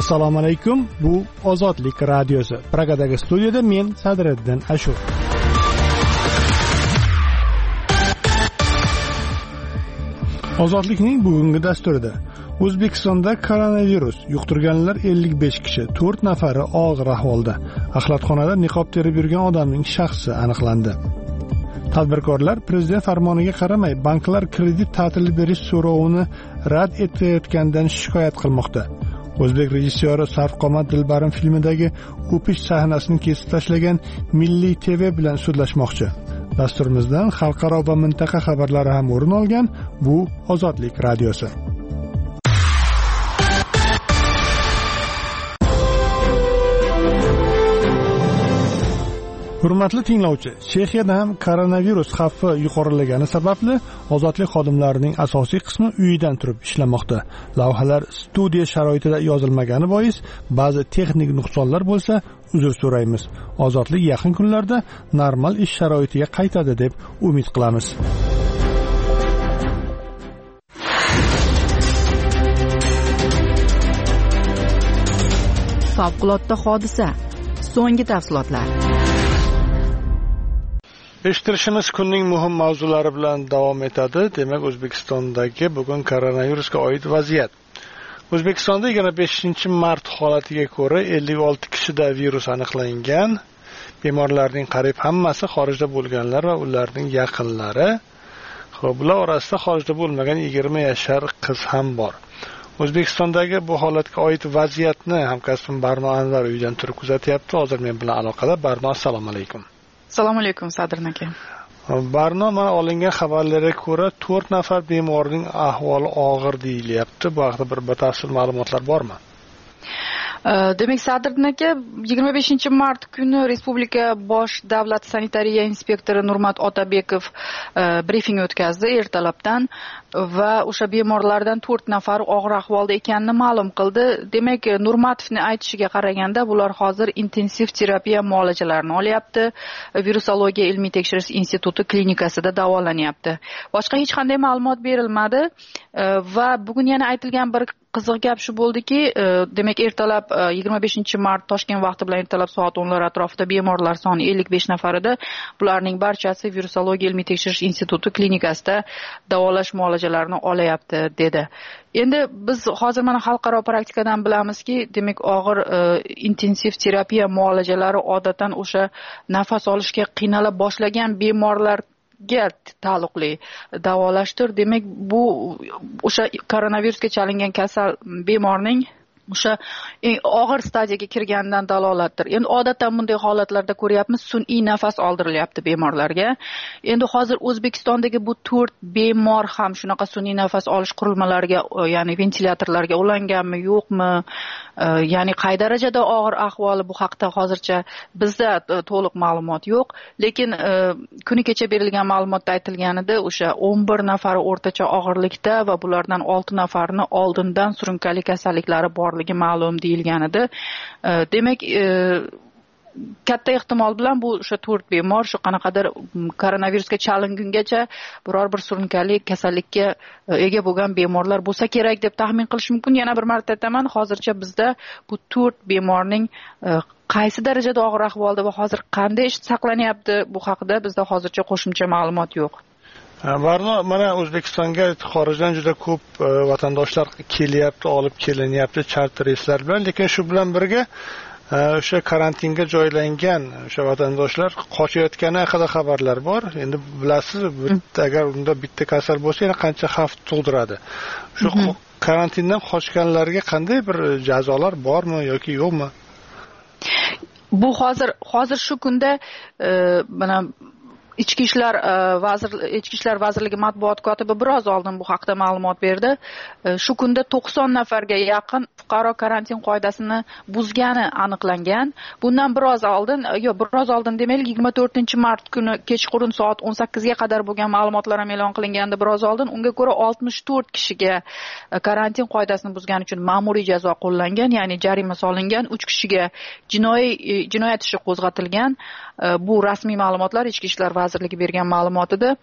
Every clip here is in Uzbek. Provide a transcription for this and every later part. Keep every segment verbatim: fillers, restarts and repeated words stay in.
Assalomu alaykum. Bu Ozodlik radiosi. Pragadagi studiyada men Sadriddin Ashur. Ozodlikning bugungi dasturida O'zbekistonda koronavirus yuqtirganlar ellik besh kishi, to'rt nafari og'ir ahvolda. Axlatxonada niqob terib yurgan odamning shaxsi aniqlandi. Tadbirkorlar prezident farmoniga qaramay banklar kredit ta'tili berish so'rovini rad etayotganidan shikoyat qilmoqda. O'zbek rejissyori Sarvqomat Dilbarim filmidagi o'pish sahnasini kesib tashlagan Milliy T V bilan sudlashmoqchi. Dasturimizdan xalqaro va mintaqa xabarlari ham o'rin olgan. Bu Ozodlik radiosi. Hurmatli tinglovchi, Chexiyada ham koronavirus xavfi yuqorilagani sababli ozodlik xodimlarining asosiy qismi uyidan turib ishlamoqda. Lavhalar studiya sharoitida yozilmagani bois ba'zi texnik nuqsonlar bo'lsa, uzr so'raymiz. Ozodlik yaqin kunlarda normal ish sharoitiga qaytadi deb umid qilamiz. Favqulodda hodisa. So'nggi tafsilotlar. Eshittirishimiz kunning muhim mavzulari bilan davom etadi. Demak, O'zbekistondagi bugun koronavirusga oid vaziyat. O'zbekistonda yigirma beshinchi mart holatiga ko'ra ellik olti kishida virus aniqlangan. Bemorlarning qariyb hammasi xorijda bo'lganlar va ularning yaqinlari. Xo'p, bular orasida xorijda bo'lmagan yigirma yashar qiz ham bor. O'zbekistondagi bu holatga oid vaziyatni hamkasbim Barno Anvar uydan turib kuzatyapti. Hozir men bilan aloqada. Barno, assalomu alaykum. Assalomu alaykum Sadrin aka. Barno, mana olingan xabarlarga ko'ra to'rt nafar bemorning ahvoli og'ir deyilyapti. Bu haqida bir batafsil ma'lumotlar bormi? Demak, Sadrin aka, yigirma beshinchi mart kuni Respublika bosh davlat sanitariya inspektori Nurmat Otabekov brifing o'tkazdi ertalabdan va o'sha bemorlardan to'rt nafar og'ir ahvolda ekanini ma'lum qildi. Demak, Nurmatovning aytishiga qaraganda bular hozir intensiv terapiya muolajalarini olyapti. Virusologiya ilmiy tekshirish instituti klinikasida davolanyapti. Boshqa hech qanday ma'lumot berilmadi va bugun yana aytilgan bir qiziq gap shu bo'ldiki, demak ertalab yigirma beshinchi mart Toshkent vaqti bilan ertalab soat o'nlar atrofida bemorlar soni ellik besh nafar edi. Bularning barchasi Virusologiya ilmiy tekshirish instituti klinikasida davolash muolajalarini olyapti dedi. Endi biz hozir mana xalqaro praktikadan bilamizki, demak og'ir intensiv terapiya muolajalari odatdan o'sha nafas olishga qiynala boshlagan bemorlar ga taalluqli davolashdir. Demak, bu o'sha koronavirusga chalingan kasal bemorning o'sha eng og'ir stadiyaga kirganidan dalolatdir. Endi odatdan bunday holatlarda ko'ryapmiz, sun'iy nafas oldirilyapti bemorlarga. Endi hozir O'zbekistondagi bu to'rt bemor ham shunaqa sun'iy nafas olish qurilmalariga, ya'ni ventilyatorlarga ulanganmi, yo'qmi? Ya'ni qay darajada og'ir ahvoli, bu haqda hozircha bizda to'liq ma'lumot yo'q. Lekin kuni kecha berilgan ma'lumotda aytilganida o'sha o'n bir nafari o'rtacha og'irlikda va bulardan olti nafarini oldindan surunkali kasalliklari bor ma'lum deyilgan edi. Demak, katta ehtimol bilan bu o'sha to'rt bemor shu qanaqadir koronavirusga chalingungacha biror bir surunkali kasallikka ega bo'lgan bemorlar bo'lsa kerak deb taxmin qilish mumkin. Yana bir marta aytaman, hozircha bizda bu to'rt bemorning qaysi darajada og'ir ahvolda va hozir qanday ish saqlanyapti, bu haqida bizda hozircha qo'shimcha ma'lumot yo'q. Barno, mana O'zbekistonga xorijdan juda ko'p vatandoshlar kelyapti, olib kelinyapti charter reyslar bilan, lekin shu bilan birga o'sha karantinga joylangan o'sha vatandoshlar qochayotgani haqida xabarlar bor. Endi bilasiz, bitta agar unda bitta kasal bo'lsa, yana qancha xavf tug'diradi. Shu karantindan qochganlarga qanday bir jazolar bormi yoki yo'qmi? Bu hozir hozir shu kunda mana Ichki ishlar vazir Ichki ishlar vazirligi matbuot kotibi biroz oldin bu haqda ma'lumot berdi. Shu kunda to'qson nafarga yaqin fuqaro karantin qoidasini buzgani aniqlangan. Bundan biroz oldin, yo'q, biroz oldin demaylik, yigirma to'rtinchi mart kuni kechqurun soat o'n sakkizga qadar bo'lgan ma'lumotlar ham e'lon qilingandi biroz oldin. Unga ko'ra oltmish to'rt kishiga karantin qoidasini buzgani uchun ma'muriy jazo qo'llangan, ya'ni jarima solingan. uch kishiga jinoiy jinoyat ishi qo'zg'atilgan. Bu rasmiy ma'lumotlar Ichki ishlar vazirligi bergan ma'lumotida.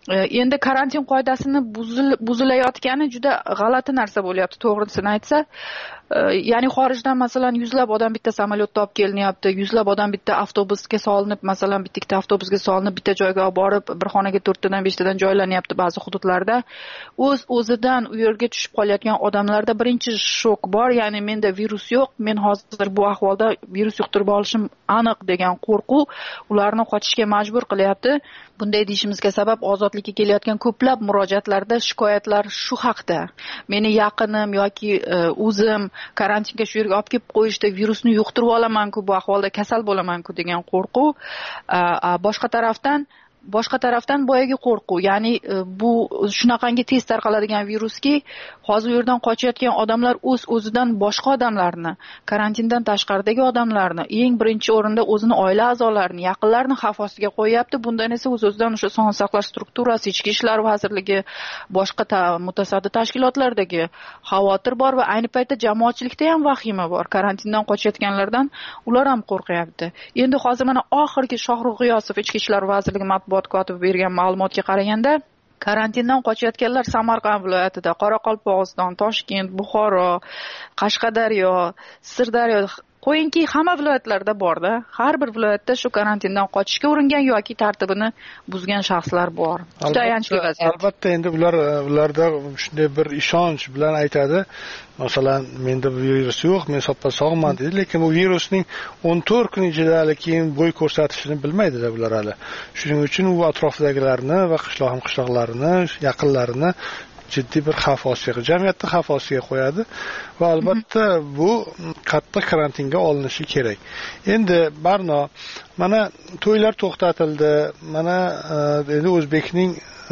endi karantin qoidasini buzilayotgani juda g'alati narsa bo'lyapti, to'g'risini aytsa. Ya'ni xorijdan masalan yuzlab odam bitta samolyotda olib kelinyapti, yuzlab odam bitta avtobusga solinib, masalan bitta ikkita avtobusga solinib bitta joyga olib borib, bir xonaga to'rttadan beshtadan joylanyapti ba'zi hududlarda. O'z o'zidan u yerga tushib qolayotgan odamlarda birinchi shok bor, ya'ni menda virus yo'q, men hozir bu ahvolda virus yuqtirib olishim aniq degan qo'rquv ularni qochishga majbur qilyapti. Bunday deyishimizga sabab ozodlikka kelayotgan ko'plab murojaatlarda shikoyatlar shu haqda. Meni yaqinim yoki o'zim karantinga shu yerga olib kelib qo'yishda virusni yuqtirib olaman-ku, bu ahvolda kasal bo'laman-ku degan qo'rquv. Boshqa tarafdan Boshqa tarafdan boyagi qo'rquv, ya'ni bu shunaqangi tez tarqaladigan viruski, hozir u yerdan qochayotgan odamlar o'z o'zidan boshqa odamlarni, karantindan tashqaridagi odamlarni, eng birinchi o'rinda o'zini oila a'zolarini, yaqinlarini xavf ostiga qo'yapti. Bundan esa o'z o'zidan o'sha sog'liqni saqlash strukturasi, Ichki ishlar vazirligi, boshqa mutasaddi tashkilotlardagi xavotir bor va ayni paytda jamoatchilikda ham vahima bor. Karantindan qochayotganlardan ular ham qo'rqyapti. Endi hozir mana oxirgi Shohrux G'iyosov Ichki ishlar vazirligi matbuot kotib bergan ma'lumotga qaraganda, karantindan qochayotganlar Samarqand viloyatida, Qoraqalpog'iston, Toshkent, Buxoro, Qashqadaryo, Sirdaryo, qo'yingki hamma viloyatlarda bor-da. Har bir viloyatda shu karantindan qochishga uringan yoki tartibini buzgan shaxslar bor. Juda ayanchli vaziyat. Albatta endi bular ularda shunday bir ishonch bilan aytadi. Masalan, menda virus yo'q, men soppa sog'man deydi, lekin bu virusning o'n to'rt kun ichida keyin bo'y ko'rsatishini bilmaydi-da bular hali. Shuning uchun u atrofidagilarni va qishloq qishloqlarini, yaqinlarini jiddiy bir xavf ostiga, jamiyatni xavf ostiga qo'yadi va albatta bu qattiq karantinga olinishi kerak. Endi Barno, mana to'ylar to'xtatildi, mana endi O'zbekning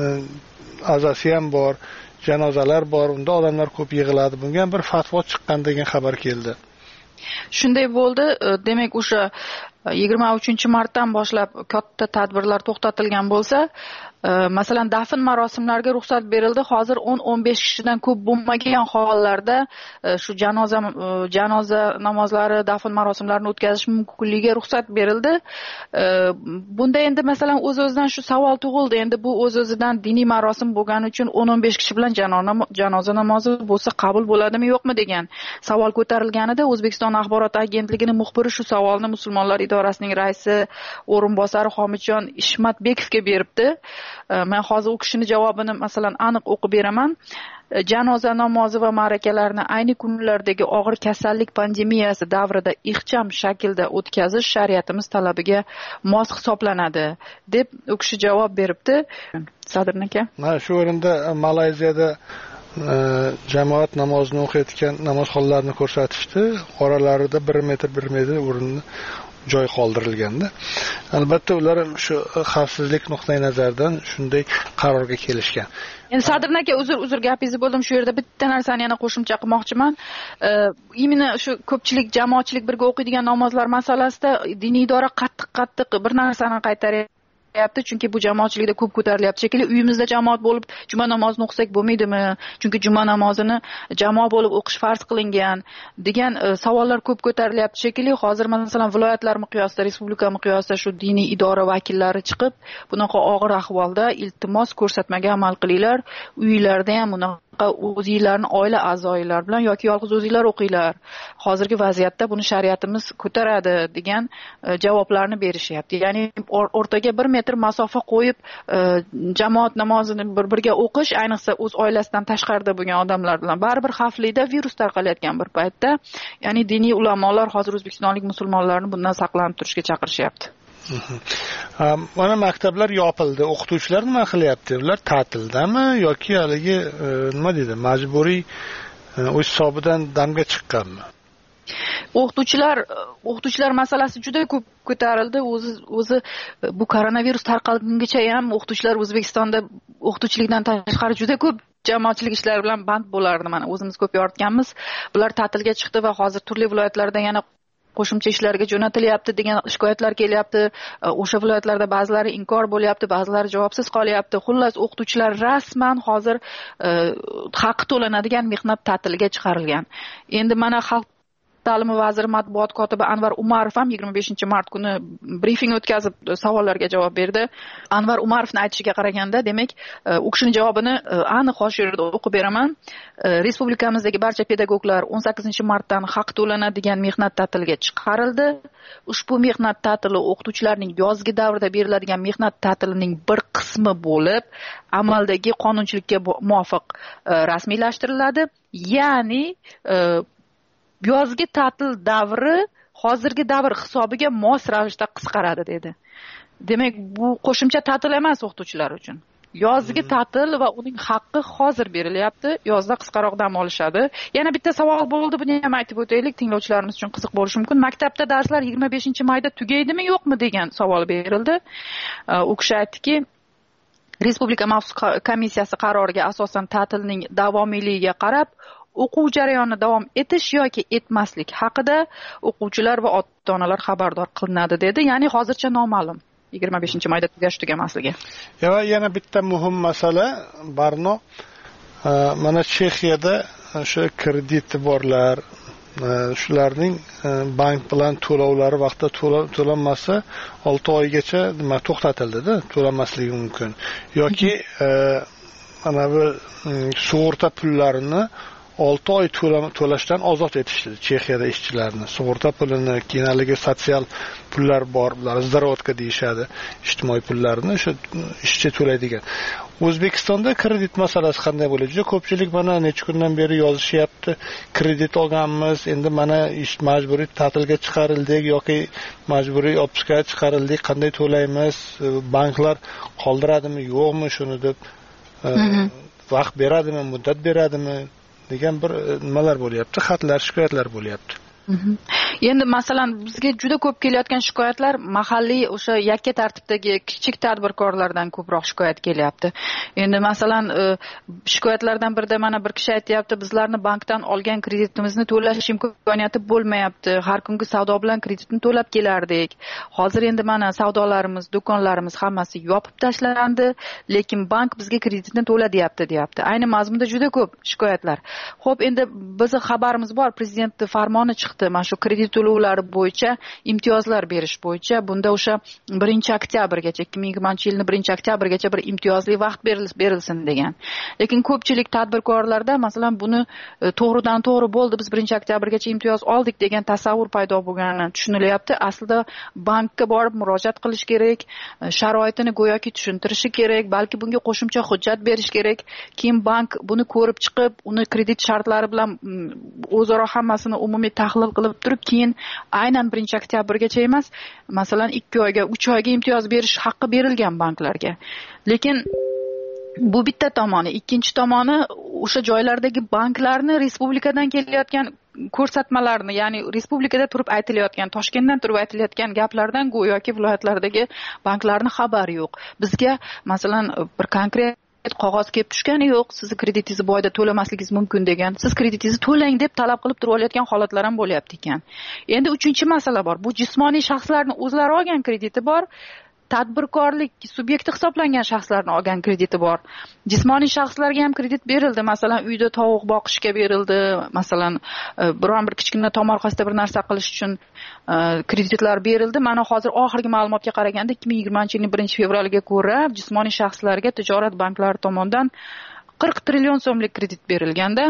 azasi ham bor, janozalar bor, unda odamlar ko'p yig'iladi. Bunga ham bir fatvo chiqqan degan xabar keldi. Shunday bo'ldi, demak o'sha yigirma uchinchi martdan boshlab katta tadbirlar to'xtatilgan bo'lsa, masalan dafn marosimlariga ruxsat berildi. Hozir o'n o'n besh kishidan ko'p bo'lmagan hollarda shu janoza janoza namozlari, dafn marosimlarini o'tkazish mumkinligiga ruxsat berildi. Bunda endi masalan o'z-o'zidan shu savol tug'ildi. Endi bu o'z-o'zidan diniy marosim bo'lgani uchun o'n o'n besh kishi bilan janoza namozi bo'lsa qabul bo'ladimi, yo'qmi degan savol ko'tarilganida O'zbekiston axborot agentligining muxbiri shu savolni Musulmonlar idorasining raisi o'rinbosari Homidjon Ishmatbekovga beribdi. Men hozir u kishining javobini masalan aniq o'qib beraman. Janoza namozi va ma'rakalarni ayni kunlardagi og'ir kasallik pandemiyasi davrida ixcham shaklda o'tkazish shariatimiz talabiga mos hisoblanadi deb u kishi javob beribdi. Sadr aka, mana shu o'rinda Malayziyada jamoat namozini o'qiyotgan namozxonlarni ko'rsatishdi. Oralarida bir metr bir metr o'rinni joy qoldirilganda, albatta ular shu xavfsizlik nuqtai nazaridan shunday qarorga kelishgan. Endi Sadr aka, uzr uzr gapingizni bo'ldim. Shu yerda bitta narsani yana qo'shimcha qilmoqchiman. Imini shu ko'pchilik jamoatchilik birga o'qiydigan namozlar masalasida diniy idora qattiq-qattiq bir narsani qaytaryapti. Chunki bu jamoatchilikda ko'p ko'tarilyapti. Shekilli uyimizda jamoat bo'lib juma namozini o'qisak bo'lmaydimi? Chunki juma namozini jamoat bo'lib o'qish farz qilingan degan savollar ko'p ko'tarilyapti. Shekilli hozir masalan viloyatlar miqyosida, respublika miqyosida shu diniy idora vakillari chiqib, bunaqa og'ir ahvolda iltimos ko'rsatmaga amal qilinglar. Uylarda ham bunaqa o'zingizlarning oila a'zolar bilan yoki yolg'iz o'zingizlar o'qinglar. Hozirgi vaziyatda buni shariatimiz ko'taradi degan javoblarni berishyapti. Ya'ni o'rtaga bir metr masofa qo'yib jamoat namozini bir-biriga o'qish, ayniqsa o'z oilasidan tashqarida bo'lgan odamlar bilan baribir xavflida, virus tarqalayotgan bir paytda. Ya'ni diniy ulamolar hozir o'zbekistonlik musulmonlarni bundan saqlanib turishga chaqirishyapti. Mana maktablar yopildi. O'qituvchilar nima qilyapti? Ular ta'tildami yoki haligi nima deydi, majburiy o'z hisobidan damga chiqqanmi? O'qituvchilar o'qituvchilar masalasi juda ko'p ko'tarildi. O'zi o'zi bu koronavirus tarqalgungacha ham o'qituvchilar O'zbekistonda o'qituvchilikdan tashqari juda ko'p jamoatchilik ishlari bilan band bo'lardi. Mana o'zimiz ko'p yoritganmiz. Bular ta'tilga chiqdi va hozir turli viloyatlarda yana qo'shimcha ishlarga jo'natilyapti degan shikoyatlar kelyapti. O'sha viloyatlarda ba'zilari inkor bo'lyapti, ba'zilari javobsiz qolyapti. Xullas, o'qituvchilar rasman hozir haqqi to'lanadigan mehnat ta'tiliga chiqarilgan. Endi mana xalq ta'limi vaziri matbuot kotibi Anvar Umarov ham yigirma beshinchi mart kuni brifing o'tkazib savollarga javob berdi. Anvar Umarovning aytishiga qaraganda, demak, u kishining javobini aniq hozir yerda o'qib beraman. Respublikamizdagi barcha pedagoglar o'n sakkizinchi martdan haq to'lanadigan mehnat ta'tiliga chiqarildi. Ushbu mehnat ta'tili o'qituvchilarning yozgi davrda beriladigan mehnat ta'tilining bir qismi bo'lib, amaldagi qonunchilikka muvofiq rasmiylashtiriladi. Ya'ni yozgi ta'til davri hozirgi davr hisobiga mos ravishda qisqaradi dedi. Demak, bu qo'shimcha ta'til emas o'qituvchilar uchun. Yozgi ta'til va uning haqqi hozir berilyapti. Yozda qisqaroq dam olishadi. Yana bitta savol bo'ldi, buni ham aytib o'taylik, tinglovchilarimiz uchun qiziq bo'lishi mumkin. Maktabda darslar yigirma beshinchi mayda tugaydimi, yo'qmi degan savol berildi. U kishi aytdiki, Respublika maxsus komissiyasi qaroriga asosan ta'tilning davomiyligiga qarab o'quv jarayonini davom etish yoki etmaslik haqida o'quvchilar va ota-onalar xabardor qilinadi dedi. Ya'ni hozircha noma'lum yigirma beshinchi mayda tugash tugamasligi. Va yana bitta muhim masala Barno, mana Chexiyada o'sha krediti borlar, shularning bank bilan to'lovlari vaqtida to'lanmasa olti oygacha nima to'xtatildi-da, to'lanmasligi mumkin. Yoki mana bu sug'urta pullarini olti oy to'lashdan ozod etishdi Chexiyada ishchilarni. Sug'urta pulini, keyinligi sotsial pullar bor, bular zdarovodka deyishadi, ijtimoiy pullarni o'sha ishchi to'laydigan. O'zbekistonda kredit masalasi qanday bo'ladi? Juda ko'pchilik mana necha kundan beri yozishyapti, kredit olganmiz, endi mana ish majburiy ta'tilga chiqarildik yoki majburiy otpuskaga chiqarildik, qanday to'laymiz? Banklar qoldiradimi, yo'qmi shuni deb vaqt beradimi, muddat beradimi degan bir nimalar bo'lyapti, xatlar, shikoyatlar bo'lyapti. Endi masalan bizga juda ko'p kelayotgan shikoyatlar mahalliy o'sha yakka tartibdagi kichik tadbirkorlardan ko'proq shikoyat kelyapti. Endi masalan shikoyatlardan birida mana bir kishi aytayapti, bizlarni bankdan olgan kreditimizni to'lash imkoniyati bo'lmayapti. Har kungi savdo bilan kreditni to'lab kelardik. Hozir endi mana savdolarimiz, do'konlarimiz hammasi yopib tashlandi, lekin bank bizga kreditni to'la deyapti, deyapti. Ayni mazmunda juda ko'p shikoyatlar. Xo'p, endi bizning xabarimiz bor, prezidentning farmoni chiqdi. Mana shu kredit to'lovlari bo'yicha imtiyozlar berish bo'yicha, bunda o'sha birinchi oktyabrgacha, ikki ming yigirmanchi yilning birinchi oktyabrgacha bir imtiyozli vaqt berilsin degan. Lekin ko'pchilik tadbirkorlarda masalan buni to'g'ridan to'g'ri bo'ldi, biz birinchi oktyabrgacha imtiyoz oldik degan tasavvur paydo bo'lgani tushunilyapti. Aslida bankka borib murojaat qilish kerak, sharoitini go'yoki tushuntirishi kerak, balki bunga qo'shimcha hujjat berish kerak. Keyin bank buni ko'rib chiqib, uni kredit shartlari bilan o'zaro hammasini umumiy tahlil qilib turib, keyin aynan birinchi oktyabrgacha emas, masalan ikki oyga, uch oyga imtiyoz berish haqqi berilgan banklarga. Lekin bu bitta tomoni, ikkinchi tomoni o'sha joylardagi banklarni respublikadan kelayotgan ko'rsatmalarni, ya'ni respublikada turib aytilayotgan, Toshkentdan turib aytilayotgan gaplardan go'yoki viloyatlardagi banklarni xabari yo'q. Bizga masalan bir konkret qog'oz kelib tushgani yo'q, sizni kreditingizni bu oyda to'lamasligingiz mumkin degan. Siz kreditingizni to'lang deb talab qilib turib olayotgan holatlar ham bo'lyapti ekan. Endi uchinchi masala bor. Bu jismoniy shaxslarning o'zlari olgan krediti bor. Tadbirkorlik subyekti hisoblangan shaxslarning olgan krediti bor. Jismoniy shaxslarga ham kredit berildi. Masalan, uyda tovuq boqishga berildi. Masalan, biron bir kichkina tomorqasida bir narsa qilish uchun kreditlar berildi. Mana hozir oxirgi ma'lumotga qaraganda ikki ming yigirmanchi yilning birinchi fevraliga ko'ra jismoniy shaxslarga tijorat banklari tomonidan qirq trillion so'mlik kredit berilganda,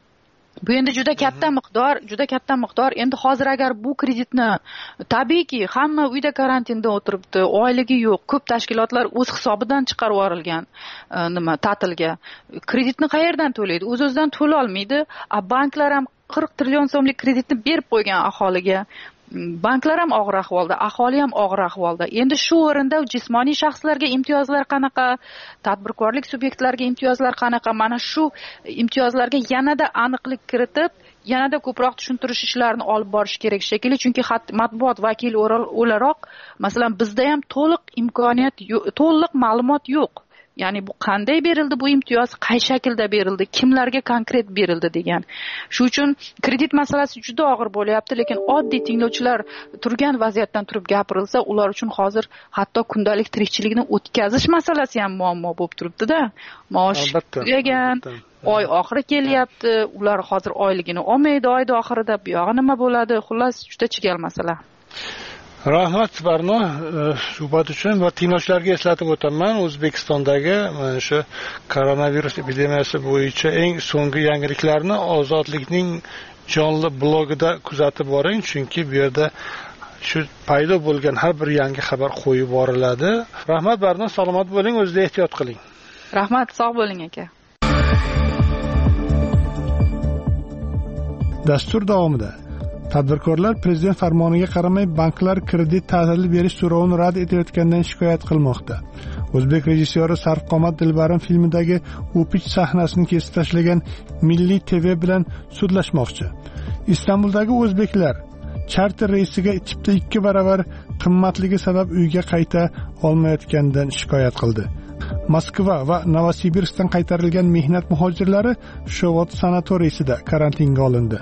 bu endi juda katta miqdor, juda katta miqdor. Endi hozir agar bu kreditni tabiiyki hamma uyda karantinda o'tiribdi, oyligi yo'q, ko'p tashkilotlar o'z hisobidan chiqarib yuborilgan nima ta'tilga. Kreditni qayerdan to'laydi? O'z-o'zidan to'la olmaydi. A banklar ham qirq trillion so'mlik kreditni berib qo'ygan aholiga. Banklar ham og'ir ahvolda, aholi ham og'ir ahvolda. Endi shu o'rinda jismoniy shaxslarga imtiyozlar qanaqa, tadbirkorlik subyektlariga imtiyozlar qanaqa? Mana shu imtiyozlarga yanada aniqlik kiritib, yanada ko'proq tushuntirish ishlarini olib borish kerak shekilli, chunki matbuot vakili o'laroq, masalan, bizda ham to'liq imkoniyat, to'liq ma'lumot yo'q. ya'ni bu qanday berildi bu imtiyoz, qay shaklda berildi, kimlarga konkret berildi degan. Shuning uchun kredit masalasi juda og'ir bo'lyapti, lekin oddiy tinglovchilar turgan vaziyatdan turib gapirilsa, ular uchun hozir hatto kundalik tirikchilikni o'tkazish masalasi ham muammo bo'lib turibdi-da. Maosh tugagan, oy oxiri kelyapti, ular hozir oyligini olmaydi oyda oxirida, bu yog'i nima bo'ladi? Xullas, juda chigal masala. Rahmat Barno, suhbat uchun va tinglovchilarga eslatib o'taman, O'zbekistondagi mana shu koronavirus epidemiyasi bo'yicha eng so'nggi yangiliklarni Ozodlikning jonli blogida kuzatib boring, chunki bu yerda shu paydo bo'lgan har bir yangi xabar qo'yib boriladi. Rahmat Barno, salomat bo'ling, o'zingizga ehtiyot qiling. Rahmat, sog' bo'ling aka. Dastur davomida tadbirkorlar prezident farmoniga qaramay banklar kredit ta'tili berish so'rovini rad etayotganidan shikoyat qilmoqda. O'zbek rejissyori Sarvqomat Dilbarim filmidagi o'pich sahnasini kesib tashlagan Milliy T V bilan sudlashmoqchi. Istanbuldagi o'zbeklar charter reysiga chipta ikki baravar qimmatligi sabab uyga qayta olmayotganidan shikoyat qildi. Moskva va Novosibirskdan qaytarilgan mehnat muhojirlari Shovot sanatoriyasida karantinga olindi.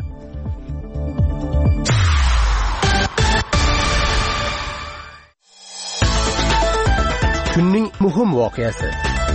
Kunning muhim voqeasi.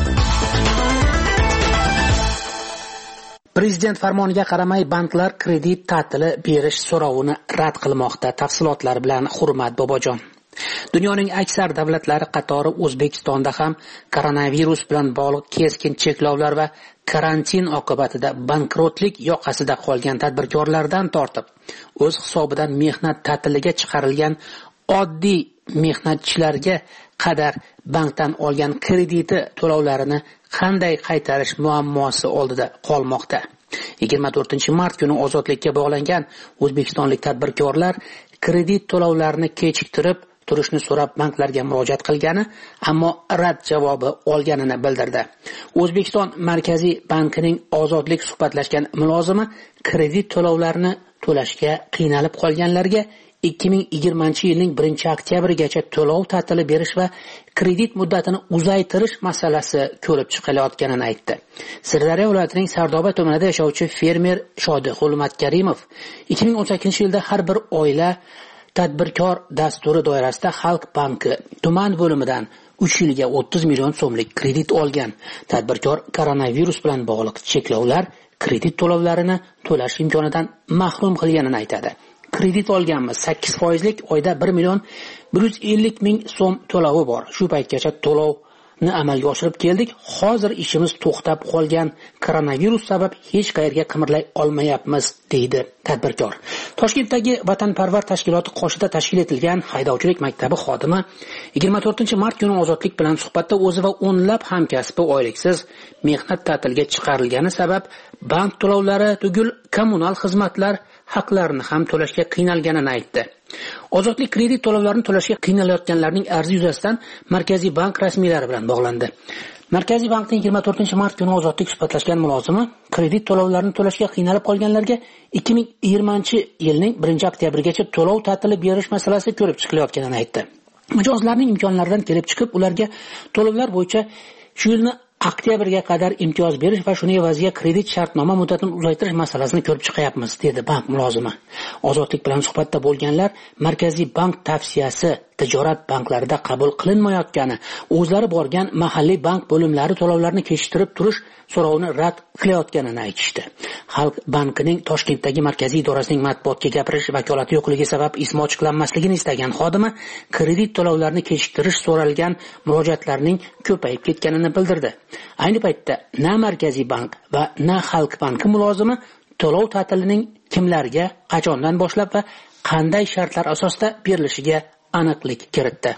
Prezident farmoniga qaramay banklar kredit ta'tili berish so'rovini rad qilmoqda. Tafsilotlar bilan Hurmat Bobojon. Dunyoning aksar davlatlari qatori O'zbekistonda ham koronavirus bilan bog'liq keskin cheklovlar va karantin oqibatida bankrotlik yoqasida qolgan tadbirkorlardan tortib, o'z hisobidan mehnat ta'tiliga chiqarilgan oddiy mehnatchilarga qadar bankdan olgan krediti to'lovlarini qanday qaytarish muammosi oldida qolmoqda. yigirma to'rtinchi mart kuni ozodlikka bog'langan o'zbekistonlik tadbirkorlar kredit to'lovlarini kechiktirib turishni so'rab banklarga murojaat qilgani, ammo rad javobi olganini bildirdi. O'zbekiston Markaziy bankining ozodlik suhbatlashgan mulozimi kredit to'lovlarini to'lashga qiynalib qolganlarga ikki ming yigirmanchi yilning birinchi oktyabrigacha to'lov ta'tili berish va kredit muddatini uzaytirish masalasi ko'rib chiqilayotganini aytdi. Sirdaryo viloyatining Sardoba tumanida yashovchi fermer Shodixul Matkarimov ikki ming o'n sakkizinchi yilda har bir oila tadbirkor dasturi doirasida Xalq banki tuman bo'limidan uch yilga o'ttiz million so'mlik kredit olgan. Tadbirkor koronavirus bilan bog'liq cheklovlar kredit to'lovlarini to'lash imkonidan mahrum qilganini aytadi. Kredit olganmiz, sakkiz foizlik oyda bir million bir yuz ellik ming so'm to'lovi bor. Shu paytgacha to'lovni amalga oshirib keldik. Hozir ishimiz to'xtab qolgan. Koronavirus sabab hech qayerga qimirlay olmayapmiz, deydi tadbirkor. Toshkentdagi Vatanparvar tashkiloti qoshida tashkil etilgan haydovchilik maktabi xodimi yigirma to'rtinchi mart kuni Ozodlik bilan suhbatda o'zi va o'nlab hamkasbi oyliksiz mehnat ta'tiliga chiqarilgani sabab bank to'lovlari tugul kommunal xizmatlar haqlarini ham to'lashga qiynalganini aytdi. Ozodlik kredit to'lovlarini to'lashga qiynalayotganlarning arzi yuzasidan Markaziy bank rasmiylari bilan bog'landi. Markaziy bankning yigirma to'rtinchi mart kuni Ozodlik suhbatlashgan mulozimi kredit to'lovlarini to'lashga qiynalib qolganlarga ikki ming yigirmanchi yilning birinchi oktyabrigacha to'lov ta'tili berish masalasi ko'rib chiqilayotganini aytdi. Mijozlarning imkonlaridan kelib chiqib, ularga to'lovlar bo'yicha shu yilni oktyabrga qadar imtiyoz berish va shuni evaziga kredit shartnoma muddatini uzaytirish masalasini ko'rib chiqyapmiz, dedi bank mulozimi. Ozodlik bilan suhbatda bo'lganlar Markaziy bank tavsiyasi tijorat banklarida qabul qilinmayotgani, o'zlari borgan mahalliy bank bo'limlari to'lovlarni kechiktirib turish so'rovini rad qilayotganini aytishdi. Xalq bankining Toshkentdagi markaziy idorasining matbuotga gapirish vakolati yo'qligi sabab ismi ochiqlanmasligini istagan xodimi kredit to'lovlarini kechiktirish so'ralgan murojaatlarning ko'payib ketganini bildirdi. Ayni paytda na Markaziy bank va na Xalq banki mulozimi to'lov ta'tilining kimlarga, qachondan boshlab va qanday shartlar asosida berilishiga aniqlik kiritdi.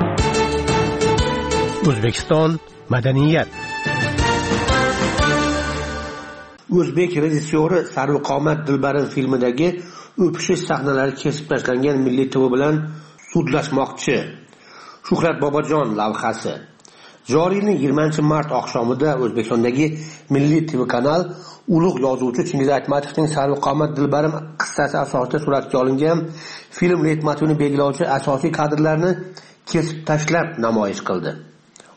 O'zbekiston madaniyat. O'zbek rejissyori Sarvqomat Dilbarim filmidagi o'pishish sahnalari kesib tashlangan Milliy T V bilan sudlashmoqchi. Shuhrat Bobojon lavhasi. Joriy yilning yigirmanchi mart oqshomida O'zbekistondagi Milliy T V kanal ulug' yozuvchi Chingiz Aytmatovning Sarvqomat Dilbarim qissasi asosida suratga olingan film leitmotivini belgilovchi asosiy kadrlarni kesib tashlab namoyish qildi.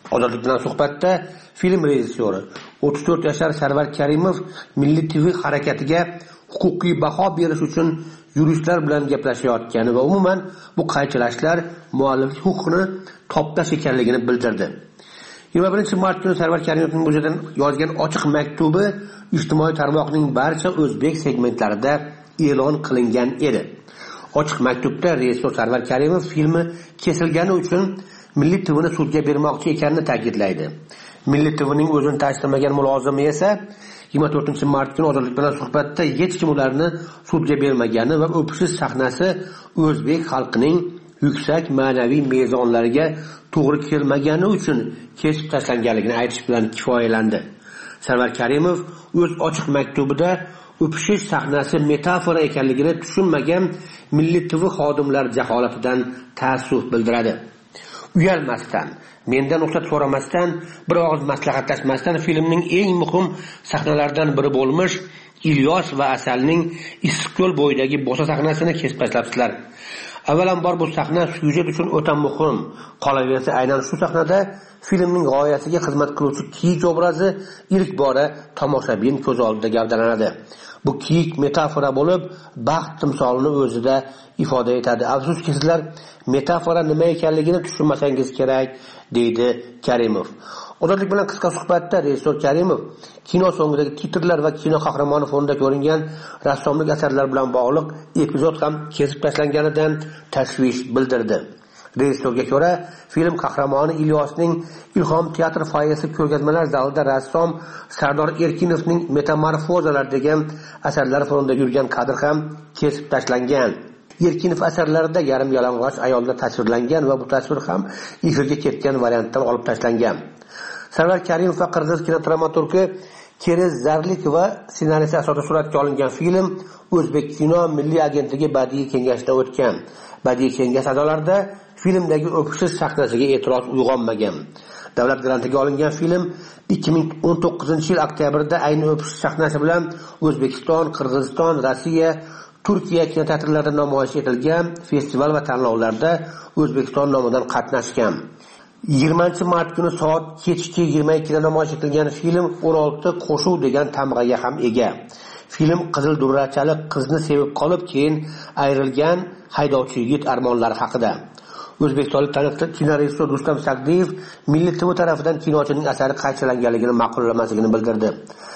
Ozodlik bilan suhbatda film rejissyori o'ttiz to'rt yashar Sarvar Karimov Milliy T V harakatiga huquqiy baho berish uchun yuristlar bilan gaplashayotgani va umuman bu qaychilashlar mualliflik huquqini toptash ekanligini bildirdi. yigirma birinchi mart kuni Sarvar Karimovning o'zidan yozgan ochiq maktubi ijtimoiy tarmoqning barcha o'zbek segmentlarida e'lon qilingan edi. Ochiq maktubda rejissor Sarvar Karimov filmi kesilgani uchun Milliy T V'ni sudga bermoqchi ekanini ta'kidlaydi. Milliy T V'ning o'zini tasdiqlamagan mulozimi esa yigirma to'rtinchi mart kuni Ozodlik bilan suhbatda hech kim ularni sudga bermagani va o'pishish sahnasi o'zbek xalqining yuksak ma'naviy mezonlariga to'g'ri kelmagani uchun kesib tashlanganligini aytish bilan kifoyalandi. Sarvar Karimov o'z ochiq maktubida o'pishish sahnasi metafora ekanligini tushunmagan Milliy T V xodimlari jaholatidan ta'assuf bildiradi. Uyalmasdan, mendan ruxsat so'ramasdan, bir og'iz maslahatlashmasdan filmning eng muhim sahnalaridan biri bo'lmish Ilyos va Asalning Issiqko'l bo'yidagi bo'sa sahnasini kesib tashlabsizlar. Avvalambor bu sahna syujet uchun o'ta muhim. Qolaversa, aynan shu sahnada filmning g'oyasiga xizmat qiluvchi kiyik obrazi ilk bora tomoshabin ko'z oldida gavdalanadi. Bu kiyik metafora bo'lib, baxt timsolini o'zida ifoda etadi. Afsuski, sizlar metafora nima ekanligini tushunmasangiz kerak, deydi Karimov. Ozodlik bilan qisqa suhbatda rejissor Karimov kino so'ngidagi titrlar va kino qahramoni fonida ko'ringan rassomlik asarlar bilan bog'liq epizod ham kesib tashlanganidan tashvish bildirdi. Rejissorga ko'ra, film qahramoni Ilyosning Ilhom teatr foyesi ko'rgazmalar zalida rassom Sardor Erkinovning Metamorfozalar degan asarlari fonida yurgan kadr ham kesib tashlangan. Erkinov asarlarida yarim yalang'och ayollar tasvirlangan va bu tasvir ham efirga ketgan variantdan olib tashlangan. Sarvar Karimov va qirg'iz kinodramaturgi Kerez Zarlikova ssenariysi asosida suratga olingan film O'zbek kino milliy agentligi badiiy kengashida o'tgan. Badiiy kengash a'zolarida filmdagi o'pishish sahnasiga e'tiroz uyg'onmagan. Davlat grantiga olingan film ikki ming o'n to'qqizinchi yil oktyabrda ayni o'pishish sahnasi bilan O'zbekiston, Qirg'iziston, Rossiya, Turkiya kinoteatrlarida namoyish etilgan festival va tanlovlarda O'zbekiston nomidan qatnashgan. yigirmanchi mart kuni soat kechki yigirma ikkida namoyish etilgan film o'n olti qo'shuv degan tamg'aga ham ega. Film qizil durrachali qizni sevib qolib, keyin ayrilgan haydovchi yigit armonlari haqida. O'zbekistonlik taniqli kinorejissor Rustam Sagdiyev Milliy T V tarafidan kinochining asari qaychilanganligini ma'qullamasligini bildirdi.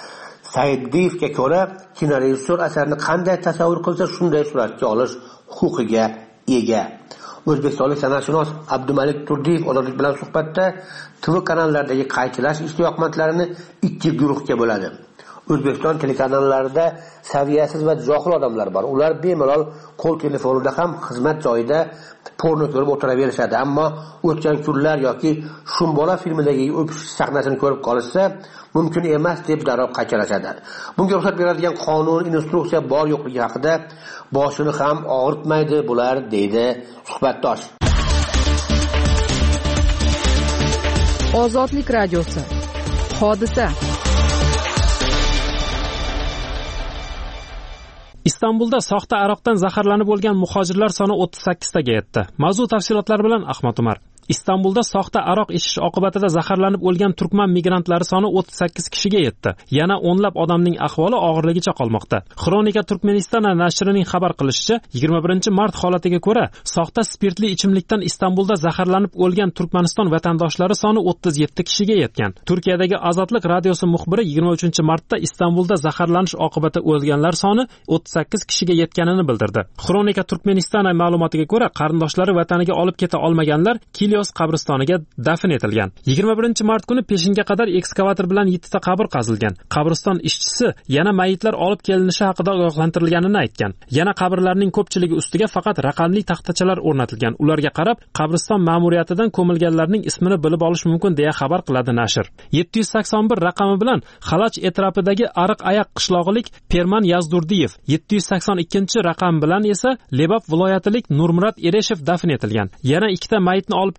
Saidiyevga ko'ra, kinorejissor asarni qanday tasavvur qilsa, shunday suratga olish huquqiga ega. O'zbekistonlik san'atshunos Abdumalik Turdiyev Ozodlik bilan suhbatda T V kanallardagi qaychilash ishtiyoqmandlarini ikki guruhga bo'ladi. O'zbekiston telekanallarida saviyasiz va johil odamlar bor. Ular bemalol qo'l telefonida ham xizmat joyida porno ko'rib o'tiraverishadi, ammo o'tgan kunlar yoki Shumbola filmidagi o'pishish sahnasini ko'rib qolishsa, mumkin emas deb darrov qaychalashadi. Bunga ruxsat beradigan qonun, instruksiya bor yo'qligi haqida boshini ham og'ritmaydi bular, deydi suhbatdosh. Ozodlik radiosi. Hodisa. Istanbulda soxta aroqdan zaharlanib bo'lgan muhojirlar soni o'ttiz sakkiztaga yetdi. Mavzu tafsilotlari bilan Ahmad Umar. Istanbulda soxta aroq ichish oqibatida zaharlanib o'lgan turkman migrantlari soni o'ttiz sakkiz kishiga yetdi. Yana o'nlab odamning ahvoli og'irligicha qolmoqda. Xronika Turkmeniston nashrining xabar qilishicha, yigirma birinchi mart holatiga ko'ra, soxta spirtli ichimlikdan Istanbulda zaharlanib o'lgan Turkmaniston vatandoshlari soni o'ttiz yetti kishiga yetgan. Turkiyadagi Ozodlik radiosi muxbiri yigirma uchinchi martda Istanbulda zaharlanish oqibatida o'lganlar soni o'ttiz sakkiz kishiga yetganini bildirdi. Xronika Turkmeniston ma'lumotiga ko'ra, qarindoshlari vataniga olib keta olmaganlar Kilyos qabristoniga dafn etilgan. yigirma birinchi mart kuni peshinga qadar ekskavator bilan yettita qabr qazilgan. Qabriston ishchisi yana mayitlar olib kelinishi haqida ogohlantirilganini aytgan. Yana qabrlarning ko'pchiligi ustiga faqat raqamli taxtachalar o'rnatilgan. Ularga qarab, qabriston ma'muriyatidan ko'milganlarning ismini bilib olish mumkin deya xabar qiladi nashr. yetti yuz sakson bir raqami bilan Xalach atrofidagi Ariq Ayaq qishlog'ilik Perman Yazdurdiyev, yetti yuz sakson ikkinchi raqam bilan esa Lebap viloyatilik Nurmurat Ereshev dafn etilgan. Yana ikkita mayitni olib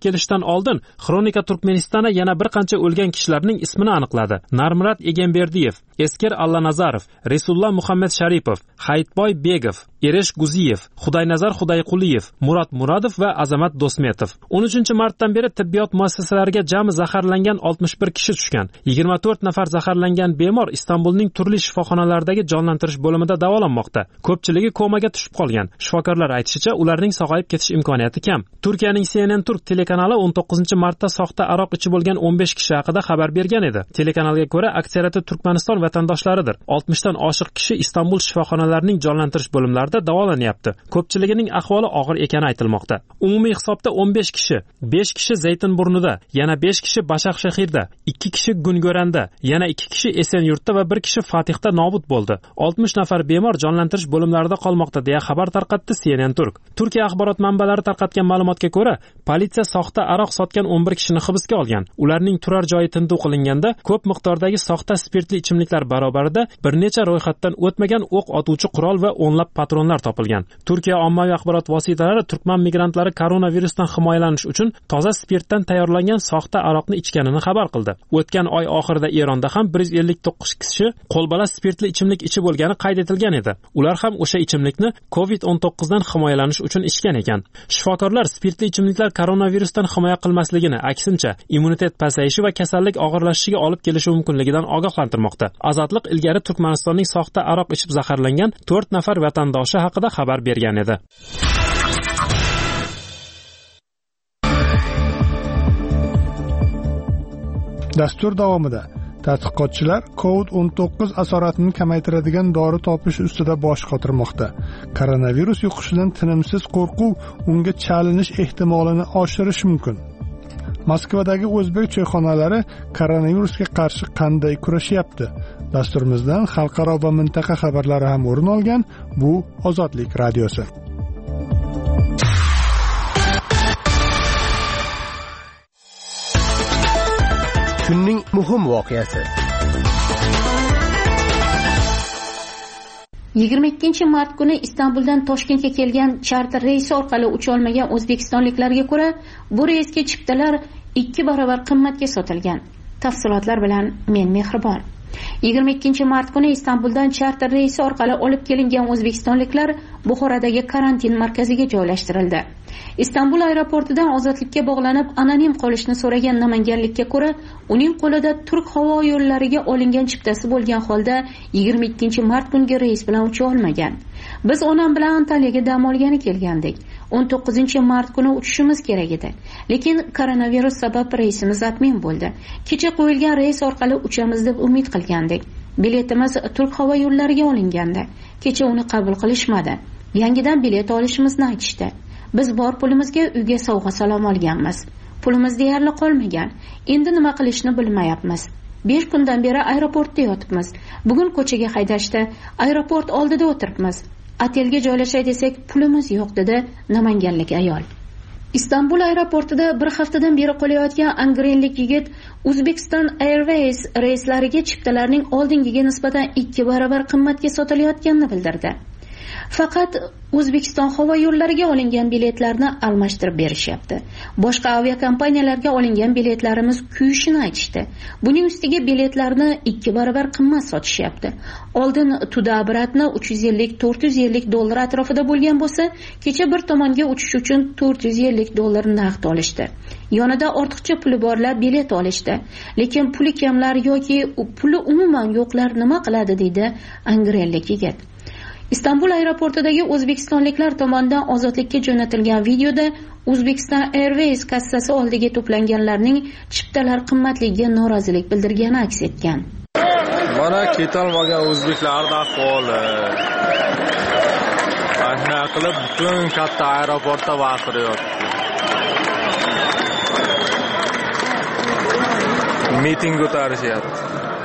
kelishidan oldin Xronika Turkmenistona yana bir qancha o'lgan kishilarning ismini aniqladi. Narmurat Egenberdiyev, Esker Allanazarov, Resulullah Muhammad Sharipov, Hayitboy Begov, Eresh Guziyev, Xudaynazar Xudayquliyev, Murat Muradov va Azamat Do'smetov. o'n uchinchi martdan beri tibbiyot muassasalariga jami zaharlangan oltmish bir kishi tushgan. yigirma to'rt nafar zaharlangan bemor Istanbulning turli shifoxonalaridagi jonlantirish bo'limida davolanmoqda. Ko'pchiligi komaga tushib qolgan. Shifokorlar aytishicha, ularning sog'ayib ketish imkoniyati kam. Turkiyaning C N N Turk telekanali o'n to'qqizinchi martda soxta aroq ichib bo'lgan o'n besh kishi haqida xabar bergan edi. Telekanalga ko'ra, aksariyati Turkmaniston vatandoshlaridir. oltmishdan oshiq kishi Istanbul shifoxonalarining jonlantirish bo'limlarida davolanyapti. Ko'pchiligining ahvoli og'ir ekani aytilmoqda. Umumiy hisobda o'n besh kishi, besh kishi Zaytinburnida, yana besh kishi Bashaqshahirda, ikki kishi Gungo'randa, yana ikki kishi Esenyurtda va bir kishi Fatihda nobud bo'ldi. oltmish nafar bemor jonlantirish bo'limlarida qolmoqda deya xabar tarqatdi C N N Turk. Turkiya axborot manbalari tarqatgan ma'lumotga ko'ra, politsiya soxta aroq sotgan o'n bir kishini hibsga olgan. Ularning turar joyi tintuv qilinganda ko'p miqdordagi soxta spirtli ichimliklar barobarida bir necha ro'yxatdan o'tmagan o'q otuvchi qurol va o'nlab patronlar topilgan. Turkiya ommaviy axborot vositalari turkman migrantlari koronavirusdan himoyalanish uchun toza spirtdan tayyorlangan soxta aroqni ichganini xabar qildi. O'tgan oy oxirida Eronda ham bir yuz ellik to'qqiz kishi qo'lbola spirtli ichimlik ichib bo'lgani qayd etilgan edi. Ular ham o'sha ichimlikni covid o'n to'qqiz dan himoyalanish uchun ichgan ekan. Shifokorlar spirtli ichimliklar koronavirusdan himoya qilmasligini, aksincha immunitet pasayishi va kasallik og'irlashishiga olib kelishi mumkinligidan ogohlantirmoqda. Azotliq ilgari Turkmanistonning soxta aroq ichib zaharlangan to'rt nafar vatandoshi haqida xabar bergan edi. Dastur davomida tadqiqotchilar covid o'n to'qqiz asoratini kamaytiradigan dori topish ustida bosh qotirmoqda. Koronavirus yuqishidan tinimsiz qo'rquv unga chalinish ehtimolini oshirishi mumkin. Moskvadagi o'zbek choyxonalari koronavirusga qarshi qanday kurashyapti? Dasturimizdan xalqaro va mintaqa xabarlari ham o'rin olgan. Bu Ozodlik radiosi. Kunning muhim voqeasi. yigirma ikkinchi mart kuni Istanbuldan Toshkentga kelgan charter reysi orqali ucha olmagan o'zbekistonliklarga ko'ra, bu reysga chiptalar ikki barobar qimmatga sotilgan. Tafsilotlar bilan men Mehribon. yigirma ikkinchi mart kuni Istanbuldan charter reysi orqali olib kelingan o'zbekistonliklar Buxorodagi karantin markaziga joylashtirildi. Istanbul aeroportidan ozodlikka bog'lanib anonim qolishni so'ragan namanganlikka ko'ra, uning qo'lida Turk havo yo'llariga olingan chiptasi bo'lgan holda yigirma ikkinchi mart kungi reys bilan ucha olmagan. Biz onam bilan Antaliyaga dam olgani kelgandik. o'n to'qqizinchi mart kuni uchishimiz kerak edi. Lekin koronavirus sabab reysimiz atmin bo'ldi. Kecha qo'yilgan reys orqali uchamiz deb umid qilgandik. Biletimiz Turk havo yo'llariga olingandi. Kecha uni qabul qilishmadi. Yangidan bilet olishimizni aytishdi. Biz bor pulimizga uyga sovg'a salom olganmiz. Pulimiz deyarli qolmagan. Endi nima qilishni bilmayapmiz. besh kundan beri aeroportda yotibmiz. Bugun ko'chaga haydashdi. Aeroport oldida o'tiribmiz. Otelga joylashay desak, pulimiz yo'q, dedi namanganlik ayol. Istanbul aeroportida bir haftadan beri qolayotgan angrenlik yigit Uzbekistan Airways reyslariga chiptalarning oldingiga nisbatan ikki barobar qimmatga sotilayotganini bildirdi. Faqat O'zbekiston havo yo'llariga olingan biletlarni almashtirib berishyapti. Boshqa aviakompaniyalarga olingan biletlarimiz kuyishini aytishdi. Buning ustiga biletlarni ikki barobar qimmat sotishyapti. Oldin Tuda biratni uch yuz ellik to'rt yuz ellik dollar atrofida bo'lgan bo'lsa, kecha bir tomonga uchish uchun to'rt yuz ellik dollar naqd olishdi. Yonida ortiqcha puli borlar bilet olishdi. Lekin puli kamlar yoki puli umuman yo'qlar nima qiladi, deydi angrenlik yigit. Istanbul aeroportidagi o'zbekistonliklar tomonidan ozodlikka jo'natilgan videoda Uzbekistan Airways kassasi oldiga to'planganlarning chiptalar qimmatligiga norozilik bildirgani aks etgan. Mana ketolmagan o'zbeklarning ahvoli. Mana qilib butun katta aeroportda vaqiryapti. Miting o'tarishyapti.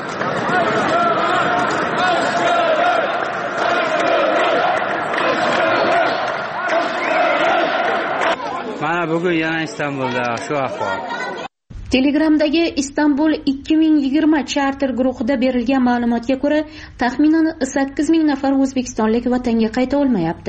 Mana bugun yana Istanbulda shu ahvol. Telegramdagi Istanbul ikki ming yigirma charter guruhida berilgan ma'lumotga ko'ra, taxminan sakkiz ming nafar o'zbekistonlik vatanga qayta olmayapti.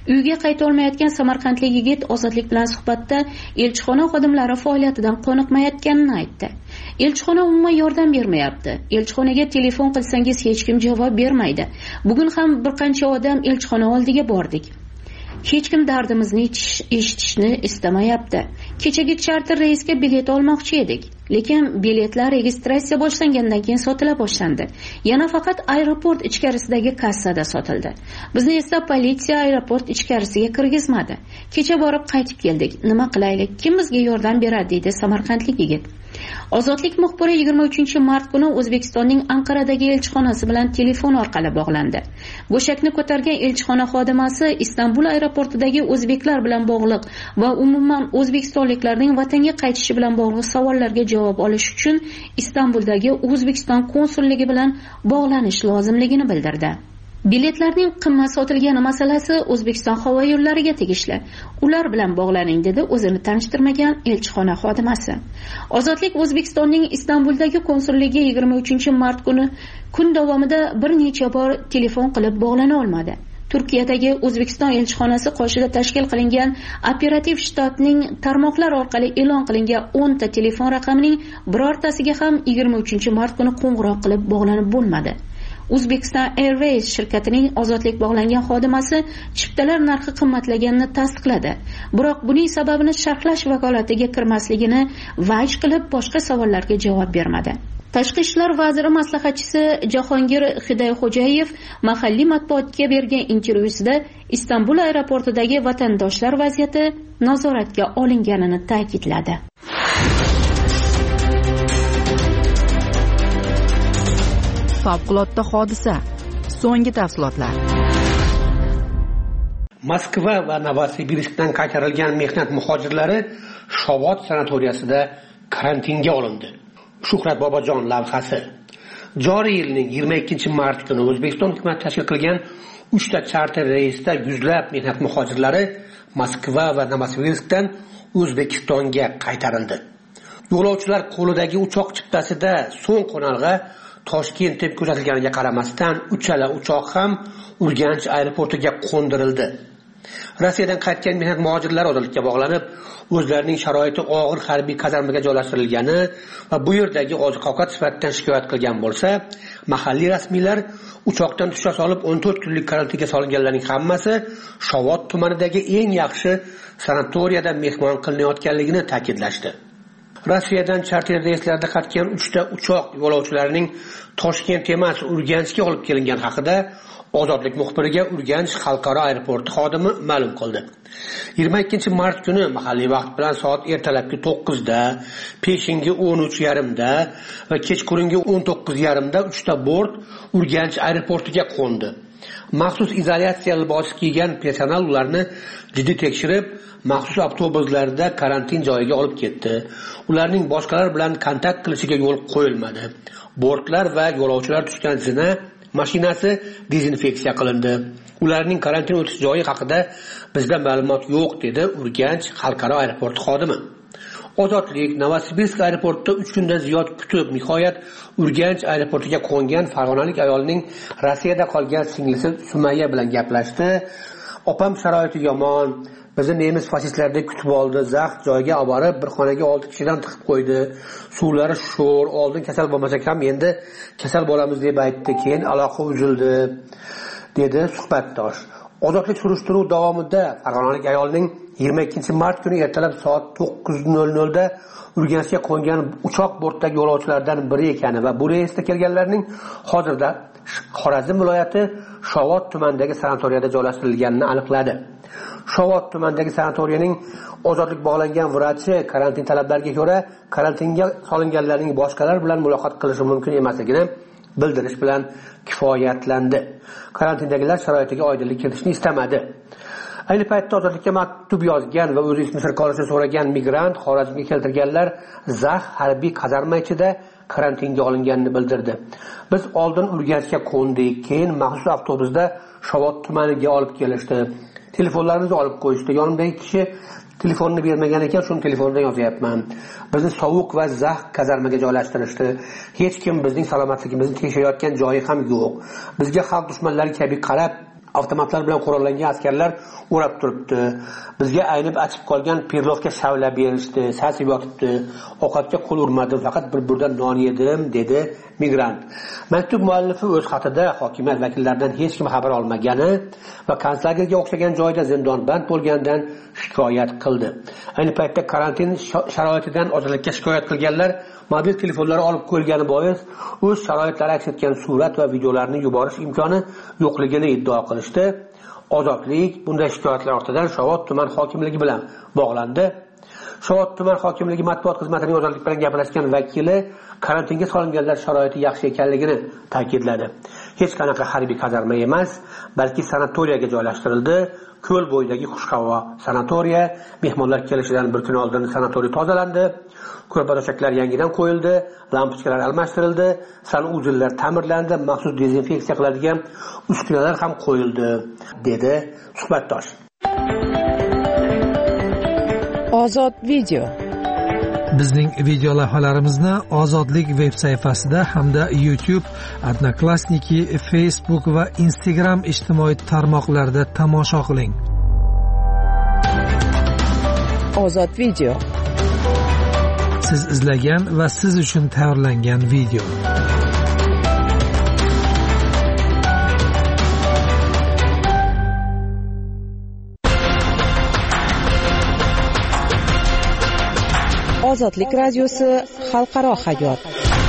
Uyga qayta olmayotgan samarqandlik yigit Ozodlik bilan suhbatda elchixona xodimlari faoliyatidan qoniqmayotganini aytdi. Elchixona umuman yordam bermayapti. Elchixonaga telefon qilsangiz hech kim javob bermaydi. Bugun ham bir qancha odam elchixona oldiga bordik. Hech kim dardimizni eshitishni istamayapti. Kechagi charter reysga bilet olmoqchi edik, lekin biletlar registratsiya boshlangandan keyin sotila boshlandi. Yana faqat aeroport ichkarisidagi kassada sotildi. Bizni esa politsiya aeroport ichkarisiga kirgizmadi. Kecha borib qaytib keldik. Nima qilaylik? Kim bizga yordam beradi, deydi samarqandlik yigit. Ozodlik muxbiri yigirma uchinchi mart kuni O'zbekistonning Anqaradagi elchixonasi bilan telefon orqali bog'landi. Go'shakni ko'targan elchixona xodimasi Istanbul aeroportidagi o'zbeklar bilan bog'liq va umuman o'zbekistonliklarning vatanga qaytishi bilan bog'liq savollarga javob olish uchun Istanbuldagi O'zbekiston konsulligi bilan bog'lanish lozimligini bildirdi. Biletlarning qimmat sotilgani masalasi O'zbekiston havo yo'llariga tegishli. Ular bilan bog'laning, dedi o'zini tanishtirmagan elchixona xodimasi. Ozodlik O'zbekistonning Istanbuldagi konsulligi yigirma uchinchi mart kuni kun davomida bir necha bor telefon qilib bog'lana olmadi. Turkiyadagi O'zbekiston elchixonasi qoshida tashkil qilingan operativ shtatning tarmoqlar orqali e'lon qilingan o'n ta telefon raqamining birortasiga ham yigirma uchinchi mart kuni qo'ng'iroq qilib bog'lanib bo'lmadi. Uzbekistan Airways shirkatining ozodlik bog'langan xodimasi chiptalar narxi qimmatlaganini tasdiqladi. Biroq buning sababini sharhlash vakolatiga kirmasligini vaj qilib boshqa savollarga javob bermadi. Tashqi ishlar vaziri maslahatchisi Jahongir Hidoyxo'jayev mahalliy matbuotga bergan intervyusida Istanbul aeroportidagi vatandoshlar vaziyati nazoratga olinganini ta'kidladi. Favqulodda hodisa. So'nggi tafsilotlar. Moskva va Novosibirskdan qaytarilgan mehnat muhojirlari Shovot sanatoriyasida karantinga olindi. Shuhrat Bobojon lavhasi. Joriy yilning yigirma ikkinchi mart kuni O'zbekiston hukumati tashkil qilgan uchta charter reysda yuzlab mehnat muhojirlari Moskva va Novosibirskdan O'zbekistonga qaytarildi. Yo'lovchilar qo'lidagi uchoq chiptasida so'ng qo'nalg'a Toshkent deb ko'rsatilganiga qaramasdan uchala uchoq ham Urganch aeroportiga qo'ndirildi. Rossiyadan qaytgan mehnat muhojirlar ozodlikka bog'lanib, o'zlarining sharoiti og'ir harbiy kazarmaga joylashtirilgani va bu yerdagi oziq-ovqat sifatidan shikoyat qilgan bo'lsa, mahalliy rasmiylar uchoqdan tusha solib o'n to'rt kunlik karantinga solinganlarning hammasi Shovot tumanidagi eng yaxshi sanatoriyada mehmon qilinayotganligini ta'kidlashdi. Rossiyadan charter reyslarda qatnagan uchta uchoq yo'lovchilarining Toshkent emas Urganchga olib kelingan haqida Ozodlik muxbiriga Urganch xalqaro aeroporti xodimi ma'lum qildi. yigirma ikkinchi mart kuni mahalliy vaqt bilan soat ertalabki to'qqizda, peshingi o'n uch yarim da va kechqurungi o'n to'qqiz yarim da uchta bort Urganch aeroportiga qo'ndi. Maxsus izolyatsiya libosi kiygan personal ularni jiddiy tekshirib, maxsus avtobuslarda karantin joyiga olib ketdi. Ularning boshqalar bilan kontakt qilishiga yo'l qo'yilmadi. Bortlar va yo'lovchilar tushgan zina mashinasi dezinfeksiya qilindi. Ularning karantin o'tish joyi haqida bizda ma'lumot yo'q, dedi Urganch xalqaro aeroporti xodimi. Ozodlik Novosibirsk aeroportida uch kundan ziyod kutib, nihoyat Urganch aeroportiga qo'ngan farg'onalik ayolning Rossiyada qolgan singlisi Sumayya bilan gaplashdi. Opam sharoiti yomon, bizni nemis fasistlardek kutib oldi, zax joyga olib borib, bir xonaga olti kishidan tiqib qo'ydi. Suvlari sho'r, oldin kasal bo'lmasak ham endi kasal bo'lamiz deb aytdi, keyin aloqa uzildi, dedi suhbatdosh. Ozodlik surishtiruv davomida farg'onalik ayolning yigirma ikkinchi mart kuni ertalab soat to'qqiz nol nol da Urganchga qo'ngan uchoq bortdagi yo'lovchilardan biri ekani va bu reysda kelganlarning hozirda Xorazm viloyati Shovot tumanidagi sanatoriyada joylashtirilganini aniqladi. Shovot tumanidagi sanatoriyaning ozodlik bog'langan vrachi karantin talablariga ko'ra karantinga solinganlarning boshqalar bilan muloqot qilishi mumkin emasligini bildirish bilan kifoyatlandi. Karantindagilar sharoitiga oydinlik kiritishni istamadi. Ayni paytda ozodlikka maktub yozgan va o'z ismini sir qolishni so'ragan migrant Xorazmga keltirganlar zax harbiy kazarma ichida karantinga olinganini bildirdi. Biz oldin Urganchga qo'ndik, keyin maxsus avtobusda Shovot tumaniga olib kelishdi. Telefonlarimizni olib qo'yishdi. Yonimdagi kishi telefonni bermagan ekan, shuni telefondan yozyapman. Bizni sovuq va zax kazarmaga joylashtirishdi. Hech kim bizning salomatligimizni tekshirayotgan joyi ham yo'q. Bizga xalq dushmanlari kabi qarab, avtomatlar bilan qurollangan askarlar o'rab turibdi. Bizga aynib achib qolgan pirlovga shavlab berishdi, sasib yotibdi. Ovqatga qo'l urmadim, faqat bir burdan non yedim, dedi migrant. Maktub muallifi o'z xatida hokimiyat vakillaridan hech kim xabar olmagani va konslagerga o'xshagan joyda zindonband bo'lgandan shikoyat qildi. Ayni paytda karantin sharoitidan ozodlikka shikoyat qilganlar mobil telefonlari olib qo'yilgani bois o'z sharoitlari aks etgan surat va videolarni yuborish imkoni yo'qligini iddao qilishdi. Ozodlik bunday shikoyatlar ortidan Shovot tuman hokimligi bilan bog'landi. Shovot tuman hokimligi matbuot xizmatining ozodlik bilan gaplashgan vakili karantinga solinganlar sharoiti yaxshi ekanligini ta'kidladi. Hech qanaqa harbiy kazarma emas, balki sanatoriyaga joylashtirildi. Ko'l bo'yidagi xushhavo sanatoriya, mehmonlar kelishidan bir kun oldin sanatoriy tozalandi. Ko'rpa-to'shaklar yangidan qo'yildi, lampochkalar almashtirildi, sanuzillar ta'mirlandi, maxsus dezinfeksiya qiladigan uskunalar ham qo'yildi, dedi suhbatdosh. Ozod video. Bizning video lavhalarimizni Ozodlik veb sayfasida hamda YouTube, Odnoklassniki, Facebook va Instagram ijtimoiy tarmoqlarida tomosha qiling. Ozod video. Siz izlagan va siz uchun tayyorlangan video. Ozodlik radiosi xalqaro hayot.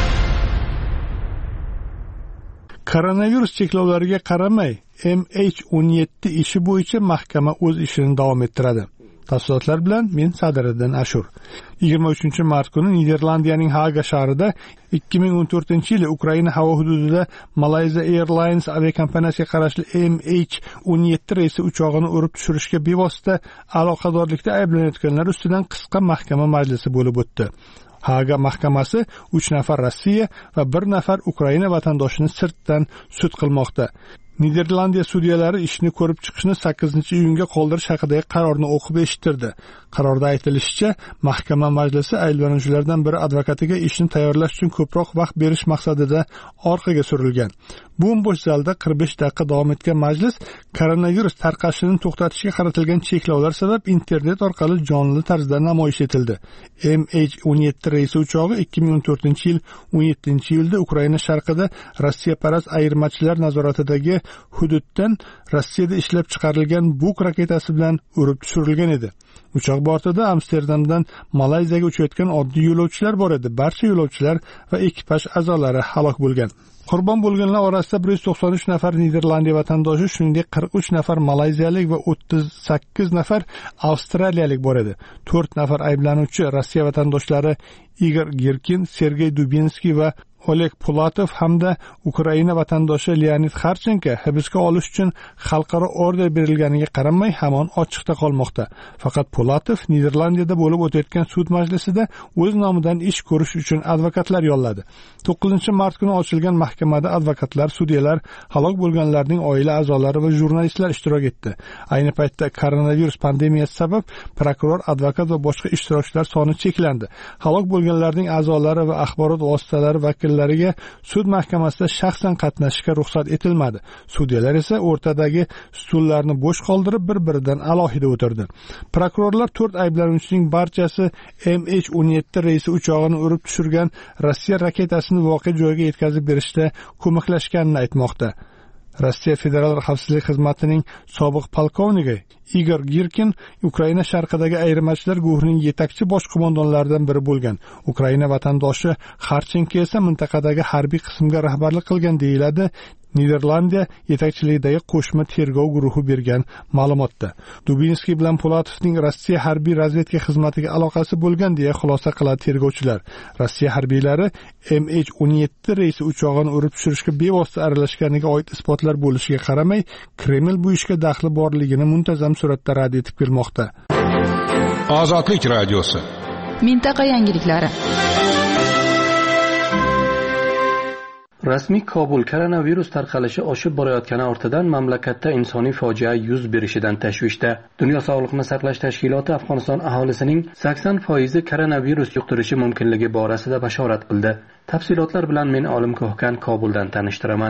Koronavirus cheklovlariga qaramay M H o'n yetti ishi bo'yicha mahkama o'z ishini davom ettiradi. Tafsilotlar bilan men Sadiriddin Ashur. yigirma uchinchi mart kuni Niderlandiyaning Haga shahrida ikki ming o'n to'rtinchi yili Ukraina havo hududida Malaysia Airlines aviakompaniyasiga qarashli M H o'n yetti reysi uchog'ini urib tushirishga bevosita aloqadorlikda ayblanayotganlar ustidan qisqa mahkama majlisi bo'lib o'tdi. Haga mahkamasi uch nafar Rossiya va bir nafar Ukraina vatandoshini sirtdan sud qilmoqda. Niderlandiya sudyalari ishni ko'rib chiqishni sakkizinchi iyunga qoldirish haqidagi qarorni o'qib eshittirdi. Qarorda aytilishicha, mahkama majlisi ayblanuvchilardan biri advokatiga ishni tayyorlash uchun ko'proq vaqt berish maqsadida orqaga surilgan. Bo'm-bo'sh zalda qirq besh daqiqa davom etgan majlis koronavirus tarqalishini to'xtatishga qaratilgan cheklovlar sabab internet orqali jonli tarzda namoyish etildi. M H o'n yetti reysi uchog'i ikki ming o'n to'rtinchi yil o'n yettinchi iyulda Ukraina sharqida Rossiyaparast ayirmachilar nazoratidagi hududdan Rossiyada ishlab chiqarilgan Buk raketasi bilan urib tushirilgan edi. Uchoq bortida Amsterdamdan Malayziyaga uchayotgan oddiy yo'lovchilar bor edi. Barcha yo'lovchilar va ekipaj a'zolari halok bo'lgan. Qurbon bo'lganlar orasida bir yuz to'qson uch nafar Niderlandiya vatandoshi, shuningdek qirq uch nafar malayziyalik va o'ttiz sakkiz nafar avstraliyalik bor edi. to'rt nafar ayblanuvchi Rossiya vatandoshlari Igor Girkin, Sergey Dubinskiy va Oleg Pulatov hamda Ukraina vatandoshi Leonid Xarchenko hibsga olish uchun xalqaro order berilganiga qaramay hamon ochiqda qolmoqda. Faqat Pulatov Niderlandiyada bo'lib o'tayotgan sud majlisida o'z nomidan ish ko'rish uchun advokatlar yolladi. to'qqizinchi mart kuni ochilgan mahkamada advokatlar, sudyalar, halok bo'lganlarning oila a'zolari va jurnalistlar ishtirok etdi. Ayni paytda koronavirus pandemiyasi sabab prokuror, advokat va boshqa ishtirokchilar soni cheklandi. Halok bo'lganlarning a'zolari va axborot vositalari vakillariga sud mahkamasida shaxsan qatnashishga ruxsat etilmadi. Sudyalar esa o'rtadagi stullarni bo'sh qoldirib bir-biridan alohida o'tirdi. Prokurorlar to'rt ayblanuvchining barchasi M H o'n yetti reysi uchog'ini urib tushirgan Rossiya raketasini voqea joyiga yetkazib berishda ko'maklashganini aytmoqda. Rossiya Federal xavfsizlik xizmatining sobiq polkovniki Igor Girkin Ukraina sharqidagi ayirmachilar guruhining yetakchi bosh qo'mondonlaridan biri bo'lgan. Ukraina vatandoshi Xarchenko esa mintaqadagi harbiy qismga rahbarlik qilgan deyiladi Niderlandiya yetakchiligidagi qo'shma tergov guruhi bergan ma'lumotda. Dubinskiy bilan Pulatovning Rossiya harbiy razvedka xizmatiga aloqasi bo'lgan deya xulosa qiladi tergovchilar. Rossiya harbiylari M H o'n yetti reysi uchog'ini urib tushirishga bevosita aralashganiga oid isbotlar bo'lishiga qaramay, Kreml bu ishga daxli borligini muntazam suratda rad etib kelmoqda. Ozodlik radiosi. Mintaqa yangiliklari. Rasmiy Kobul koronavirus tarqalishi oshib borayotgani ortidan mamlakatda insoniy fojia yuz berishidan tashvishda. Dunyo sog'liqni saqlash tashkiloti Afg'oniston aholisining sakson foizi koronavirus yuqtirishi mumkinligi borasida bashorat qildi. Tafsilotlar bilan men Olim Ko'hkan Kobuldan tanishtiraman.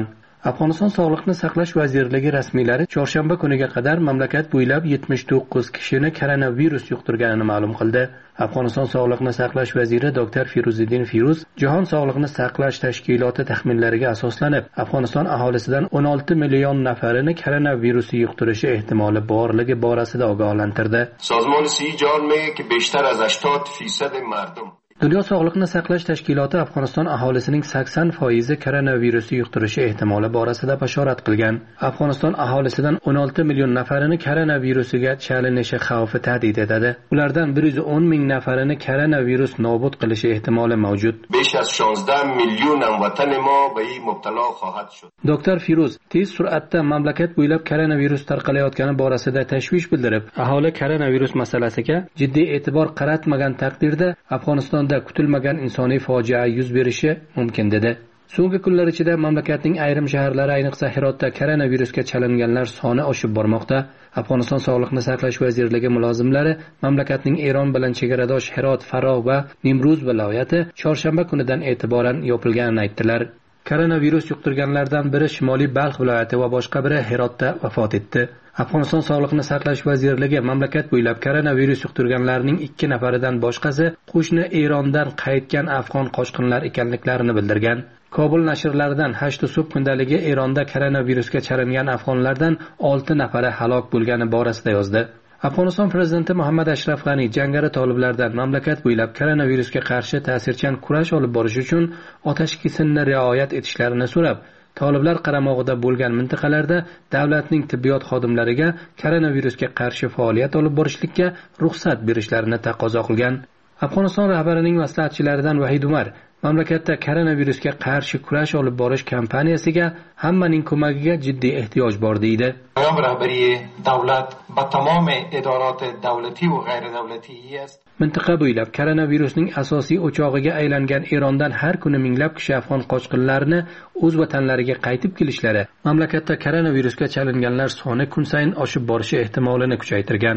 Afg'oniston Sog'liqni saqlash vazirligi rasmiylari chorshanba kuniga qadar mamlakat bo'ylab yetmish to'qqiz kishini koronavirus yuqtirganini ma'lum qildi. Afg'oniston Sog'liqni saqlash vaziri doktor Firuziddin Firuz Jahon Sog'liqni saqlash tashkiloti taxminlariga asoslanib, Afg'oniston aholisidan o'n olti million nafarini koronavirus yuqtirishi ehtimoli borligi borasida ogohlantirdi. Sozmon siyi jon mege ki beshtar az هشتاد فیصد mardum Dunyo Sog'liqni saqlash tashkiloti Afg'oniston aholisining sakson foizi koronavirusni yuqtirishi ehtimoli borasida bashorat qilgan. Afg'oniston aholisidan o'n olti million nafarini koronavirusiga chalinishi xavfi tahdid etadi. Ulardan bir yuz o'n ming nafarini koronavirus nobud qilishi ehtimoli mavjud. besh az shonzde million hamvatan ma be in mubtalo xohad shud. Doktor Firuz tez sur'atda mamlakat bo'ylab koronavirus tarqalayotgani borasida tashvish bildirib, aholi koronavirus masalasiga jiddiy e'tibor qaratmagan taqdirda Afg'oniston kutilmagan insoniy fojia yuz berishi mumkin dedi. So'nggi kunlar ichida mamlakatning ayrim shaharlari, ayniqsa Hirotda koronavirusga chalinganlar soni oshib bormoqda. Afg'oniston Sog'liqni saqlash vazirligi mulozimlari mamlakatning Eron bilan chegaradosh Hirot, Farog va Nimruz viloyati chorshanba kunidan e'tiboran yopilganini aytdilar. Koronavirus yuqtirganlardan biri Shimoliy Balx viloyati va boshqa biri Hirotda vafot etdi. Afg'oniston Sog'liqni saqlash vazirligi mamlakat bo'ylab koronavirus yuqtirganlarning ikki nafaridan boshqasi qo'shni Erondan qaytgan afg'on qochqinlar ekanliklarini bildirgan. Kobul nashrlaridan hashtu sub kundaligi Eronda koronavirusga chalingan afg'onlardan olti nafari halok bo'lgani borasida yozdi. Afg'oniston prezidenti Muhammad Ashraf G'ani jangari toliblardan mamlakat bo'ylab koronavirusga qarshi ta'sirchan kurash olib borish uchun otashkesinni rioyat etishlarini so'rab, toliblar qaramog'ida bo'lgan mintaqalarda davlatning tibbiyot xodimlariga koronavirusga qarshi faoliyat olib borishlikka ruxsat berishlarini taqozo qilgan. Afg'oniston rahbarining maslahatchilaridan Vahid Umar mamlakatda koronavirusga qarshi kurash olib borish kampaniyasiga hammaning ko'magiga jiddiy ehtiyoj bor deydi. rahbari davlat va tamom idorot davlati va g'ayridavlatiy است. Mintaqa bo'ylab koronavirusning asosiy o'chog'iga aylangan Erondan har kuni minglab kishi afg'on qochqinlarini o'z vatanlariga qaytib kelishlari mamlakatda koronavirusga chalinganlar soni kun sayin oshib borishi ehtimolini kuchaytirgan.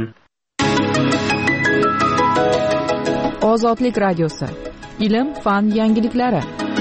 Ozodlik radiosi. Ilm, fan yangiliklari.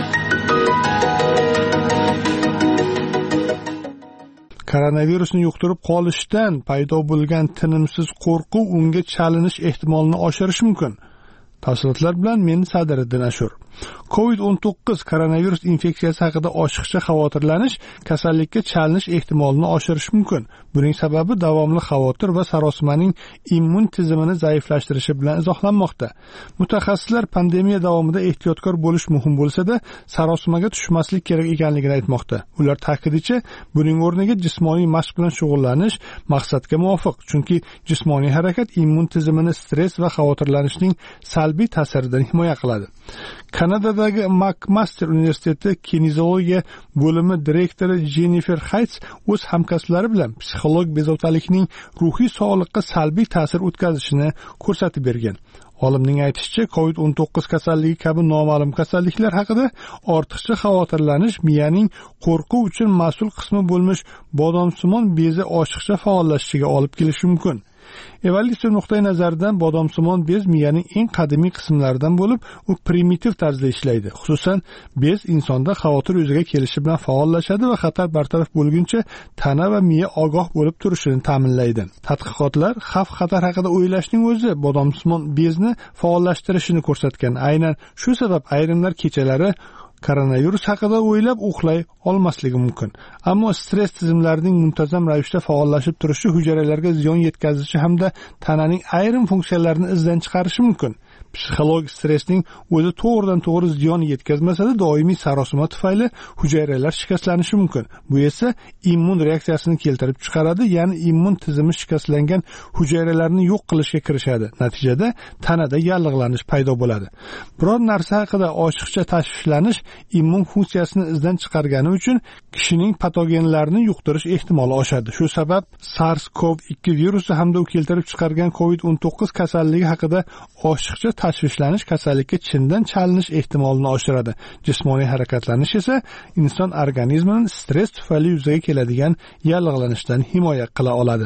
Koronavirusni yuqtirib qolishdan paydo bo'lgan tinimsiz qo'rquv unga chalinish ehtimolini oshirishi mumkin. Tafsilotlar bilan men Sadiriddin Ashur. covid o'n to'qqiz koronavirus infeksiyasi haqida oshiqcha xavotirlanish kasallikka chalinish ehtimolini oshirishi mumkin. Buning sababi davomli xavotir va sarosimaning immun tizimini zaiflashtirishi bilan izohlanmoqda. Mutaxassislar pandemiya davomida ehtiyotkor bo'lish muhim bo'lsa-da, sarosimaga tushmaslik kerak ekanligini aytmoqda. Ular ta'kidicha, buning o'rniga jismoniy mashq bilan shug'ullanish maqsadga muvofiq, chunki jismoniy harakat immun tizimini stress va xavotirlanishning salbiy ta'siridan himoya qiladi. Kanadadagi McMaster universiteti kinezologiya bo'limi direktori Jennifer Hayts o'z hamkasblari bilan psixolog bezovtalikning ruhiy sog'liqqa salbiy ta'sir o'tkazishini ko'rsatib bergan. Olimning aytishicha, covid o'n to'qqiz kasalligi kabi noma'lum kasalliklar haqida ortiqcha xavotirlanish miyaning qo'rquv uchun mas'ul qismi bo'lmish bodomsimon bezi oshiqcha faollashishiga olib kelishi mumkin. Evolyutsiya nuqtai nazaridan bodomsimon bez miyaning eng qadimiy qismlaridan bo'lib, u primitiv tarzda ishlaydi. Xususan, bez insonda xavotir yuzaga kelishi bilan faollashadi va xatar bartaraf bo'lguncha tana va miya ogoh bo'lib turishini ta'minlaydi. Tadqiqotlar xavf-xatar haqida o'ylashning o'zi bodomsimon bezni faollashtirishini ko'rsatgan. Aynan shu sabab ayrimlar kechalari koronavirus haqida o'ylab uxlay olmasligi mumkin. Ammo stress tizimlarining muntazam ravishda faollashib turishi hujayralarga ziyon yetkazishi hamda tananing ayrim funksiyalarini izdan chiqarishi mumkin. Psixologik stressning o'zi to'g'ridan to'g'ri ziyon yetkazmasa-da, doimiy sarosima tufayli hujayralar shikastlanishi mumkin. Bu esa immun reaksiyasini keltirib chiqaradi, ya'ni immun tizimi shikastlangan hujayralarni yo'q qilishga kirishadi. Natijada tanada yallig'lanish paydo bo'ladi. Biror narsa haqida oshiqcha tashvishlanish immun funksiyasini izdan chiqargani uchun kishining patogenlarini yuqtirish ehtimoli oshadi. Shu sabab SARS-CoV ikki virusi hamda u keltirib chiqargan covid o'n to'qqiz kasalligi haqida oshiqcha tashvishlanish kasallikka chindan chalinish ehtimolini oshiradi. Jismoniy harakatlanish esa inson organizmining stress tufayli yuzaga keladigan yallig'lanishdan himoya qila oladi.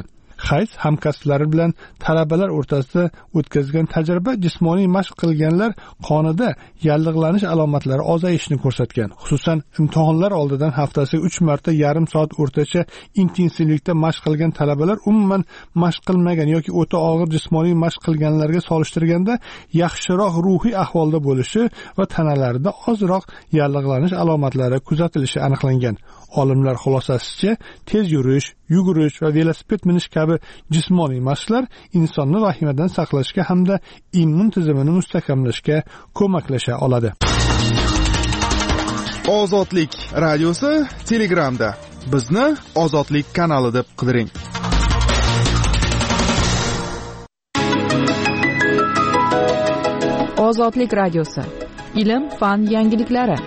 Qays hamkasblari bilan talabalar o'rtasida o'tkazgan tajriba jismoniy mashq qilganlar qonida yallig'lanish alomatlari ozayishini ko'rsatgan. Xususan, imtihonlar oldidan haftasiga uch marta yarim soat o'rtacha intensivlikda mashq qilgan talabalar umuman mashq qilmagan yoki o'ta og'ir jismoniy mashq qilganlarga solishtirganda yaxshiroq ruhiy ahvolda bo'lishi va tanalarida ozroq yallig'lanish alomatlari kuzatilishi aniqlangan. Olimlar xulosasicha, tez yurish, yugurish va velosiped minish kabi jismoniy mashqlar insonni vahimadan saqlashga hamda immun tizimini mustahkamlashga ko'maklasha oladi. Ozodlik radiosi Telegramda. Bizni Ozodlik kanali deb qidiring. Ozodlik radiosi. Ilm, fan, yangiliklari.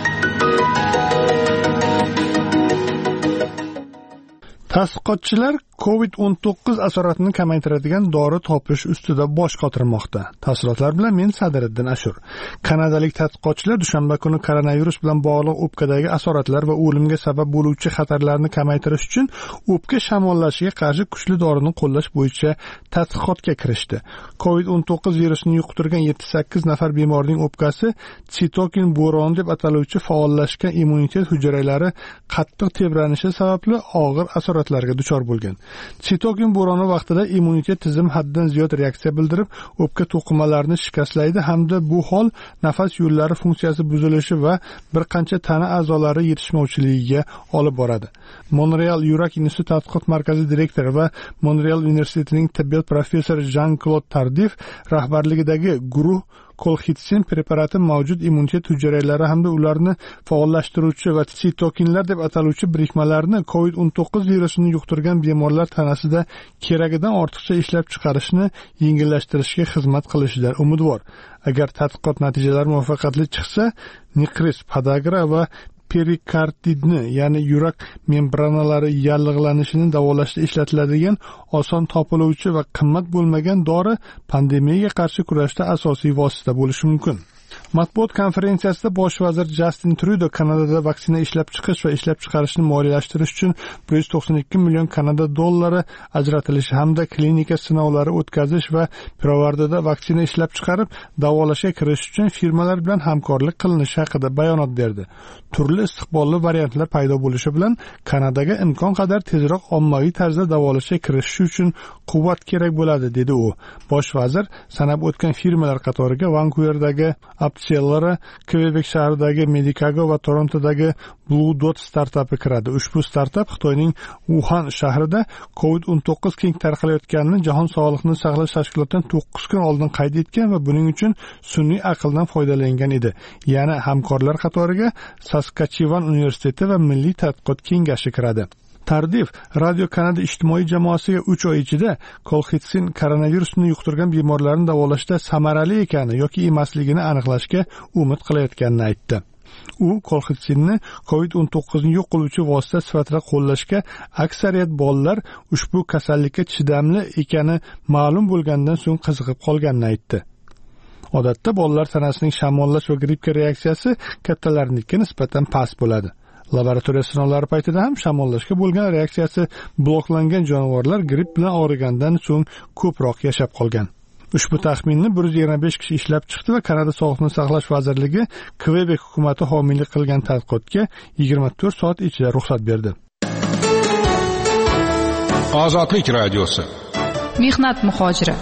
Tadqiqotchilar covid o'n to'qqiz asoratini kamaytiradigan dori topish ustida bosh qotirmoqda. Tafsilotlar bilan men Sadiriddin Ashur. Kanadalik tadqiqotchilar dushanba kuni koronavirus bilan bog'liq o'pkadagi asoratlar va o'limga sabab bo'luvchi xatarlarni kamaytirish uchun o'pka shamollashiga qarshi kuchli dorini qo'llash bo'yicha tadqiqotga kirishdi. covid o'n to'qqiz virusini yuqtirgan yetti sakkiz nafar bemorning o'pkasi sitokin bo'roni deb ataluvchi faollashgan immunitet hujayralari qattiq tebranishi sababli og'ir asoratlarga duchor bo'lgan. Sitokin bo'roni vaqtida immunitet tizimi haddan ziyod reaksiya bildirib, o'pka to'qimalarini shikastlaydi hamda bu hol nafas yo'llari funksiyasi buzilishi va bir qancha tana a'zolari yetishmovchiligiga olib boradi. Montreal yurak instituti tadqiqot markazi direktori va Montreal universitetining tibbiyot professori Jean-Claude Tardif rahbarligidagi guruh kolxitsin preparati mavjud immunitet hujayralari hamda ularni faollashtiruvchi va sitokinlar deb ataluvchi birikmalarni covid o'n to'qqiz virusini yuqtirgan bemorlar tanasida keragidan ortiqcha ishlab chiqarishni yengillashtirishga xizmat qilishidan umidvor. Agar tadqiqot natijalari muvaffaqiyatli chiqsa, nigris, podagra va perikarditni, ya'ni yurak membranalari yallig'lanishini davolashda ishlatiladigan oson topiluvchi va qimmat bo'lmagan dori pandemiyaga qarshi kurashda asosiy vosita bo'lishi mumkin. Matbuot konferensiyasida bosh vazir Justin Trudeau Kanadada vaksina ishlab chiqish va ishlab chiqarishni moliyalashtirish uchun bir yuz to'qson ikki million Kanada dollari ajratilishi hamda klinika sinovlari o'tkazish va pirovardida vaksina ishlab chiqarib davolashga kirish uchun firmalar bilan hamkorlik qilinishi haqida bayonot berdi. Turli istiqbolli variantlar paydo bo'lishi bilan Kanadaga imkon qadar tezroq ommaviy tarzda davolashga kirishish uchun quvvat kerak bo'ladi, dedi u. Bosh vazir sanab o'tgan firmalar qatoriga Vankuverdagi Apsellara, Kvebek shahridagi Medicago va Torontodagi Blue Dot startapi kiradi. Ushbu startap Xitoyning Wuhan shahrida covid o'n to'qqiz keng tarqalayotganini Jahon sog'liqni saqlash tashkilotidan to'qqiz kun oldin qayd etgan va buning uchun sun'iy aqldan foydalangan edi. Yana hamkorlar qatoriga Saskatchewan universiteti va Milliy tadqiqot kengashi kiradi. Tardif Radio Kanada ijtimoiy jamoasiga uch oy ichida kolxitsin koronavirusni yuqtirgan bemorlarni davolashda samarali ekani yoki emasligini aniqlashga umid qilayotganini aytdi. U kolxitsinni covid o'n to'qqiz ni yo'q qiluvchi vosita sifatida qo'llashga aksariyat bolalar ushbu kasallikka chidamli ekani ma'lum bo'lgandan so'ng qiziqib qolganini aytdi. Odatda bolalar tanasining shamollash va grippga reaksiyasi kattalarnikiga nisbatan past bo'ladi. Laboratoriya sinovlari paytida ham shamollashga bo'lgan reaksiyasi bloklangan jonivorlar gripp bilan og'rigandan so'ng ko'proq yashab qolgan. Ushbu taxminni bir yuz yigirma besh kishi ishlab chiqdi va Kanada Sog'liqni saqlash vazirligi Kvebek hukumati homiylik qilgan tadqiqotga yigirma to'rt soat ichida ruxsat berdi. Ozodlik radiosi. Mehnat muhojiri.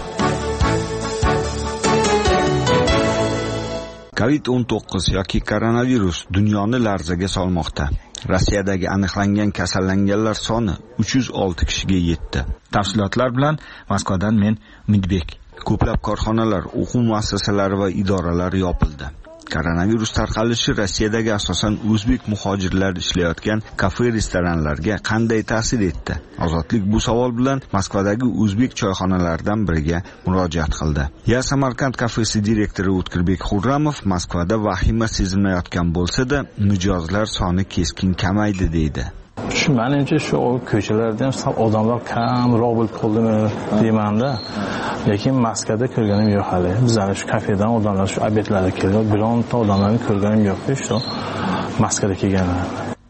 covid o'n to'qqiz yoki koronavirus dunyoni larzaga solmoqda. Rossiyadagi aniqlangan kasallanganlar soni uch yuz olti kishiga yetdi. Tafsilotlar bilan Moskvadan men Umidbek. Ko'plab korxonalar, o'quv muassasalari va idoralar yopildi. Koronavirus tarqalishi Rossiyadagi asosan o'zbek muhojirlar ishlayotgan kafe-restoranlarga qanday ta'sir etdi? Ozodlik bu savol bilan Moskvadagi o'zbek choyxonalaridan biriga murojaat qildi. Ya Samarqand kafesi direktori O'tkirbek Xurramov Moskvada vahima sezilmayotgan bo'lsa-da, mijozlar soni keskin kamaydi deydi. Shu menimcha shu ko'chalarda ham odamlar kamroq bo'lib qoldimi deymanda. Lekin Moskvada ko'rganim yo'q hali. Bizlar shu kafedan odamlar shu obedlarga kelib, bironta odamlarni ko'rganim yo'q shu Moskvada kelganlar.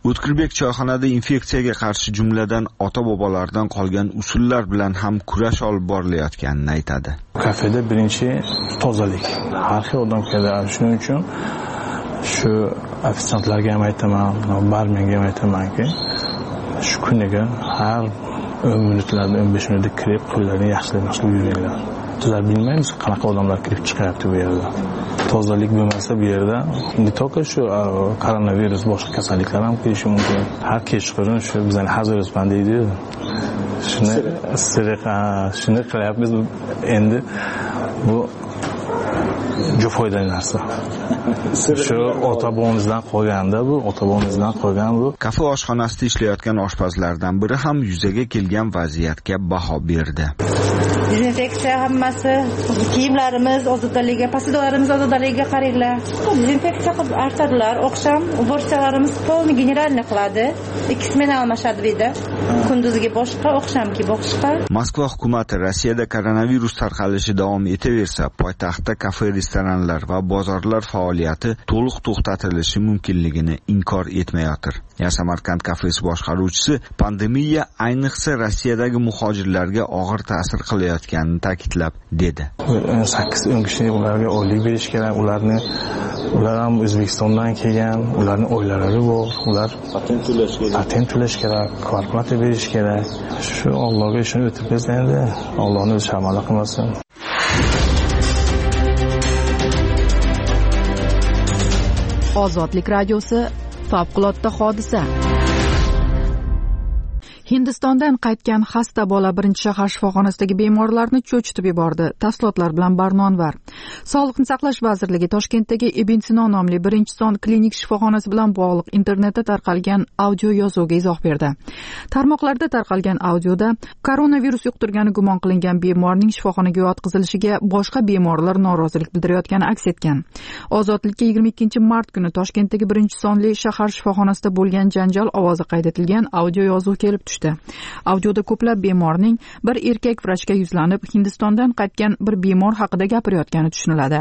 O'tkirbek choyxonada infeksiyaga qarshi jumladan ota-bobolardan qolgan usullar bilan ham kurash olib borilayotganini aytadi. Kafeda birinchi tozalik. Har xil odam keladi. Shuning uchun shu ofitsiantlarga ham aytaman, barmenga ham aytamanki, shu kuniga har o'n minutlarda o'n besh minutda kirib, qo'llarni yaxshilab yuringlar. Sizlar bilmaysiz qanaqa odamlar kirib chiqyapti bu yerda. Tozalik bo'lmasa bu yerda не только shu koronavirus, boshqa kasalliklar ham kelishi mumkin. Har kechqurun shu bizning hazorusman deydi. Shuni siriqa, shuni qilyapmiz endi bu juda foydali narsa. Shu ota-bobomizdan qolganda bu, ota-bobomizdan qolgan bu. Kafe oshxonasida ishlayotgan oshpazlardan biri ham yuzaga kelgan vaziyatga baho berdi. Dezinfeksiya hammasi, kiyimlarimiz ozodaligiga, posudlarimiz ozodaligiga qaranglar. Dezinfeksiya qilib artadilar, oqshom uborchalarimiz polni generalni qiladi. Ikki smena almashadi deydi. Kunduzgi boshqa, oqshomgi boshqa. Moskva hukumati Rossiyada koronavirus tarqalishi davom etaversa, poytaxtda kafe, restoranlar va bozorlar faoliyati to'liq to'xtatilishi mumkinligini inkor etmayotir. Samarqand kafesi boshqaruvchisi pandemiya ayniqsa Rossiyadagi muhojirlarga og'ir ta'sir qilayotganini ta'kidlab dedi. sakkiz o'n kishi ularga oylik berish kerak, ularni ular ham O'zbekistondan kelgan, ularning oilalari bor, ular patent to'lash kerak, patent to'lash kerak, kvarplata berish kerak. Shu Allohga ishonib o'tibmiz endi, Allohni o'zi shamala qilmasin. Ozodlik radiosi favqulodda hodisa. Hindistondan qaytgan xasta bola birinchi shahar shifoxonasidagi bemorlarni cho'chitib yubordi. Tafsilotlar bilan Barno Anvar. Sog'liqni saqlash vazirligi Toshkentdagi Ibn Sino nomli birinchi son klinik shifoxonasi bilan bog'liq internetda tarqalgan audio yozuvga izoh berdi. Tarmoqlarda tarqalgan audioda koronavirus yuqtirgani gumon qilingan bemorning shifoxonaga yotqizilishiga boshqa bemorlar norozilik bildirayotgani aks etgan. Ozodlikka yigirma ikkinchi mart kuni Toshkentdagi birinchi sonli shahar shifoxonasida bo'lgan janjal ovozi qayd etilgan audio yozuv kelib tushdi. Audioda ko'plab bemorning bir erkak vrachga yuzlanib, Hindistondan qaytgan bir bemor haqida gapirayotgani tushuniladi.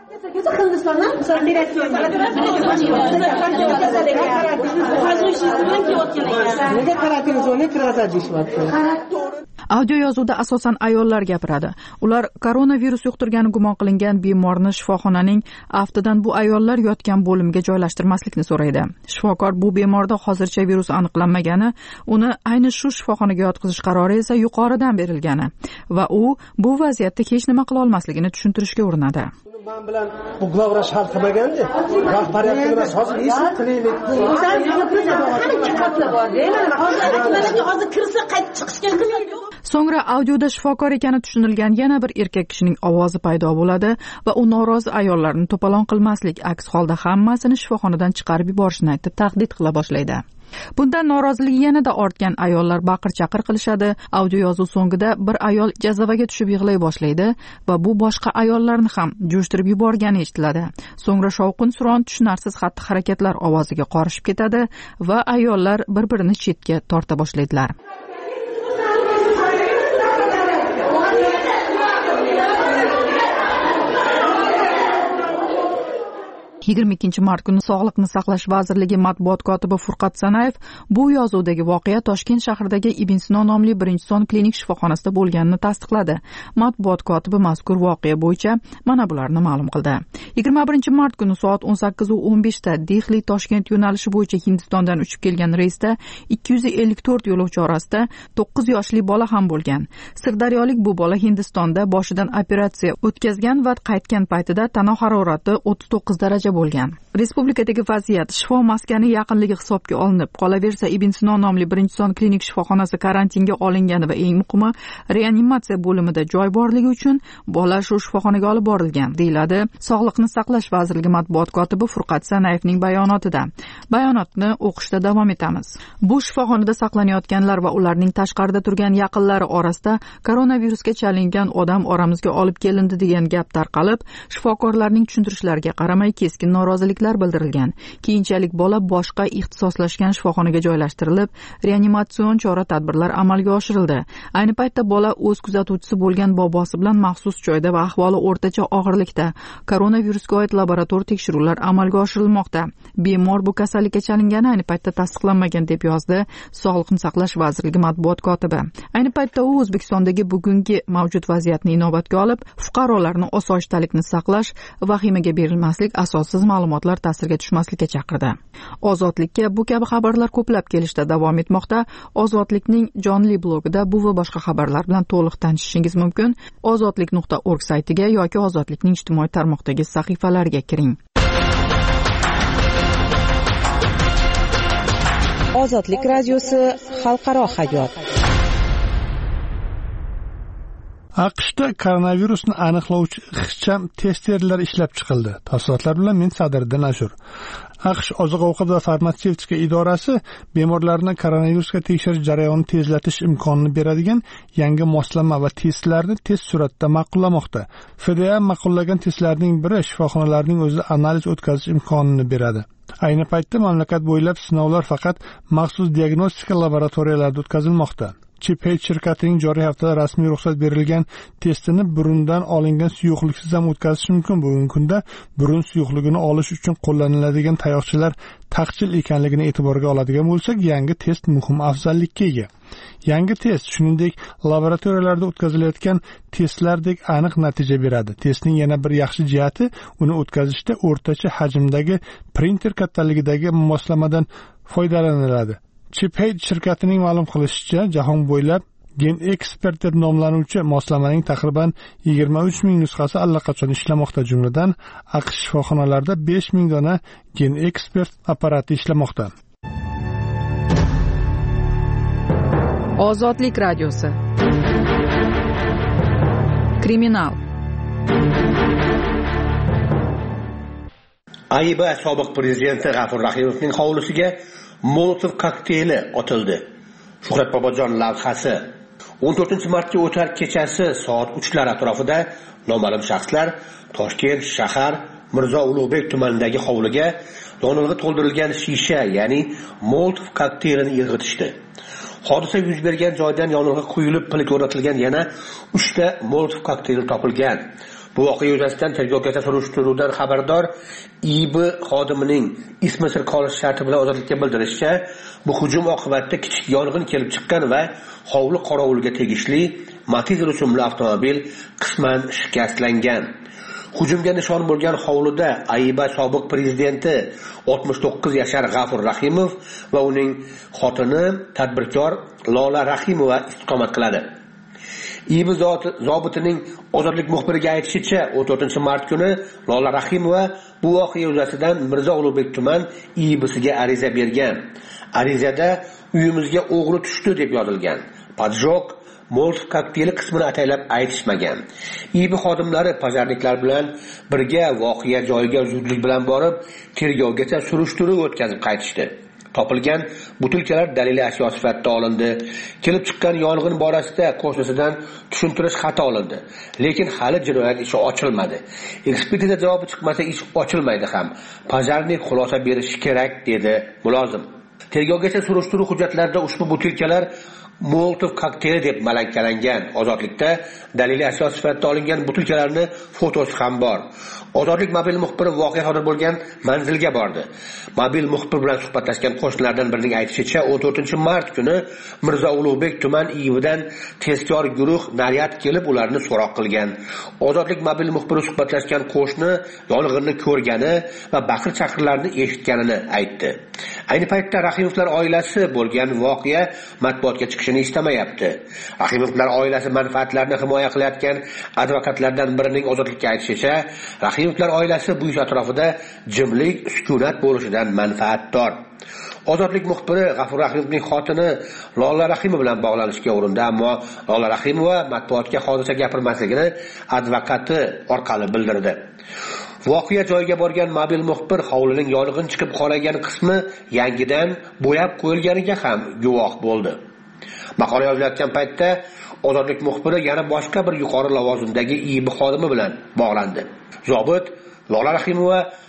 Audio yozuvda asosan ayollar gapiradi. Ular koronavirus yuqtirgani gumon qilingan bemorni shifoxonaning aftidan bu ayollar yotgan bo'limga joylashtirmaslikni so'raydi. Shifokor bu bemorda hozircha virus aniqlanmagani, uni ayni shu shifoxonaga yotqizish qarori esa yuqoridan berilgani va u bu vaziyatda hech nima qila olmasligini tushuntirishga urinadi. Men bilan bu glavrash hal qilmagandi. Rahbariyatni emas, hozir eshit qilaylik. So'ngra audioda shifokor ekani tushunilgan yana bir erkak kishining ovozi paydo bo'ladi va u norozi ayollarni to'polon qilmaslik, aks holda hammasini shifoxonadan chiqarib yuborishni aytib tahdid qila boshlaydi. Bundan noroziligi yanada ortgan ayollar baqir-chaqir qilishadi. Audio yozuv so'ngida bir ayol jazavaga tushib yig'lay boshlaydi va bu boshqa ayollarni ham jo'shtirib yuborgani eshitiladi. So'ngra shovqin-suron, tushunarsiz xatti-harakatlar ovoziga qorishib ketadi va ayollar bir-birini chetga torta boshlaydilar. yigirma ikkinchi mart kuni Sog'liqni saqlash vazirligi matbuot kotibi Furqat Sanayev bu yozuvdagi voqea Toshkent shahridagi Ibn Sino nomli birinchi son klinik shifoxonasida bo'lganini tasdiqladi. Matbuot kotibi mazkur voqea bo'yicha mana bularni ma'lum qildi. yigirma birinchi mart kuni soat o'n sakkiz o'n besh da Dehli Toshkent yo'nalishi bo'yicha Hindistondan uchib kelgan reysda ikki yuz ellik to'rt yo'lovchi orasida to'qqiz yoshli bola ham bo'lgan. Sirdaryolik bu bola Hindistonda boshidan operatsiya o'tkazgan va qaytgan paytida tana harorati o'ttiz to'qqiz daraja bo'lgan. Respublikadagi vaziyat shifo maskani yaqinligi hisobga olinib, qolaversa Ibn Sino nomli birinchi son klinik shifoxonasi karantinga olingani va eng muhimi reanimatsiya bo'limida joy borligi uchun bola shu shifoxonaga olib borilgan, deyiladi Sog'liqni saqlash vazirligi matbuot kotibi Furqat Sanayevning bayonotida. Bayonotni o'qishda davom etamiz. Bu shifoxonada saqlanayotganlar va ularning tashqarida turgan yaqinlari orasida koronavirusga chalingan odam oramizga olib kelindi degan gap tarqalib, shifokorlarning tushuntirishlariga qaramay keskin keskin noroziliklar bildirilgan. Keyinchalik bola boshqa ixtisoslashgan shifoxonaga joylashtirilib, reanimatsion chora-tadbirlar amalga oshirildi. Ayni paytda bola o'z kuzatuvchisi bo'lgan bobosi bilan maxsus joyda va ahvoli o'rtacha og'irlikda. Koronavirusga oid laborator tekshiruvlar amalga oshirilmoqda. Bemor bu kasallikka chalingani ayni paytda tasdiqlanmagan deb yozdi Sog'liqni saqlash vazirligi matbuot kotibi. Ayni paytda u O'zbekistondagi bugungi mavjud vaziyatni inobatga olib, fuqarolarni osoyishtalikni saqlash, vahimaga berilmaslik, asossiz ma'lumotlar ta'siriga tushmaslikka chaqirdi. Ozodlikka bu kabi xabarlar ko'plab kelishda davom etmoqda. Ozodlikning jonli blogida bu va boshqa xabarlar bilan to'liq tanishishingiz mumkin. ozodlik nuqta org saytiga yoki Ozodlikning ijtimoiy tarmoqdagi sahifalariga kiring. Ozodlik radiosi xalqaro hayot. AQShda koronavirusni aniqlovchi ixcham testerlar ishlab chiqildi. Tafsilotlar bilan men Sadriddin Ashur. AQSh Oziq-ovqat va farmatsevtika idorasi bemorlarni koronavirusga tekshirish jarayonini tezlatish imkonini beradigan yangi moslama va testlarni tez suratda ma'qullamoqda. F D A ma'qullagan testlarning biri shifoxonalarning o'zida analiz o'tkazish imkonini beradi. Ayni paytda mamlakat bo'ylab sinovlar faqat maxsus diagnostika laboratoriyalarida o'tkazilmoqda. Chipage shirkatining joriy haftada rasmiy ruxsat berilgan testini burundan olingan suyuqliksiz ham o'tkazish mumkin. Bugungi kunda burun suyuqligini olish uchun qo'llaniladigan tayoqchalar taqchil ekanligini e'tiborga oladigan bo'lsak, yangi test muhim afzallikka ega. Yangi test, shuningdek, laboratoriyalarda o'tkazilayotgan testlardek aniq natija beradi. Testning yana bir yaxshi jihati, uni o'tkazishda o'rtacha hajmdagi printer kattaligidagi moslamadan foydalaniladi. Chipage shirkatining ma'lum qilishicha, jahon bo'ylab GenExpert deb nomlanuvchi moslamaning taqriban yigirma uch ming nusxasi allaqachon ishlamoqda. Jumladan, AQSh shifoxonalarida besh ming dona GenExpert apparati ishlamoqda. Ozodlik radiosi. Kriminal. Ayba sobiq prezidenti G'afur Rahimovning hovlisiga Molotov kokteyli otildi. Shuhrat Bobojon lavhasi. o'n to'rtinchi martga o'tar kechasi soat uchlar atrofida noma'lum shaxslar Toshkent shahar Mirzo Ulug'bek tumanidagi hovliga yonilg'i to'ldirilgan shisha, ya'ni Molotov kokteylini irg'itishdi. Hodisa yuz bergan joydan yonilg'i quyilib, pilik o'rnatilgan yana uchta Molotov kokteyli topilgan. Bu voqea yuzasidan tergovgacha surishtiruvdan xabardor I B xodimining ismi sir qolish sharti bilan ozodlikka bildirishicha, bu hujum oqibatida kichik yong'in kelib chiqqan va hovli qorovuliga tegishli Matiz rusumli avtomobil qisman shikastlangan. Hujumga nishon bo'lgan hovlida Ayba sobiq prezidenti oltmish to'qqiz yashar G'afur Rahimov va uning xotini tadbirkor Lola Rahimova istiqomat qiladi. I B zobitining Ozodlik muxbiriga aytishicha, o'n to'rtinchi mart kuni Lola Rahimova bu voqea yuzasidan Mirzo Ulug'bek tuman I B'siga ariza bergan. Arizada uyimizga o'g'ri tushdi deb yozilgan. Padjok Molotov kokteyli qismini ataylab aytishmagan. I B xodimlari pajarniklar bilan birga voqea joyiga zudlik bilan borib, tergovgacha surishtiruv o'tkazib qaytishdi. Topilgan butilkalar daliliy ashyo sifatida olindi. Kelib chiqqan yong'in borasida qo'shnisidan tushuntirish xati olindi. Lekin hali jinoyat ishi ochilmadi. Ekspertiza javobi chiqmasa ish ochilmaydi ham. Pajarnik xulosa berishi kerak, dedi mulozim. Tergovgacha surishtiruv hujjatlarida ushbu butilkalar Molotov kokteyli deb malakalangan. Ozodlikda daliliy ashyo sifatida olingan butilkalarni fotosi ham bor. Ozodlik mobil muxbiri voqea sodir bo'lgan manzilga bordi. Mobil muxbir bilan suhbatlashgan qo'shnilardan birining aytishicha, o'n to'rtinchi mart kuni Mirzo Ulug'bek tuman I B'dan tezkor guruh naryad kelib ularni so'roq qilgan. Ozodlik mobil muxbiri suhbatlashgan qo'shni yong'inni ko'rgani va baqir-chaqirlarni eshitganini aytdi. Ayni paytda Rahimovlar oilasi bo'lgan voqea matbuotga chiqishini istamayapti. Rahimovlar oilasi manfaatlarini himoya qilayotgan advokatlardan birining Ozodlikka aytishicha, Rahimovlar oilasi bu ish atrofida jimlik, sukunat bo'lishidan manfaatdor. Ozodlik muxbiri G'afur Rahimovning xotini Lola Rahimova bilan bog'lanishga urindi, ammo Lola Rahimova matbuotga hodisa gapirmasligini advokati orqali bildirdi. Voqea joyiga borgan mobil muxbir hovlining yong'in chiqib qolgan qismi yangidan bo'yab qo'yilganiga ham guvoh bo'ldi. Maqola yozilayotgan paytda Ozodlik muxbiri yana boshqa bir yuqori lavozimdagi I B xodimi bilan bog'landi. Zobit Lola Rahimova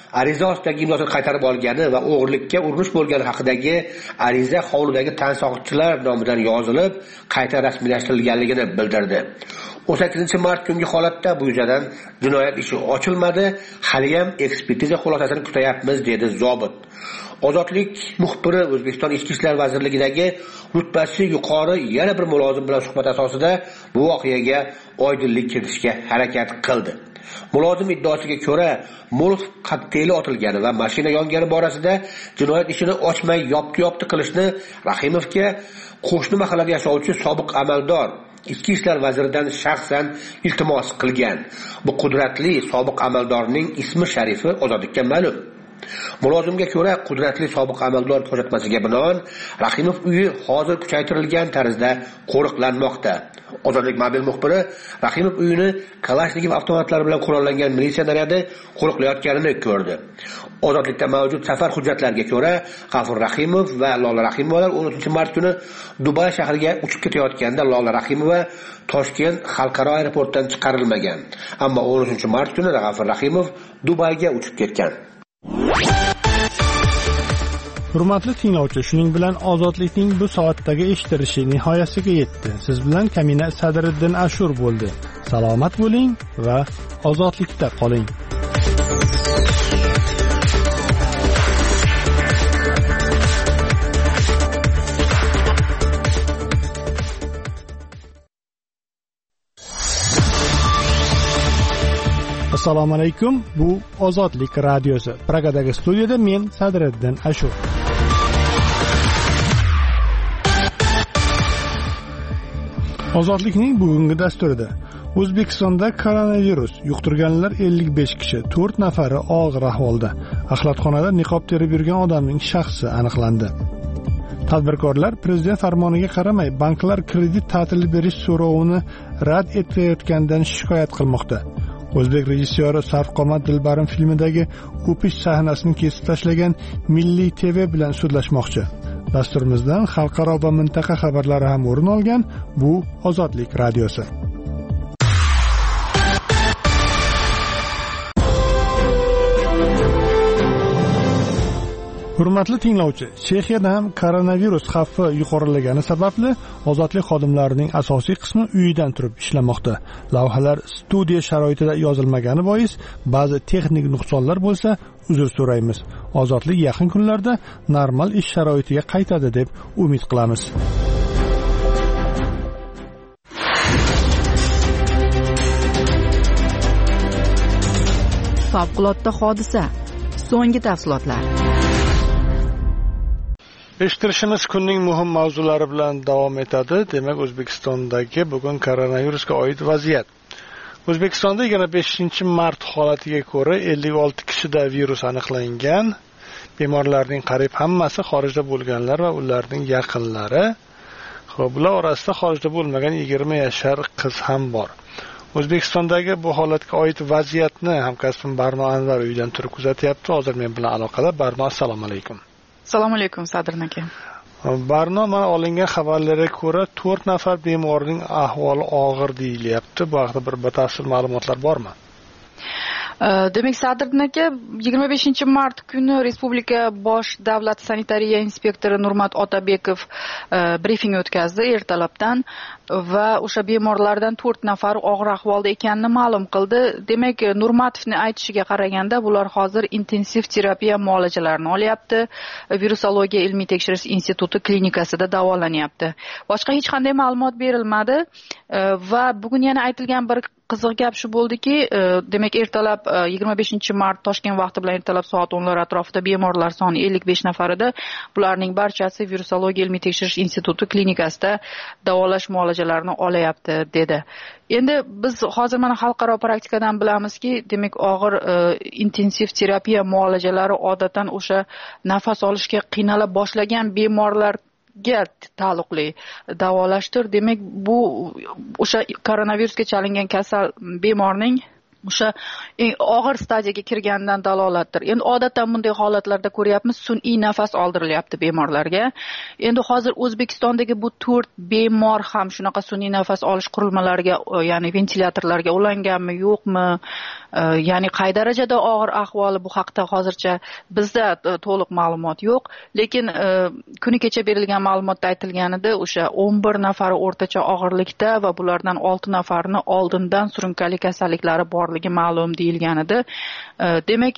ariza ostidagi imzosini qaytarib olgani va o'g'irlikka urinish bo'lgani haqidagi ariza hovlidagi tan sog'chilar nomidan yozilib, qayta rasmiylashtirilganligini bildirdi. o'n sakkizinchi mart kungi holatda bu yuzasidan jinoyat ishi ochilmadi, hali ham ekspertiza xulosasini kutayapmiz, dedi zobit. Ozodlik muxbiri O'zbekiston Ichki ishlar vazirligidagi rutbasi yuqori yana bir mulozim bilan suhbat asosida bu voqeaga oydinlik kiritishga harakat qildi. Mulozim iddaosiga ko'ra, Molotov kokteyli otilgani va mashina yongani borasida jinoyat ishini ochmay yopti-yopti qilishni Rahimovga qo'shni mahallada yashovchi sobiq amaldor Ichki ishlar vaziridan shaxsan iltimos qilgan. Bu qudratli sobiq amaldorning ismi sharifi ozodlikka ma'lum. Mulozimga ko'ra, qudratli sobiq amaldor ko'rsatmasiga binoan Rahimov uyi hozir kuchaytirilgan tarzda qo'riqlanmoqda. Ozodlik mobil muxbiri Rahimov uyini Kalashnikov avtomatlari bilan qurollangan militsiya naryadi qo'riqlayotganini ko'rdi. Ozodlikda mavjud safar hujjatlariga ko'ra, G'afur Rahimov va Lola Rahimovalar o'n uchinchi mart kuni Dubay shahriga uchib ketayotganda Lola Rahimova Toshkent xalqaro aeroportdan chiqarilmagan. Ammo o'n uchinchi mart kuni G'afur Rahimov Dubayga uchib ketgan. Hurmatli tinglovchi, shuning bilan ozodlikning bu soatdagi eshitilishi nihoyasiga yetdi. Siz bilan Kamina Sadriddin Ashur bo'ldi. Salomat bo'ling va ozodlikda qoling. Assalomu alaykum. Bu Ozodlik radiosi. Pragadagi studiyada men Sadriddin Ashur. Ozodlikning bugungi dasturida O'zbekistonda koronavirus yuqtirganlar ellik besh kishi, to'rt nafari og'ir ahvolda. Axlatxonada niqob terib yurgan odamning shaxsi aniqlandi. Tadbirkorlar prezident farmoniga qaramay banklar kredit ta'tili berish so'rovini rad etayotganidan shikoyat qilmoqda. O'zbek rejissyori Sarvqomat Dilbarim filmidagi o'pish sahnasini kesib tashlagan Milliy T V bilan sudlashmoqchi. Dasturimizdan xalqaro va mintaqa xabarlari ham o'rin olgan. Bu Ozodlik radiosi. Hurmatli tinglovchi, Chexiyada ham koronavirus xavfi yuqorilagani sababli ozodlik xodimlarining asosiy qismi uyidan turib ishlamoqda. Lavhalar studiya sharoitida yozilmagani bois ba'zi texnik nuqsonlar bo'lsa, uzr so'raymiz. Ozodlik yaqin kunlarda normal ish sharoitiga qaytadi deb umid qilamiz. Favqulodda hodisa. So'nggi tafsilotlar. Eshittirishimiz kunning muhim mavzulari bilan davom etadi. Demak, O'zbekistondagi bugun koronavirusga oid vaziyat. O'zbekistonda yigirma beshinchi mart holatiga ko'ra ellik olti kishida virus aniqlangan. Bemorlarning qariyb hammasi xorijda bo'lganlar va ularning yaqinlari. Xo'p, bular orasida xorijda bo'lmagan yigirma yashar qiz ham bor. O'zbekistondagi bu holatga oid vaziyatni hamkasbim Barno Anvar uydan turib kuzatyapti. Hozir men bilan aloqada. Barno, assalomu alaykum. Assalomu alaykum Sadrin aka. Barno, mana olingan xabarlarga ko'ra to'rt nafar bemorning ahvoli og'ir deyilyapti. Bu haqida bir batafsil ma'lumotlar bormi? Demak, Sadrin aka, yigirma beshinchi mart kuni Respublika bosh davlat sanitariya inspektori Nurmat Otabekov brifing o'tkazdi ertalabdan va o'sha bemorlardan to'rt nafar og'ir ahvolda ekanini ma'lum qildi. Demak, Nurmatovning aytishiga qaraganda bular hozir intensiv terapiya muolajalarini olyapti. Virusologiya ilmiy tekshirish instituti klinikasida davolanyapti. Boshqa hech qanday ma'lumot berilmadi va bugun yana aytilgan bir qiziq gap shu bo'ldiki, demak ertalab yigirma beshinchi mart Toshkent vaqti bilan ertalab soat o'nlar atrofida bemorlar soni ellik besh nafar edi. Bularning barchasi Virusologiya ilmiy tekshirish instituti klinikasida davolash muolajalarini olyapti dedi. Endi biz hozir mana xalqaro praktikadan bilamizki, demak og'ir intensiv terapiya muolajalari odatdan o'sha nafas olishga qiynala boshlagan bemorlar ga taalluqli davolashdir. Demak, bu o'sha koronavirusga chalingan kasal bemorning o'sha eng og'ir stadiyaga kirganidan dalolatdir. Endi odatda bunday holatlarda ko'ryapmiz, sun'iy nafas oldirilyapti bemorlarga. Endi hozir O'zbekistondagi bu to'rt bemor ham shunaqa sun'iy nafas olish qurilmalariga, ya'ni ventilyatorlarga ulanganmi, yo'qmi? Ya'ni qay darajada og'ir ahvoli bu haqda hozircha bizda to'liq ma'lumot yo'q, lekin kuni kecha berilgan ma'lumotda aytilganida o'sha o'n bir nafari o'rtacha og'irlikda va bulardan olti nafarini oldindan surunkali kasalliklari borligi ma'lum deyilgan edi. Demak,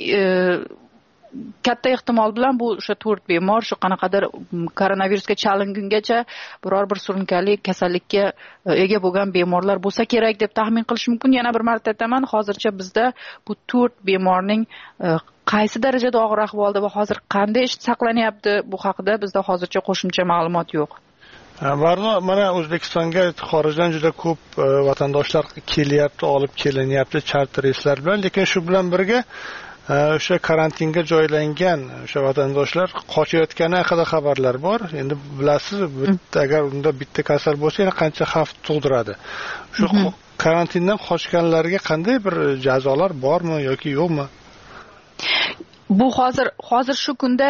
katta ehtimol bilan bu o'sha to'rt bemor shu qanaqadir koronavirusga chalingungacha biror bir surunkali kasallikka ega bo'lgan bemorlar bo'lsa kerak deb taxmin qilish mumkin. Yana bir marta aytaman, hozircha bizda bu to'rt bemorning qaysi darajada og'ir ahvolda va hozir qanday ish saqlanyapti, bu haqida bizda hozircha qo'shimcha ma'lumot yo'q. Barno, mana O'zbekistonga xorijdan juda ko'p vatandoshlar kelyapti, olib kelinyapti charter reyslar bilan, lekin shu bilan birga o'sha karantinga joylangan o'sha vatandoshlar qochayotgani haqida xabarlar bor. Endi bilasiz, agar unda bitta kasal bo'lsa, yana qancha xavf tug'diradi. Shu karantindan qochganlarga qanday bir jazolar bormi yoki yo'qmi? Bu hozir hozir shu kunda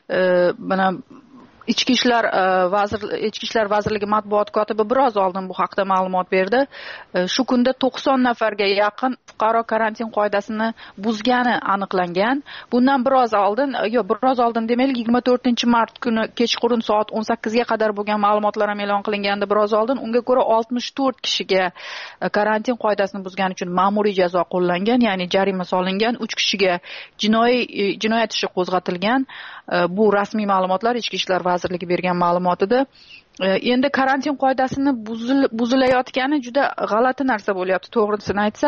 mana Ichki ishlar vazir Ichki ishlar vazirligi matbuot kotibi biroz oldin bu haqda ma'lumot berdi. Shu kunda to'qson nafarga yaqin fuqaro karantin qoidasini buzgani aniqlangan. Bundan biroz oldin, yo'q, biroz oldin demaylik, yigirma to'rtinchi mart kuni kechqurun soat o'n sakkizga qadar bo'lgan ma'lumotlar ham e'lon qilingandi biroz oldin. Unga ko'ra oltmish to'rt kishiga karantin qoidasini buzgani uchun ma'muriy jazo qo'llangan, ya'ni jarima solingan. uch kishiga jinoiy jinoyat ishi qo'zg'atilgan. Bu rasmiy ma'lumotlar Ichki ishlar vazirligi bergan ma'lumotida. Endi karantin qoidasini buzilayotgani juda g'alati narsa bo'lyapti, to'g'risini aytsa.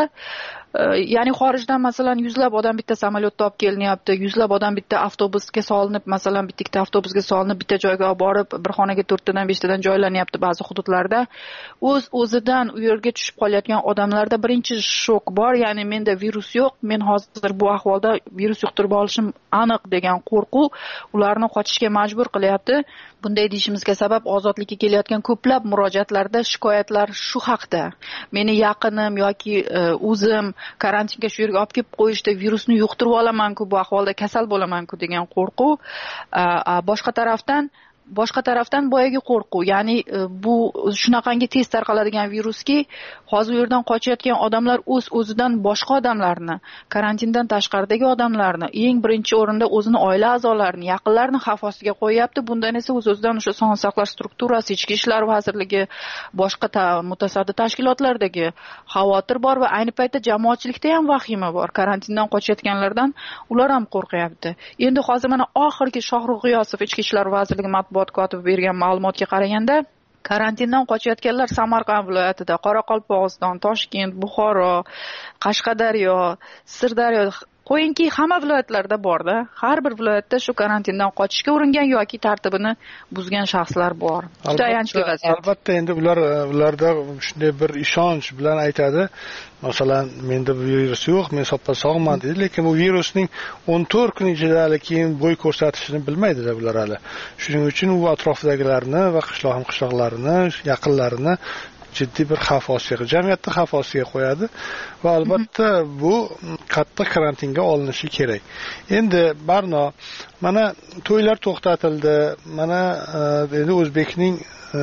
Ya'ni xorijdan masalan yuzlab odam bitta samolyotda olib kelinyapti, yuzlab odam bitta avtobusga solinib, masalan bitta ikkita avtobusga solinib bitta joyga olib borib, bir xonaga to'rttadan beshtadan joylanyapti ba'zi hududlarda. O'z o'zidan u yerga tushib qolayotgan odamlarda birinchi shok bor, ya'ni menda virus yo'q, men hozir bu ahvolda virus yuqtirib olishim aniq degan qo'rquv ularni qochishga majbur qilyapti. Bunday deyishimizga sabab ozodlikka kelayotgan ko'plab murojaatlarda shikoyatlar shu haqda. Meni yaqinim yoki o'zim karantinga shu yerga olib kelib qo'yishda virusni yuqtirib olaman-ku, bu ahvolda kasal bo'laman-ku degan qo'rquv. Boshqa tarafdan Boshqa tarafdan boyagi qo'rquv, ya'ni bu shunaqangi tez tarqaladigan viruski, hozir u yerdan qochayotgan odamlar o'z o'zidan boshqa odamlarni, karantindan tashqaridagi odamlarni, eng birinchi o'rinda o'zini oila a'zolarini, yaqinlarini xavf ostiga qo'yapti. Bundan esa o'z o'zidan o'sha sog'liqni saqlash strukturasi, Ichki ishlar vazirligi, boshqa mutasaddi tashkilotlardagi xavotir bor va ayni paytda jamoatchilikda ham vahima bor. Karantindan qochayotganlardan ular ham qo'rqyapti. Endi hozir mana oxirgi Shohrux G'iyosov Ichki ishlar vazirligi matbuot kotibi bergan ma'lumotga qaraganda, karantindan qochayotganlar Samarqand viloyatida, Qoraqalpog'iston, Toshkent, Buxoro, Qashqadaryo, Sirdaryo, qo'yingki hamma viloyatlarda bor-da. Har bir viloyatda shu karantindan qochishga uringan yoki tartibini buzgan shaxslar bor. Juda ayanchli vaziyat. Albatta, endi ular ularda shunday bir ishonch bilan aytadi. Masalan, menda bu virus yo'q, men soppa sog'man deydi, lekin bu virusning o'n to'rt kun ichida keyin bo'y ko'rsatishini bilmaydi-da bular hali. Shuning uchun u atrofidagilarni va qishloq qishloqlarini, yaqinlarini jiddiy bir xavf ostiga, jamiyatni xavf ostiga qo'yadi va albatta bu qattiq karantinga olinishi kerak. Endi Barno, mana to'ylar to'xtatildi, mana endi o'zbekning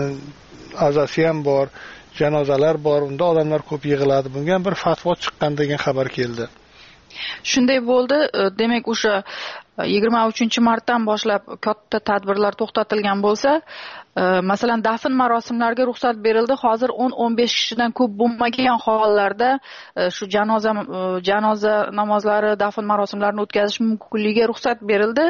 azasi ham bor, janozalar bor, unda odamlar ko'p yig'iladi. Bunga bir fatvo chiqqan degan xabar keldi. Shunday bo'ldi. Demak, o'sha yigirma uchinchi martdan boshlab katta tadbirlar to'xtatilgan bo'lsa, masalan dafn marosimlariga ruxsat berildi. Hozir o'n o'n besh kishidan ko'p bo'lmagan hollarda shu janoza janoza namozlari, dafn marosimlarini o'tkazish mumkinligiga ruxsat berildi.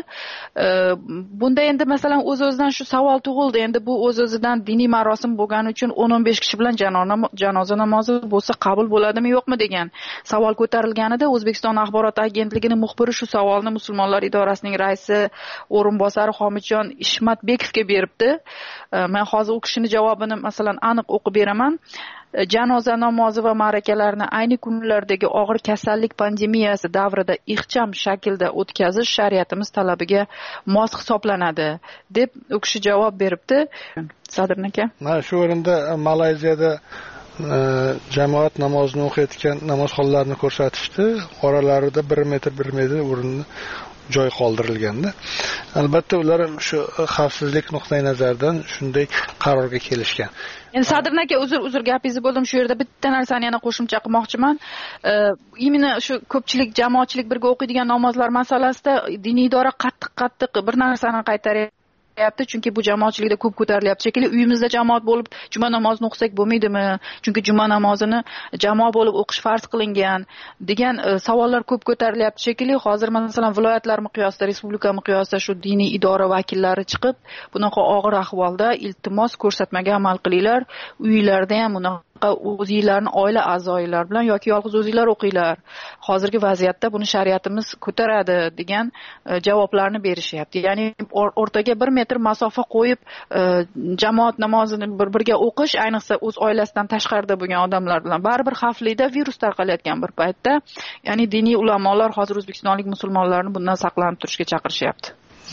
Bunda endi masalan o'z-o'zidan shu savol tug'ildi. Endi bu o'z-o'zidan diniy marosim bo'lgani uchun o'n o'n besh kishi bilan janoza namozi bo'lsa qabul bo'ladimi, yo'qmi degan savol ko'tarilganida O'zbekiston axborot agentligining muxbiri shu savolni musulmonlar idorasining raisi o'rinbosari Homidjon Ishmatbekovga beribdi. Men hozir u kishining javobini masalan aniq o'qib beraman. Janoza namozi va ma'rakalarni ayni kunlardagi og'ir kasallik pandemiyasi davrida ixcham shaklda o'tkazish shariatimiz talabiga mos hisoblanadi deb u kishi javob beribdi. Sadr aka. Mana shu o'rinda Malayziyada jamoat namozini o'qiyotgan namozxonlarni ko'rsatishdi. Oralarida bir metr bir metr o'rinni joy qoldirilganda. Albatta ular shu xavfsizlik nuqtai nazaridan shunday qarorga kelishgan. Endi Sadr aka, uzr uzr gapingizni bo'ldim. Shu yerda bitta narsani yana qo'shimcha qilmoqchiman. Imенно shu ko'pchilik jamoatchilik birga o'qiydigan namozlar masalasida diniy idora qattiq-qattiq bir narsani qaytaryapti. Chunki bu jamoatchilikda ko'p ko'tarilyapti. Shekilli uyimizda jamoat bo'lib juma namozini o'qisak bo'lmaydimi? Chunki juma namozini jamoa bo'lib o'qish farz qilingan degan savollar ko'p ko'tarilyapti. Shekilli hozir masalan viloyatlar miqyosida, respublika miqyosida shu diniy idora vakillari chiqib, bunaqa og'ir ahvolda iltimos ko'rsatmaga amal qilinglar. Uylarda ham bunaqa o'zingizlarning oila a'zolar bilan yoki yolg'iz o'zingizlar o'qinglar. Hozirgi vaziyatda buni shariatimiz ko'taradi degan javoblarni berishyapti. Ya'ni o'rtaga bir metr masofa qo'yib jamoat namozini bir-biriga o'qish, ayniqsa o'z oilasidan tashqarida bo'lgan odamlar bilan baribir xavflida, virus tarqalayotgan bir paytda, ya'ni diniy ulamolar hozir o'zbekistonlik musulmonlarni bundan saqlanib turishga chaqirishyapti.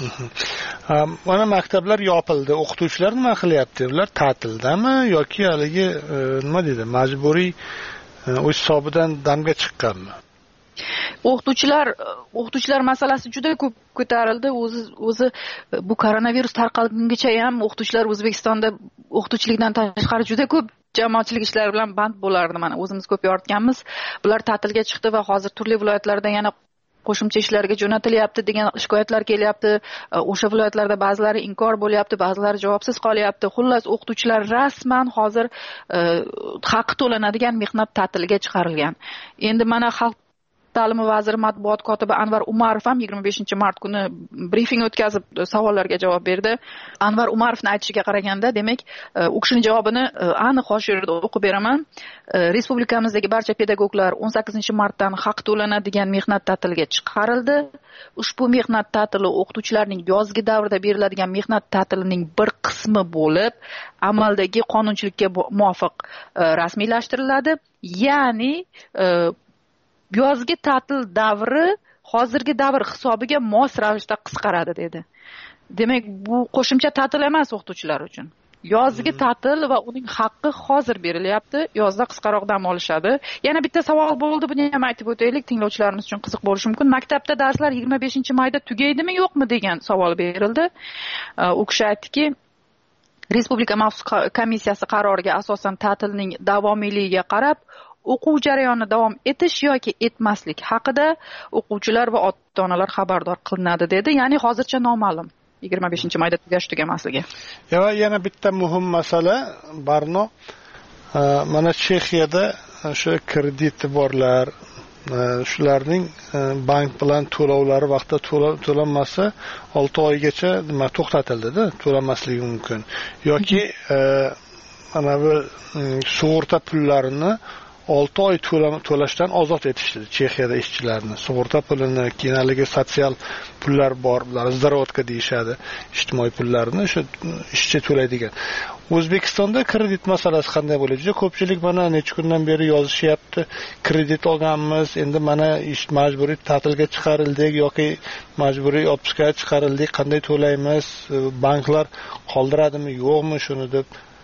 Mana maktablar yopildi. O'qituvchilar nima qilyapti? Ular ta'tildami yoki haligi nima deydi, majburiy o'z hisobidan damga chiqqanmi? O'qituvchilar o'qituvchilar masalasi juda ko'p ko'tarildi. O'zi o'zi bu koronavirus tarqalgungacha ham o'qituvchilar O'zbekistonda o'qituvchilikdan tashqari juda ko'p jamoatchilik ishlari bilan band bo'lardi. Mana o'zimiz ko'p yoritganmiz. Bular ta'tilga chiqdi va hozir turli viloyatlarda yana qo'shimcha ishlarga jo'natilyapti degan shikoyatlar kelyapti. O'sha viloyatlarda ba'zilari inkor bo'lyapti, ba'zilari javobsiz qolyapti. Xullas, o'qituvchilar rasman hozir haqqi to'lanadigan mehnat ta'tiliga chiqarilgan. Endi mana xalq ta'limi vaziri matbuot kotibi Anvar Umarov ham yigirma beshinchi mart kuni brifing o'tkazib savollarga javob berdi. Anvar Umarovning aytishiga qaraganda, demak, u kishining javobini aniq hozir yerda o'qib beraman. Respublikamizdagi barcha pedagoglar o'n sakkizinchi martdan haq to'lanadigan mehnat ta'tiliga chiqarildi. Ushbu mehnat ta'tili o'qituvchilarning yozgi davrda beriladigan mehnat ta'tilining bir qismi bo'lib, amaldagi qonunchilikka muvofiq rasmiylashtiriladi. Ya'ni yozgi ta'til davri hozirgi davr hisobiga mos ravishda qisqaradi dedi. Demak, bu qo'shimcha ta'til emas o'qituvchilar uchun. Yozgi ta'til va uning haqqi hozir berilyapti. Yozda qisqaroq dam olishadi. Yana bitta savol bo'ldi, buni ham aytib o'taylik, tinglovchilarimiz uchun qiziq bo'lishi mumkin. Maktabda darslar yigirma beshinchi mayda tugaydimi, yo'qmi degan savol berildi. U kishi aytdiki, Respublika maxsus komissiyasi qaroriga asosan ta'tilning davomiyligiga qarab o'quv jarayoni davom etish yoki etmaslik haqida o'quvchilar va ota-onalar xabardor qilinadi dedi. Ya'ni hozircha noma'lum yigirma beshinchi mayda tugash tugamasligi. Va yana bitta muhim masala, Barno, mana Chexiyada o'sha krediti borlar, shularning bank bilan to'lovlari vaqtida to'lanmasa olti oygacha nima to'xtatildi-da, to'lanmasligi mumkin. Yoki mana bu sug'urta pullarini olti oy to'lashdan ozod etishdi Chexiyada ishchilarni. Sug'urta pulini, keyingi sotsial pullar bor, bular zdarovodka deyishadi, ijtimoiy pullarni o'sha ishchi to'laydigan. O'zbekistonda kredit masalasi qanday bo'ladi? Juda ko'pchilik mana necha kundan beri yozishyapti. Kredit olganmiz, endi mana ish majburiy ta'tilga chiqarildik yoki majburiy otpuskaga chiqarildik, qanday to'laymiz? Banklar qoldiradimi, yo'qmi shuni deb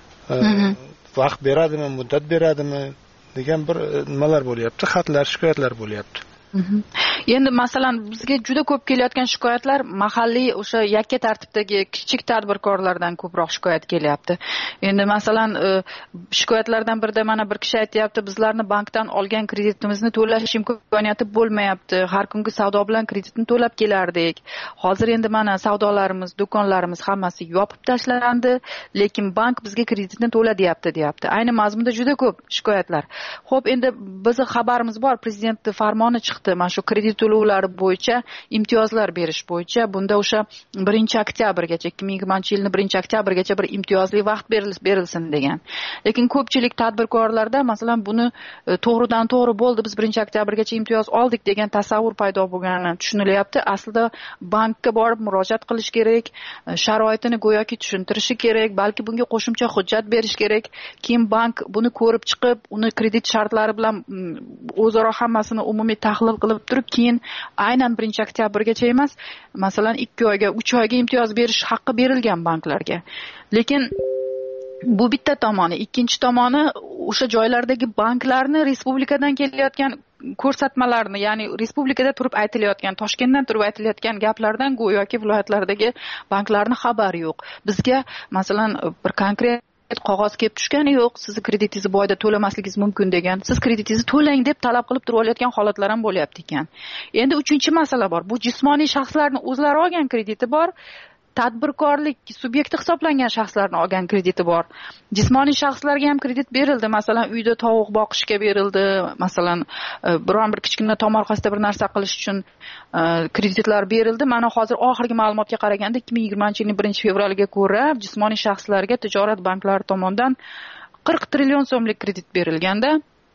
vaqt beradimi, muddat beradimi degan bir nimalar bo'lyapti, xatlar, shikoyatlar bo'lyapti. Endi masalan bizga juda ko'p kelayotgan shikoyatlar mahalliy o'sha yakka tartibdagi kichik tadbirkorlardan ko'proq shikoyat kelyapti. Endi masalan shikoyatlardan birida mana bir kishi aytayapti, bizlarni bankdan olgan kreditimizni to'lash imkoniyati bo'lmayapti. Har kungi savdo bilan kreditni to'lab kelardik. Hozir endi mana savdolarimiz, do'konlarimiz hammasi yopib tashlandi, lekin bank bizga kreditni to'la deyapti, deyapti. Ayni mazmunda juda ko'p shikoyatlar. Xo'p, endi bizning xabarimiz bor, prezidentning farmoni chiqdi. Mana shu kredit to'lovlari bo'yicha imtiyozlar berish bo'yicha bunda o'sha birinchi oktyabrgacha, ikki ming yigirmanchi yilning birinchi oktyabrgacha bir imtiyozli vaqt berilsin degan. Lekin ko'pchilik tadbirkorlarda masalan buni to'g'ridan to'g'ri bo'ldi, biz birinchi oktyabrgacha imtiyoz oldik degan tasavvur paydo bo'lgani tushunilyapti. Aslida bankka borib murojaat qilish kerak, sharoitini go'yoki tushuntirishi kerak, balki bunga qo'shimcha hujjat berish kerak. Keyin bank buni ko'rib chiqib, uni kredit shartlari bilan o'zaro hammasini umumiy tahlil qilib turib, keyin aynan birinchi oktyabrgacha emas, masalan ikki oyga, uch oyga imtiyoz berish haqqi berilgan banklarga. Lekin Bu bitta tomoni. Ikkinchi tomoni o'sha joylardagi banklarni respublikadan kelayotgan ko'rsatmalarni, ya'ni respublikada turib aytilayotgan, Toshkentdan turib aytilayotgan gaplardan go'yoki viloyatlardagi banklarni xabari yo'q. Bizga masalan bir konkret qog'oz kelib tushgani yo'q, sizni kreditingizni bu oyda to'lamasligingiz mumkin degan. Siz kreditingizni to'lang deb talab qilib turib olayotgan holatlar ham bo'lyapti ekan. Endi uchinchi masala bor. Bu jismoniy shaxslarning o'zlari olgan krediti bor. Tadbirkorlik subyekti hisoblangan shaxslarning olgan krediti bor. Jismoniy shaxslarga ham kredit berildi. Masalan, uyda tovuq boqishga berildi. Masalan, biron bir kichkina tom orqasida bir narsa qilish uchun kreditlar berildi. Mana hozir oxirgi ma'lumotga qaraganda ikki ming yigirmanchi yilning birinchi fevraliga ko'ra jismoniy shaxslarga tijorat banklari tomonidan qirq trillion so'mlik kredit berilganda,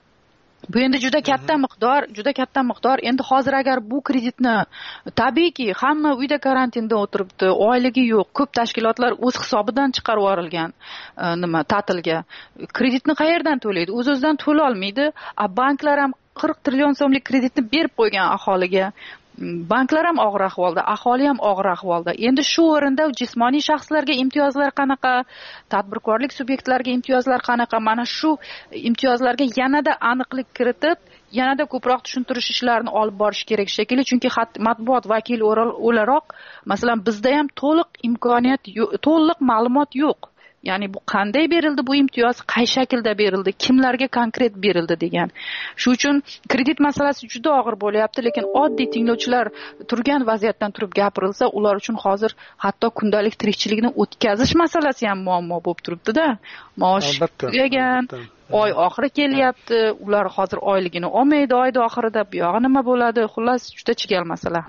bu endi juda katta miqdor, juda katta miqdor. Endi hozir agar bu kreditni tabiiyki hamma uyda karantinda o'tiribdi, oyligi yo'q, ko'p tashkilotlar o'z hisobidan chiqarib yuborilgan nima ta'tilga. Kreditni qayerdan to'laydi? O'z-o'zidan to'la olmaydi. A banklar ham qirq trillion so'mlik kreditni berib qo'ygan aholiga. Banklar ham og'ir ahvolda, aholi ham og'ir ahvolda. Endi shu o'rinda jismoniy shaxslarga imtiyozlar qanaqa, tadbirkorlik subyektlariga imtiyozlar qanaqa, mana shu imtiyozlarga yanada aniqlik kiritib, yanada ko'proq tushuntirish ishlarini olib borish kerak shekilli, chunki matbuot vakili o'laroq, masalan, bizda ham to'liq imkoniyat, to'liq ma'lumot yo'q. Ya'ni bu qanday berildi, bu imtiyoz qay shaklda berildi, kimlarga konkret berildi degan. Shu uchun kredit masalasi juda og'ir bo'lyapti, lekin oddiy tinglovchilar turgan vaziyatdan turib gapirilsa, ular uchun hozir hatto kundalik tirikchilikni o'tkazish masalasi ham muammo bo'lib turibdi-da. Maosh tugagan, oy oxiri kelyapti, ular hozir oyligini olmaydi oyda oxirida, bu yog'i nima bo'ladi? Xullas, juda chigal masala.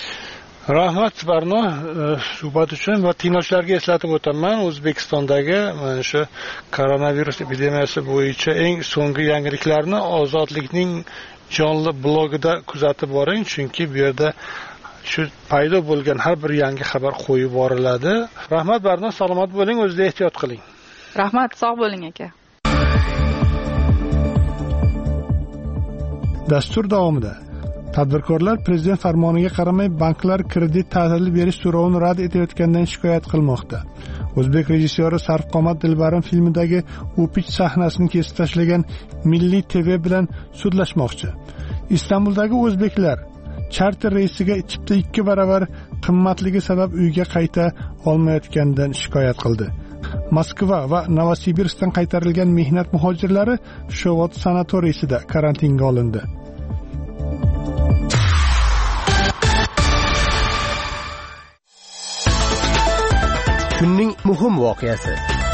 Rahmat Barno suhbat uchun va tinglovchilarga eslatib o'taman, O'zbekistondagi mana shu koronavirus epidemiyasi bo'yicha eng so'nggi yangiliklarni Ozodlikning jonli blogida kuzatib boring, chunki bu yerda shu paydo bo'lgan har bir yangi xabar qo'yib boriladi. Rahmat Barno, salomat bo'ling, o'zingizga ehtiyot qiling. Rahmat, sog' bo'ling aka. Dastur davomida tadbirkorlar prezident farmoniga qaramay banklar kredit ta'tili berish so'rovini rad etayotganidan shikoyat qilmoqda. O'zbek rejissyori Sarvqomat Dilbarim filmidagi o'pich sahnasini kesib tashlagan Milliy T V bilan sudlashmoqchi. Istanbuldagi o'zbeklar charter reysiga chipta ikki baravar qimmatligi sabab uyga qayta olmayotganidan shikoyat qildi. Moskva va Novosibirskdan qaytarilgan mehnat muhojirlari Shovot sanatoriyasida karantinga olindi. Kunning muhim voqeasi.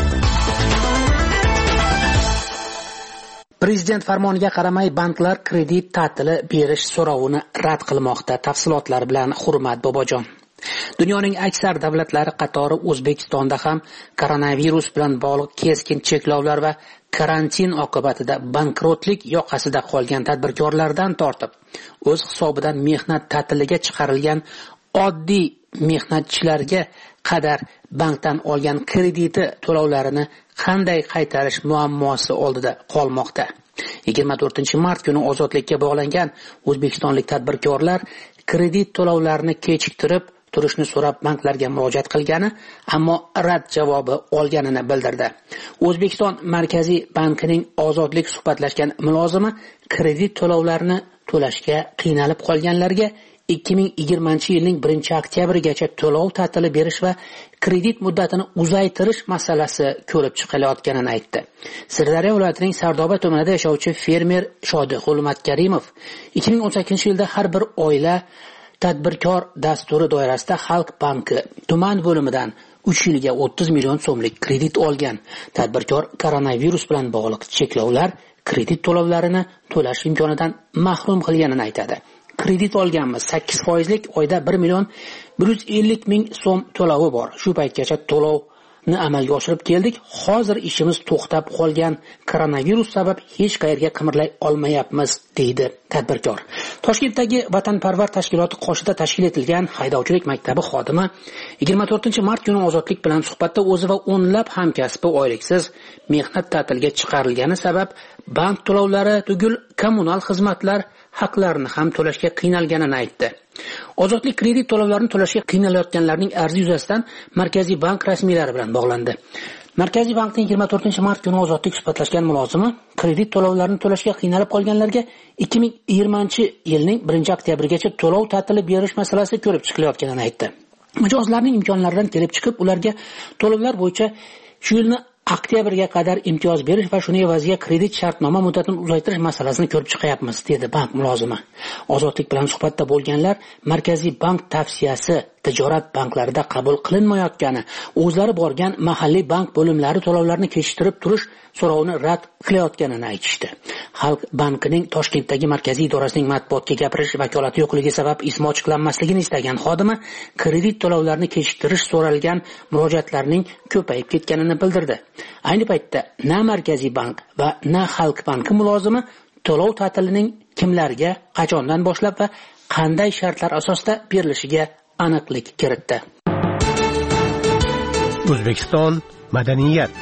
Prezident farmoniga qaramay banklar kredit ta'tili berish so'rovini rad qilmoqda. Tafsilotlar bilan Hurmat Bobojon. Dunyoning aksar davlatlari qatori O'zbekistonda ham koronavirus bilan bog'liq keskin cheklovlar va karantin oqibatida bankrotlik yoqasida qolgan tadbirkorlardan tortib, o'z hisobidan mehnat ta'tiliga chiqarilgan oddiy mehnatchilarga qadar bankdan olgan krediti to'lovlarini qanday qaytarish muammosi oldida qolmoqda. yigirma to'rtinchi mart kuni ozodlikka bog'langan o'zbekistonlik tadbirkorlar kredit to'lovlarini kechiktirib turishni so'rab banklarga murojaat qilgani, ammo rad javobi olganini bildirdi. O'zbekiston Markaziy bankining ozodlik suhbatlashgan mulozimi kredit to'lovlarini to'lashga qiynalib qolganlarga ikki ming yigirmanchi yilning birinchi oktyabrigacha to'lov ta'tili berish va kredit muddatini uzaytirish masalasi ko'rib chiqilayotganini aytdi. Sirdaryo viloyatining Sardoba tumanida yashovchi fermer Shodiqul Matkarimov ikki ming o'n sakkizinchi yilda har bir oila tadbirkor dasturi doirasida Xalq banki tuman bo'limidan uch yilga o'ttiz million so'mlik kredit olgan. Tadbirkor koronavirus bilan bog'liq cheklovlar kredit to'lovlarini to'lash imkonidan mahrum qilganini aytadi. Kredit olganmiz, sakkiz foizlik oyda bir million bir yuz ellik ming so'm to'lovi bor. Shu paytgacha to'lovni amalga oshirib keldik. Hozir ishimiz to'xtab qolgan. Koronavirus sabab hech qayerga qimirlay olmayapmiz, deydi tadbirkor. Toshkentdagi Vatanparvar tashkiloti qoshida tashkil etilgan haydovchilik maktabi xodimi yigirma to'rtinchi mart kuni Ozodlik bilan suhbatda o'zi va o'nlab hamkasbi oyliksiz mehnat ta'tiliga chiqarilgani sabab bank to'lovlari tugul kommunal xizmatlar haqlarini ham to'lashga qiynalganini aytdi. Ozodlik kredit to'lovlarini to'lashga qiynalayotganlarning arzi yuzasidan Markaziy bank rasmiylari bilan bog'landi. Markaziy bankning yigirma to'rtinchi mart kuni ozodlik suhbatlashgan mulozimi kredit to'lovlarini to'lashga qiynalib qolganlarga ikki ming yigirmanchi yilning birinchi oktyabrigacha to'lov ta'tili berish masalasi ko'rib chiqilayotganini aytdi. Mijozlarning imkonlaridan kelib chiqib, ularga to'lovlar bo'yicha shu yilni oktyabrga qadar imtiyoz berish va shuni evaziga kredit shartnoma muddatini uzaytirish masalasini ko'rib chiqyapmiz, dedi bank mulozimi. Ozodlik bilan suhbatda bo'lganlar Markaziy bank tavsiyasi tijorat banklarida qabul qilinmayotgani, o'zlari borgan mahalliy bank bo'limlari to'lovlarni kechiktirib turish so'rovini rad qilayotganini aytishdi. Xalq bankining Toshkentdagi markaziy idorasining matbuotga gapirish vakolati yo'qligi sabab ismi ochiqlanmasligini istagan xodimi kredit to'lovlarini kechiktirish so'ralgan murojaatlarning ko'payib ketganini bildirdi. Ayni paytda na Markaziy bank va na Xalq banki mulozimi to'lov ta'tilining kimlarga, qachondan boshlab va qanday shartlar asosida berilishiga aniqlik kiritdi. O'zbekiston madaniyat.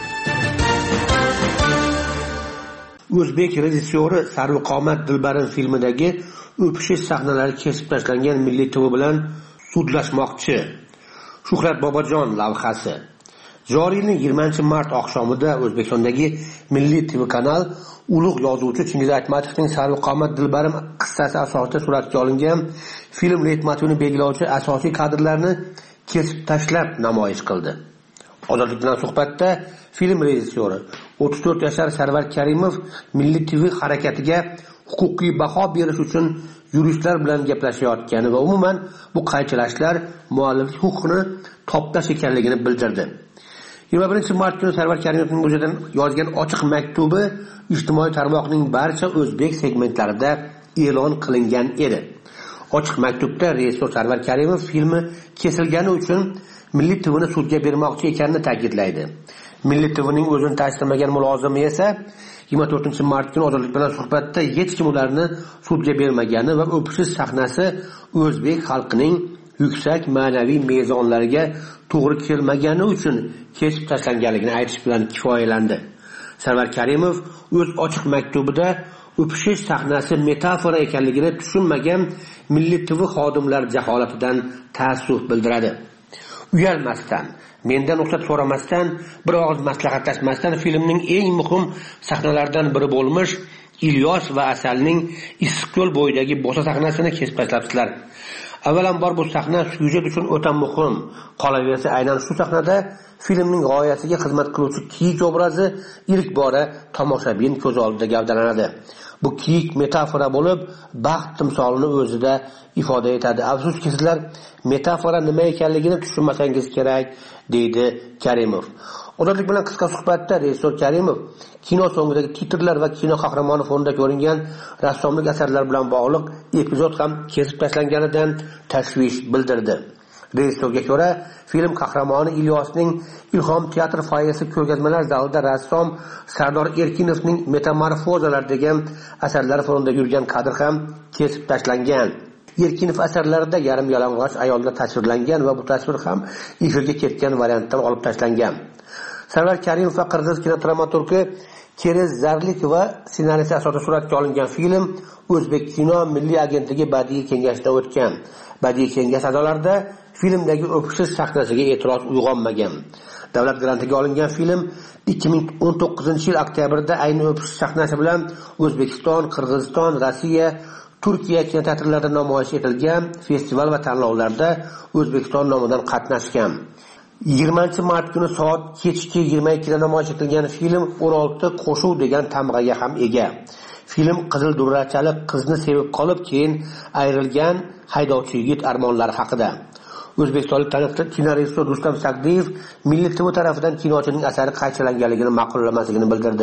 O'zbek rejissyori Sarvqomat Dilbarin filmidagi o'pishish sahnalari kesib tashlangan Milliy T V bilan sudlashmoqchi. Shuhrat Bobojon lavhasi. Joriy yilning yigirmanchi mart oqshomida O'zbekistondagi Milliy T V kanal ulug' yozuvchi Chingiz Aytmatovning Sarvqomat Dilbarin qissasi asosida suratga olingan film leitmotivini belgilovchi asosiy kadrlarni kesib tashlab namoyish qildi. Ozodlik bilan suhbatda film rejissyori o'ttiz to'rt yashar Sarvar Karimov Milliy T V harakatiga huquqiy baho berish uchun yuristlar bilan gaplashayotgani va umuman bu qaychilashlar mualliflik huquqini toptash ekanligini bildirdi. yigirma birinchi mart kuni Sarvar Karimovning o'zidan yozgan ochiq maktubi ijtimoiy tarmoqning barcha o'zbek segmentlarida e'lon qilingan edi. Ochiq maktubda rejissor Sarvar Karimov filmi kesilgani uchun Milliy T V'ni sudga bermoqchi ekanini ta'kidlaydi. Milliy T V'ning o'zini tasdiqlamagan mulozimi esa yigirma to'rtinchi mart kuni ozodlik bilan suhbatda hech kim ularni sudga bermagani va o'pishish sahnasi o'zbek xalqining yuksak ma'naviy mezonlariga to'g'ri kelmagani uchun kesib tashlanganligini aytish bilan kifoyalandi. Sarvar Karimov o'z ochiq maktubida o'pishish sahnasi metafora ekanligini tushunmagan Milliy T V xodimlar jaholatidan ta'assuf bildiradi. Uyalmasdan, mendan ruxsat so'ramasdan, bir og'iz maslahatlashmasdan filmning eng muhim sahnalaridan biri bo'lmish Ilyos va Asalning Issiqko'l bo'yidagi bo'sa sahnasini kesib tashlabsizlar. Avvalambor bu sahna syujet uchun o'ta muhim. Qolaversa, aynan shu sahnada filmning g'oyasiga xizmat qiluvchi kiyik obrazi ilk bora tomoshabin ko'z oldida gavdalanadi. Bu kiyik metafora bo'lib, baxt timsolini o'zida ifoda etadi. Afsuski, sizlar metafora nima ekanligini tushunmasangiz kerak, deydi Karimov. Ozodlik bilan qisqa suhbatda rejissor Karimov kino so'ngidagi titrlar va kino qahramoni fonida ko'ringan rassomlik asarlar bilan bog'liq epizod ham kesib tashlanganidan tashvish bildirdi. Rejissorga ko'ra, film qahramoni Ilyosning Ilhom teatr foyesi ko'rgazmalar zalida rassom Sardor Erkinovning Metamorfozalar degan asarlari fonida yurgan kadr ham kesib tashlangan. Erkinov asarlarida yarim yalang'och ayollar tasvirlangan va bu tasvir ham efirga ketgan variantdan olib tashlangan. Sarvar Karimov va qirg'iz kinodramaturgi Kerez Zarlik va ssenariysi asosida suratga olingan film O'zbek kino milliy agentligi badiiy kengashida o'tgan. Badiiy kengash a'zolarida filmdagi o'pishish sahnasiga e'tiroz uyg'onmagan. Davlat grantiga olingan film ikki ming o'n to'qqizinchi yil oktyabrda ayni o'pishish sahnasi bilan O'zbekiston, Qirg'iziston, Rossiya, Turkiya kinoteatrlarida namoyish etilgan festival va tanlovlarda O'zbekiston nomidan qatnashgan. yigirmanchi mart kuni soat kechki yigirma ikkida namoyish etilgan film o'n olti qo'shuv degan tamg'aga ham ega. Film qizil durrachali qizni sevib qolib, keyin ayrilgan haydovchi yigit armonlari haqida. O'zbekistonlik taniqli kinorejissor Rustam Sagdiyev Milliy T V tarafidan kinochining asari qaytalanganligini ma'qullamasligini bildirdi.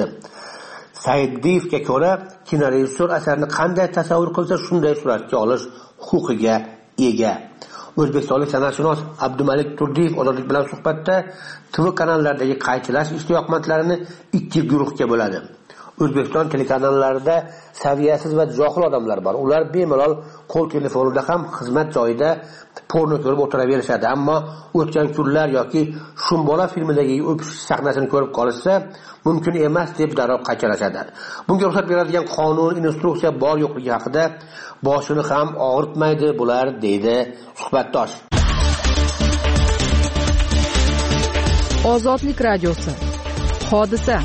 Saidiyevga ko'ra, kinorejissor asarni qanday tasavvur qilsa, shunday suratga olish huquqiga ega. O'zbekistonlik san'atshunos Abdumalik Turdiyev ozodlik bilan suhbatda T V kanallardagi qaychilash ishtiyoqmandlarini ikki guruhga bo'ladi. O'zbekiston telekanallarida saviyasiz va johil odamlar bor. Ular bemalol qo'l telefonida ham xizmat joyida porno ko'rib o'tiraverishadi, ammo o'tgan kunlar yoki Shumbola filmidagi o'pishish sahnasini ko'rib qolishsa, mumkin emas deb darrov qaychalashadi. Bunga ruxsat beradigan qonun, instruksiya bor yo'qligi haqida boshini ham og'ritmaydi bular, deydi suhbatdosh. Ozodlik radiosi Hodisa.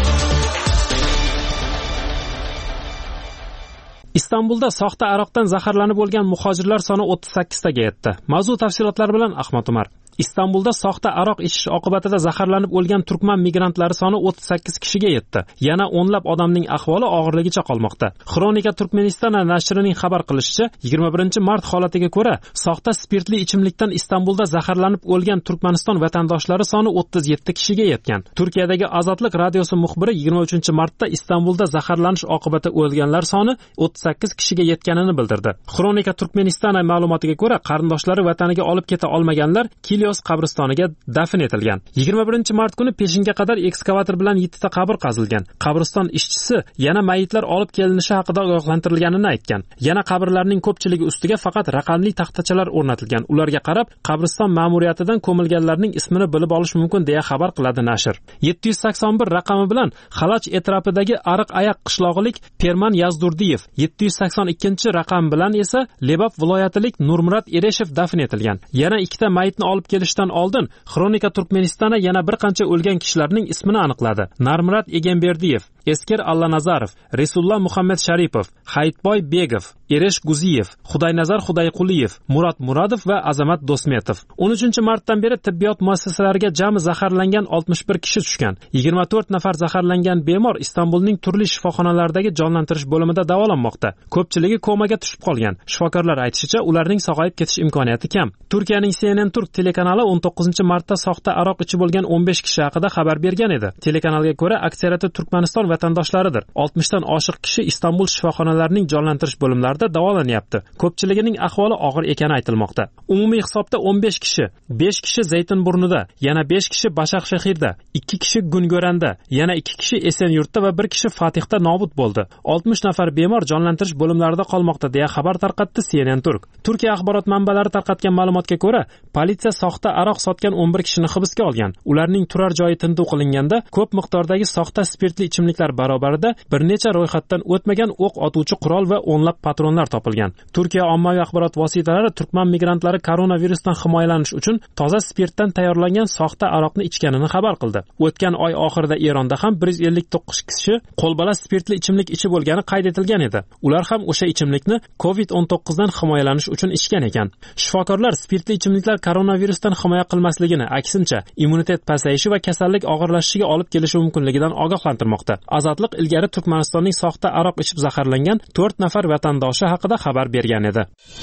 Istanbulda soxta aroqdan zaharlanib o'lgan muhojirlar soni o'ttiz sakkiztaga yetdi. Mavzu tafsilotlari bilan Ahmad Umar. Istanbulda soxta aroq ichish oqibatida zaharlanib o'lgan turkman migrantlari soni o'ttiz sakkiz kishiga yetdi. Yana o'nlab odamning ahvoli og'irligicha qolmoqda. Xronika Turkmeniston nashrining xabar qilishicha, yigirma birinchi mart holatiga ko'ra, soxta spirtli ichimlikdan Istanbulda zaharlanib o'lgan Turkmaniston vatandoshlari soni o'ttiz yetti kishiga yetgan. Turkiyadagi Ozodlik radiosi muxbiri yigirma uchinchi martda Istanbulda zaharlanish oqibatida o'lganlar soni o'ttiz sakkiz kishiga yetganini bildirdi. Xronika Turkmeniston ma'lumotiga ko'ra, qarindoshlari vataniga olib keta olmaganlar Kilyos qabristoniga dafn etilgan. yigirma birinchi mart kuni peshinga qadar ekskavator bilan yettita qabr qazilgan. Qabriston ishchisi yana mayitlar olib kelinishi haqida ogohlantirilganini aytgan. Yana qabrlarning ko'pchiligi ustiga faqat raqamli taxtachalar o'rnatilgan. Ularga qarab, qabriston ma'muriyatidan ko'milganlarning ismini bilib olish mumkin deya xabar qiladi nashr. yetti yuz sakson bir raqami bilan Xalaj atrofidagi Ariq Ayaq qishlog'ilik Perman Yazdurdiyev, yetti yuz sakson ikkinchi raqam bilan esa Lebap viloyatilik Nurmurat Ereshev dafn etilgan. Yana ikkita mayitni olib kelishdan oldin Xronika Turkmenistona yana bir qancha o'lgan kishilarning ismini aniqladi. Narmurat Egenberdiyev, Esker Allanazarov, Resulullah Muhammad Sharipov, Hayitboy Begov, Eresh Guziyev, Xudaynazar Xudayquliyev, Murat Muradov va Azamat Dosmetov. o'n uchinchi martdan beri tibbiyot muassasalariga jami zaharlangan oltmish bir kishi tushgan. yigirma to'rt nafar zaharlangan bemor Istanbulning turli shifoxonalaridagi jonlantirish bo'limida davolanmoqda. Ko'pchiligi komaga tushib qolgan. Shifokorlar aytishicha, ularning sog'ayib ketish imkoniyati kam. Turkiyaning C N N Turk telekanali o'n to'qqizinchi martda soxta aroq ichib bo'lgan o'n besh kishi haqida xabar bergan edi. Telekanalga ko'ra, aksariyati Turkmaniston vatandoshlaridir. oltmishdan oshiq kishi Istanbul shifoxonalarining jonlantirish bo'limlarida davolanyapti. Ko'pchiligining ahvoli og'ir ekani aytilmoqda. Umumiy hisobda o'n besh kishi, besh kishi Zaytinburnida, yana besh kishi Bashaqshahirda, ikki kishi Gungo'randa, yana ikki kishi Esenyurtda va bir kishi Fatihda nobud bo'ldi. oltmish nafar bemor jonlantirish bo'limlarida qolmoqda deya xabar tarqatdi C N N Turk. Turkiya axborot manbalari tarqatgan ma'lumotga ko'ra, politsiya soxta aroq sotgan o'n bir kishini hibsga olgan. Ularning turar joyi tintuv qilinganda ko'p miqdordagi soxta spirtli ichimliklar barobarida bir necha ro'yxatdan o'tmagan o'q otuvchi qurol va o'nlab patronlar topilgan. Turkiya ommaviy axborot vositalari turkman migrantlari koronavirusdan himoyalanish uchun toza spirtdan tayyorlangan soxta aroqni ichganini xabar qildi. O'tgan oy oxirida Eronda ham bir yuz ellik to'qqiz kishi qo'lbola spirtli ichimlik ichib bo'lgani qayd etilgan edi. Ular ham o'sha ichimlikni covid o'n to'qqiz dan himoyalanish uchun ichgan ekan. Shifokorlar spirtli ichimliklar koronavirusdan himoya qilmasligini, aksincha, immunitet pasayishi va kasallik og'irlashishiga olib kelishi mumkinligidan ogohlantirmoqda. Ozodlik ilgari Turkmanistonning soxta aroq ichib zaharlangan to'rt nafar vatandoshi haqida xabar bergan edi.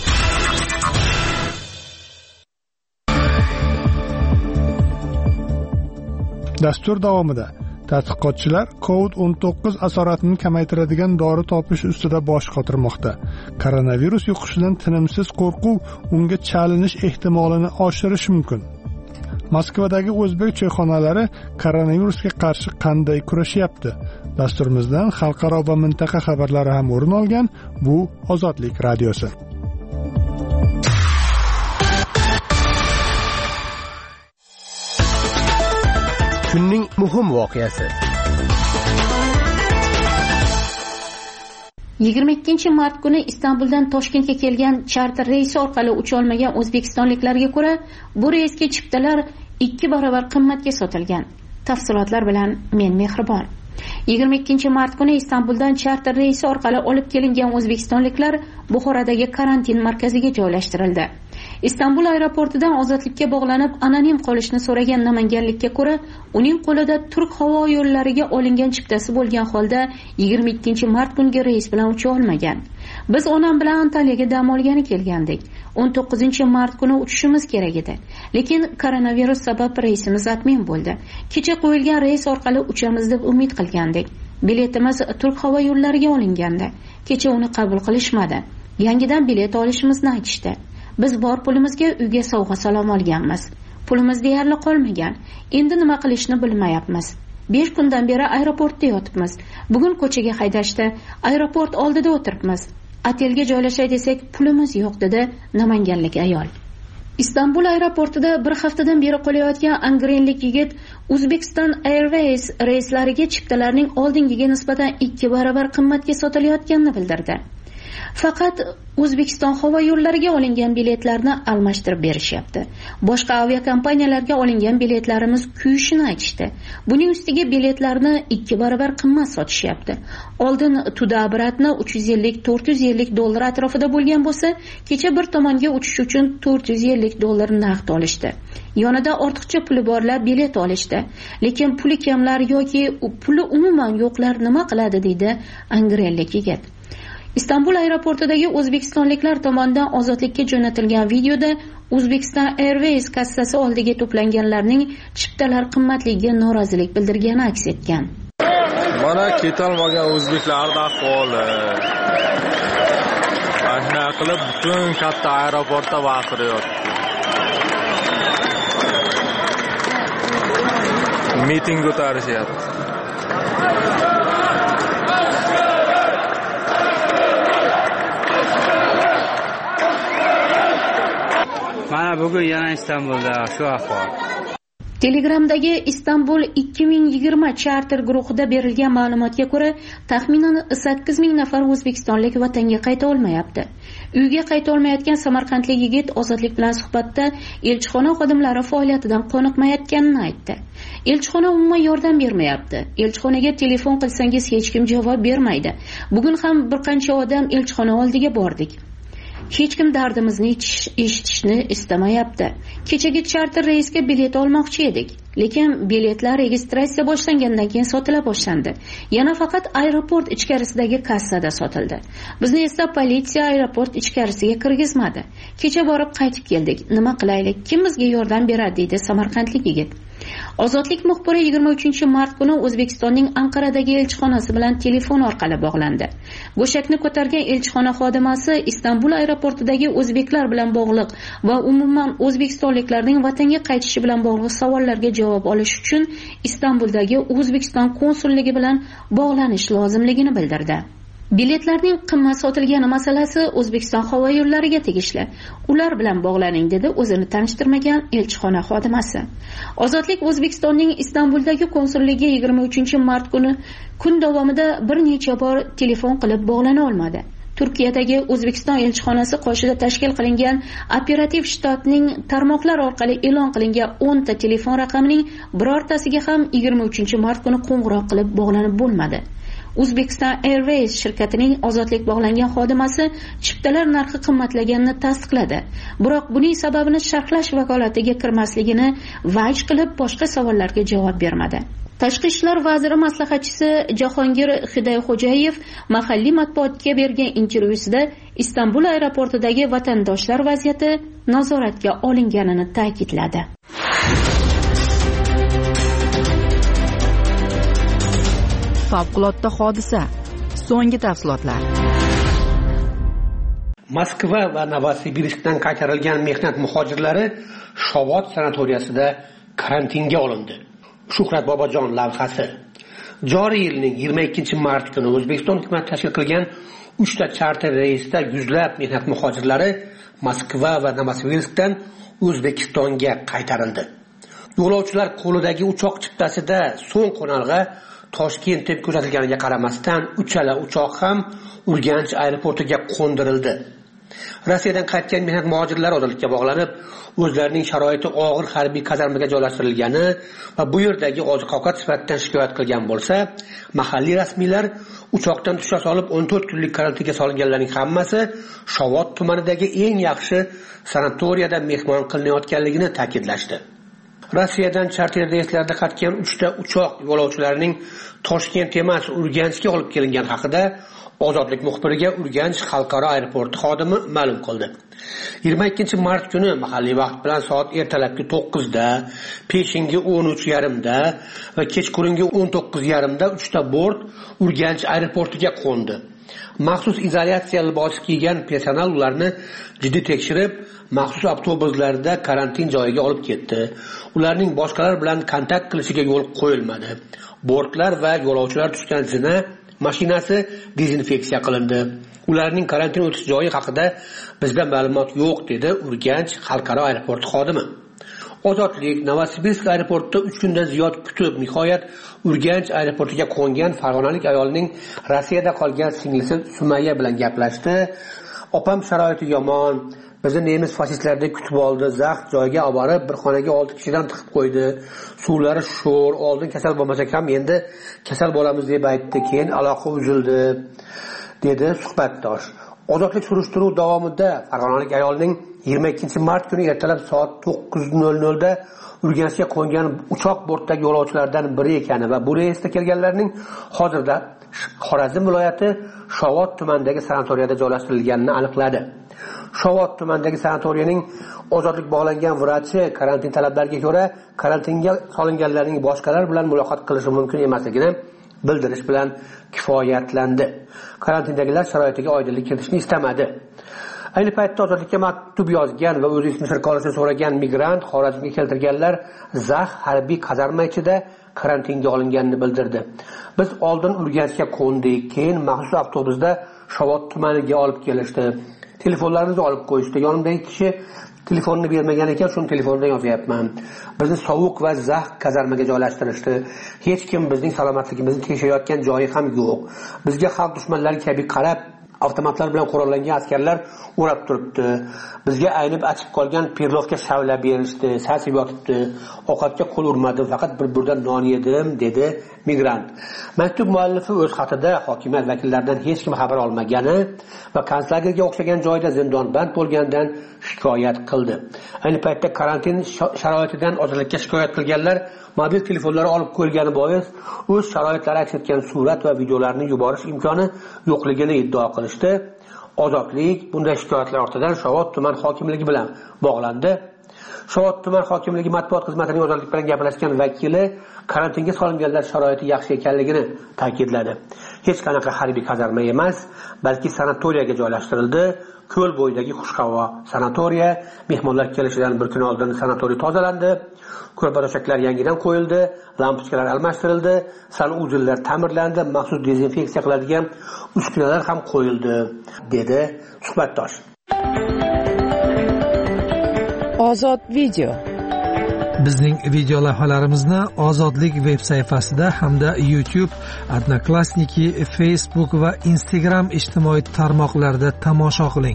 Dastur davomida tadqiqotchilar covid o'n to'qqiz asoratini kamaytiradigan dori topish ustida bosh qotirmoqda. Koronavirus yuqishidan tinimsiz qo'rquv unga chalinish ehtimolini oshirishi mumkin. Moskvadagi o'zbek choyxonalari koronavirusga qarshi qanday kurashyapti? Dasturimizdan xalqaro va mintaqa xabarlari ham o'rin olgan. Bu Ozodlik radiosi. Kunning muhim voqeasi. yigirma ikkinchi mart kuni Istanbuldan Toshkentga kelgan charter reysi orqali ucha olmagan o'zbekistonliklarga ko'ra, bu reysga chiptalar ikki barobar qimmatga sotilgan. Tafsilotlar bilan men Mehribon. yigirma ikkinchi mart kuni Istanbuldan charter reysi orqali olib kelingan o'zbekistonliklar Buxorodagi karantin markaziga joylashtirildi. Istanbul aeroportidan ozodlikka bog'lanib anonim qolishni so'ragan namanganlikka ko'ra, uning qo'lida Turk havo yo'llariga olingan chiptasi bo'lgan holda yigirma ikkinchi mart kungi reys bilan ucha olmagan. Biz onam bilan Antaliyaga dam olgani kelgandik. o'n to'qqizinchi mart kuni uchishimiz kerak edi. Lekin koronavirus sabab reysimiz atmen bo'ldi. Kecha qo'yilgan reys orqali uchamiz deb umid qilgandik. Biletimiz Turk havo yo'llariga olingandi. Kecha uni qabul qilishmadi. Yangidan bilet olishimizni aytishdi. Biz bor pulimizga uyga sovg'a salom olganmiz. Pulimiz deyarli qolmagan. Endi nima qilishni bilmayapmiz. besh kundan beri aeroportda yotibmiz. Bugun ko'chaga haydashdi. Aeroport oldida o'tiribmiz. Otelga joylashay desak, pulimiz yo'q dedi namanganlik ayol. Istanbul aeroportida bir haftadan beri qolayotgan angrenlik yigit Uzbekistan Airways reyslariga chiptalarning oldingiga nisbatan ikki barobar qimmatga sotilayotganini bildirdi. Faqat O'zbekiston havo yo'llariga olingan biletlarni almashtirib berishyapti. Boshqa aviakompaniyalarga olingan biletlarimiz kuyishini aytishdi. Buning ustiga biletlarni ikki barobar qimmat sotishyapti. Oldin Tudabiratni uch yuz ellik to'rt yuz ellik dollar atrofida bo'lgan bo'lsa, kecha bir tomonga uchish uchun to'rt yuz ellik dollar naqd olishdi. Yonida ortiqcha puli borlar bilet olishdi. Lekin puli kamlar yoki puli umuman yo'qlar nima qiladi, deydi angrellik yigit. Istanbul aeroportidagi o'zbekistonliklar tomonidan ozodlikka jo'natilgan videoda Uzbekistan Airways kassasi oldiga to'planganlarning chiptalar qimmatligiga norozilik bildirgani aks etgan. Mana ketolmagan o'zbeklarning ahvoli. Ashna qilib butun katta aeroportda vaqiryapti. Miting o'tarishyapti. Mana bugun yana Istanbulda shu ahvol. Telegramdagi Istanbul ikki ming yigirma charter guruhida berilgan ma'lumotga ko'ra, taxminan sakkiz ming nafar o'zbekistonlik vatanga qayta olmayapti. Uyga qayta olmayotgan samarqandlik yigit Ozodlik bilan suhbatda elchixona xodimlari faoliyatidan qoniqmayotganini aytdi. Elchixona umuman yordam bermayapti. Elchixonaga telefon qilsangiz hech kim javob bermaydi. Bugun ham bir qancha odam elchixona oldiga bordik. Hech kim dardimizni eshitishni istamayapti. Kechagi charter reysga bilet olmoqchi edik, lekin biletlar registratsiya boshlangandan keyin sotila boshlandi. Yana faqat aeroport ichkarisidagi kassada sotildi. Bizni esa politsiya aeroport ichkarisiga kirgizmadi. Kecha borib qaytib keldik. Nima qilaylik? Kim bizga yordam beradi, deydi samarqandlik yigit. Ozodlik muxbiri yigirma uchinchi mart kuni O'zbekistonning Anqaradagi elchixonasi bilan telefon orqali bog'landi. Go'shakni ko'targan elchixona xodimasi Istanbul aeroportidagi o'zbeklar bilan bog'liq va umuman o'zbekistonliklarning vatanga qaytishi bilan bog'liq savollarga javob olish uchun Istanbuldagi O'zbekiston konsulligi bilan bog'lanish lozimligini bildirdi. Biletlarning qimmat sotilgani masalasi O'zbekiston havo yo'llariga tegishli. Ular bilan bog'laning, dedi o'zini tanishtirmagan elchixona xodimasi. Ozodlik O'zbekistonning Istanbuldagi konsulligiga yigirma uchinchi mart kuni kun davomida bir necha bor telefon qilib bog'lana olmadi. Turkiyadagi O'zbekiston elchixonasi qoshida tashkil qilingan operativ shtatning tarmoqlar orqali e'lon qilingan o'n ta telefon raqamining birortasiga ham yigirma uchinchi mart kuni qo'ng'iroq qilib bog'lanib bo'lmadi. Uzbekistan Airways shirkatining ozodlik bog'langan xodimasi chiptalar narxi qimmatlaganini tasdiqladi. Biroq buning sababini sharhlash vakolatiga kirmasligini vaj qilib boshqa savollarga javob bermadi. Tashqi ishlar vaziri maslahatchisi Jahongir Hidoyxo'jayev mahalliy matbuotga bergan intervyusida Istanbul aeroportidagi vatandoshlar vaziyati nazoratga olinganini ta'kidladi. Favqulodda hodisa. So'nggi tafsilotlar. Moskva va Novosibirskdan qaytarilgan mehnat muhojirlari Shovot sanatoriyasida karantinga olindi. Shuhrat Bobojon lavhasi. Joriy yilning yigirma ikkinchi mart kuni O'zbekiston hukumati tashkil qilgan uchta charter reysda yuzlab mehnat muhojirlari Moskva va Novosibirskdan O'zbekistonga qaytarildi. Yo'lovchilar qo'lidagi uchoq chiptasida so'ng qo'nalg'a Toshkent deb ko'rsatilganiga qaramasdan uchala uchoq ham Urganch aeroportiga qo'ndirildi. Rossiyadan qaytgan mehnat muhojirlar ozodlikka bog'lanib, o'zlarining sharoiti og'ir harbiy kazarmaga joylashtirilgani va bu yerdagi oziq-ovqat sifatidan shikoyat qilgan bo'lsa, mahalliy rasmiylar uchoqdan tusha solib o'n to'rt kunlik karantinga solinganlarning hammasi Shovot tumanidagi eng yaxshi sanatoriyada mehmon qilinayotganligini ta'kidlashdi. Rossiyadan charter reyslarda qatnashgan uchta uchoq yo'lovchilarining Toshkent emas, Urganchga olib kelingani haqida Ozodlik muxbiriga Urganch xalqaro aeroporti xodimi ma'lum qildi. yigirma ikkinchi mart kuni mahalliy vaqt bilan soat ertalabki to'qqizda, peshingi o'n uch yarim da va kechqurungi o'n to'qqiz yarim da uchta bort Urganch aeroportiga qo'ndi. Maxsus izolyatsiya libosi kiygan personal ularni jiddiy tekshirib, maxsus avtobuslarda karantin joyiga olib ketdi. Ularning boshqalar bilan kontakt qilishiga yo'l qo'yilmadi. Bortlar va yo'lovchilar tushgan zina mashinasi dezinfeksiya qilindi. Ularning karantin o'tish joyi haqida bizda ma'lumot yo'q, dedi Urganch xalqaro aeroporti xodimi. Ozodlik Novosibirsk aeroportida uch kundan ziyod kutib, nihoyat Urganch aeroportiga qo'ngan farg'onalik ayolning Rossiyada qolgan singlisi Sumayya bilan gaplashdi. Opam sharoiti yomon, bizni nemis faşistlarda kutib oldi, zaxt joyga olib borib, bir xonaga olti kishidan tiqib qo'ydi. Suvlari sho'r, oldin kasal bo'lmasak ham endi kasal bo'lamiz deb aytdi, keyin aloqa uzildi, dedi suhbatdosh. Ozodlik surishtiruv davomida farg'onalik ayolning yigirma ikkinchi mart kuni ertalab soat to'qqiz nol nolda Urganchga qo'ngan uchoq bortidagi yo'lovchilardan biri ekani va bu reysda kelganlarning hozirda Xorazm viloyati Shovot tumanidagi sanatoriyada joylashtirilganini aniqladi. Shovot tumanidagi sanatoriyaning ozodlik bog'langan vrachi karantin talablariga ko'ra karantinga solinganlarning boshqalar bilan muloqot qilishi mumkin emasligini bildirish bilan kifoyatlandi. Karantindagilar sharoitiga oydinlik kiritishni istamadi. Ayni paytda ozodlikka maktub yozgan va o'z ishini sirka olishni so'ragan migrant Xorazmga keltirganlar Zax harbiy qazarma ichida karantinga olinganini bildirdi. Biz oldin Urganchga qo'ndik, keyin maxsus avtobusda Shovot tumaniga olib kelishdi. Telefonlarimizni olib qo'yishdi. Yonimdagi kishi telefonni bermagan ekan, shuni telefondan yozyapman. Bizni sovuq va zax kazarmaga joylashtirishdi. Hech kim bizning salomatligimizni tekshirayotgan joyi ham yo'q. Bizga xalq dushmanlari kabi qarab, avtomatlar bilan qurollangan askarlar o'rab turibdi. Bizga aynib achib qolgan pirlovga shavla berishdi, sasib yotibdi. Ovqatga qo'l urmadim, faqat bir burdan non yedim, dedi migrant. Maktub muallifi o'z xatida hokimiyat vakillaridan hech kim xabar olmagani va konslagerga o'xshagan joyda zindonband bo'lgandan shikoyat qildi. Ayni paytda karantin sharoitidan ozodlikka shikoyat qilganlar mobil telefonlari olib qo'yilgani bois o'z sharoitlari aks etgan surat va videolarni yuborish imkoni yo'qligini iddao qilishdi. Ozodlik bunday shikoyatlar ortidan Shovot tuman hokimligi bilan bog'landi. Shovot tuman hokimligi matbuot xizmatining ozodlik bilan gaplashgan vakili karantinga solinganlar sharoiti yaxshi ekanligini ta'kidladi. Hech qanaqa harbiy kazarma emas, balki sanatoriyaga joylashtirildi. Ko'l bo'yidagi xushhavo sanatoriya, mehmonlar kelishidan bir kun oldin sanatoriy tozalandi. Ko'rpa-to'shaklar yangidan qo'yildi, lampochkalar almashtirildi, sanuzillar ta'mirlandi, maxsus dezinfeksiya qiladigan uskunalar ham qo'yildi, dedi suhbatdosh. Ozod video. Bizning video lavhalarimizni Ozodlik veb sayfasida hamda YouTube, Odnoklassniki, Facebook va Instagram ijtimoiy tarmoqlarida tomosha qiling.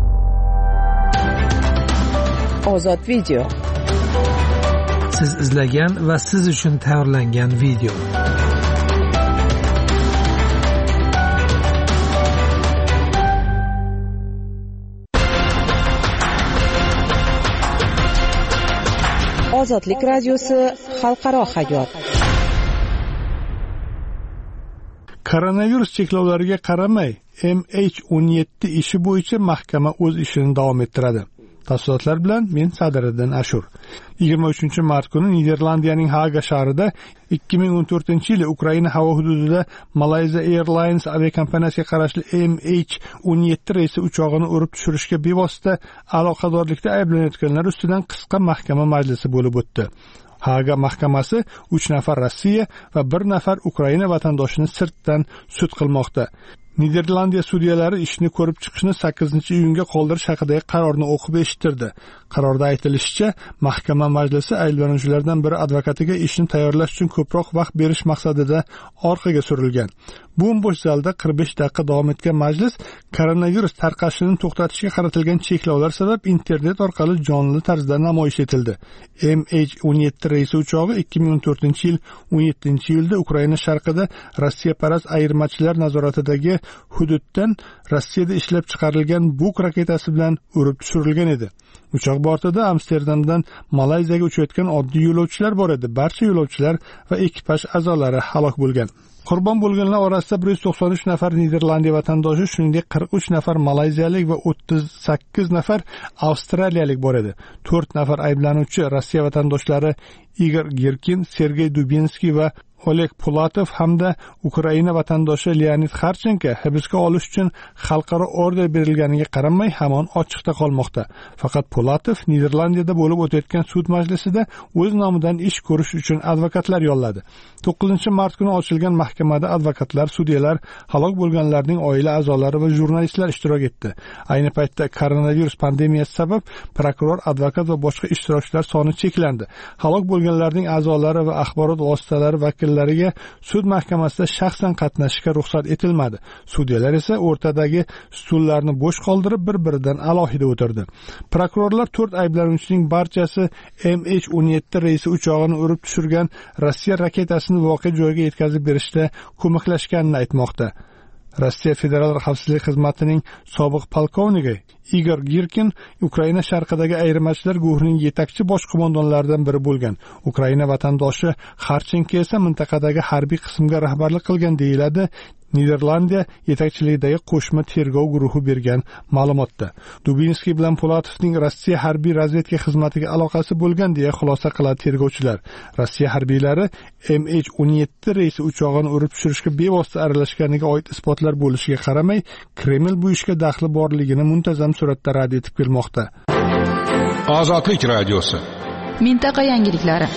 Ozod video. Siz izlagan va siz uchun tayyorlangan video. Ozodlik radiosi xalqaro hayot. Koronavirus cheklovlariga qaramay, M H o'n yetti ishi bo'yicha mahkama o'z ishini davom ettiradi. Tafsilotlar bilan men Sadiriddin Ashur. yigirma uchinchi mart kuni Niderlandiyaning Haga shahrida ikki ming o'n to'rtinchi yili Ukraina havo hududida Malaysia Airlines aviakompaniyasiga qarashli M H o'n yetti reysi uchog'ini urib tushirishga bevosita aloqadorlikda ayblanayotganlar ustidan qisqa mahkama majlisi bo'lib o'tdi. Haga mahkamasi uch nafar Rossiya va bir nafar Ukraina vatandoshini sirtdan sud qilmoqda. Niderlandiya sudyalari ishni ko'rib chiqishni sakkizinchi iyunga qoldirish haqidagi qarorni o'qib eshittirdi. Qarorda aytilishicha, mahkama majlisi ayblanuvchilardan biri advokatiga ishni tayyorlash uchun ko'proq vaqt berish maqsadida orqaga surilgan. Bo'm-bo'sh zalda qirq besh daqiqa davom etgan majlis koronavirus tarqalishini to'xtatishga qaratilgan cheklovlar sabab internet orqali jonli tarzda namoyish etildi. M H o'n yetti reysi uchog'i ikki ming o'n to'rtinchi yil o'n yettinchi iyulda Ukraina sharqida Rossiyaparast ayirmachilar nazoratidagi hududdan Rossiyada ishlab chiqarilgan Buk raketasi bilan urib tushirilgan edi. Uchoq bortida Amsterdamdan Malayziyaga uchayotgan oddiy yo'lovchilar bor edi. Barcha yo'lovchilar va ekipaj a'zolari halok bo'lgan. Qurbon bo'lganlar orasida bir yuz to'qson uch nafar Niderlandiya vatandoshi, shuningdek qirq uch nafar malayziyalik va o'ttiz sakkiz nafar avstraliyalik bor edi. to'rt nafar ayblanuvchi Rossiya vatandoshlari Igor Girkin, Sergey Dubinskiy va Oleg Pulatov hamda Ukraina vatandoshi Leonid Xarchenko hibsga olish uchun xalqaro order berilganiga qaramay hamon ochiqda qolmoqda. Faqat Pulatov Niderlandiyada bo'lib o'tayotgan sud majlisida o'z nomidan ish ko'rish uchun advokatlar yolladi. to'qqizinchi mart kuni ochilgan mahkamada advokatlar, sudyalar, halok bo'lganlarning oila a'zolari va jurnalistlar ishtirok etdi. Ayni paytda koronavirus pandemiyasi sabab prokuror, advokat va boshqa ishtirokchilar soni cheklandi. Halok bo'lganlarning a'zolari va axborot vositalari vakillariga sud mahkamasida shaxsan qatnashishga ruxsat etilmadi. Sudyalar esa o'rtadagi stullarni bo'sh qoldirib bir-biridan alohida o'tirdi. Prokurorlar to'rt ayblanuvchining barchasi M H o'n yetti reysi uchog'ini urib tushirgan Rossiya raketasini voqea joyiga yetkazib berishda ko'maklashganini aytmoqda. Rossiya Federal xavfsizlik xizmatining sobiq polkovniki Igor Girkin Ukraina sharqidagi ayirmachilar guruhining yetakchi bosh qo'mondonlaridan biri bo'lgan. Ukraina vatandoshi Xarchenko esa mintaqadagi harbiy qismga rahbarlik qilgan deyiladi Niderlandiya yetakchiligidagi qo'shma tergov guruhi bergan ma'lumotda. Dubinskiy bilan Pulatovning Rossiya harbiy razvedka xizmatiga aloqasi bo'lgan deya xulosa qiladi tergovchilar. Rossiya harbiylari M H o'n yetti reysi uchog'ini urib tushirishga bevosita aralashganiga oid isbotlar bo'lishiga qaramay, Kreml bu ishga daxli borligini muntazam suratda rad etib kelmoqda. Ozodlik radiosi. Mintaqa yangiliklari.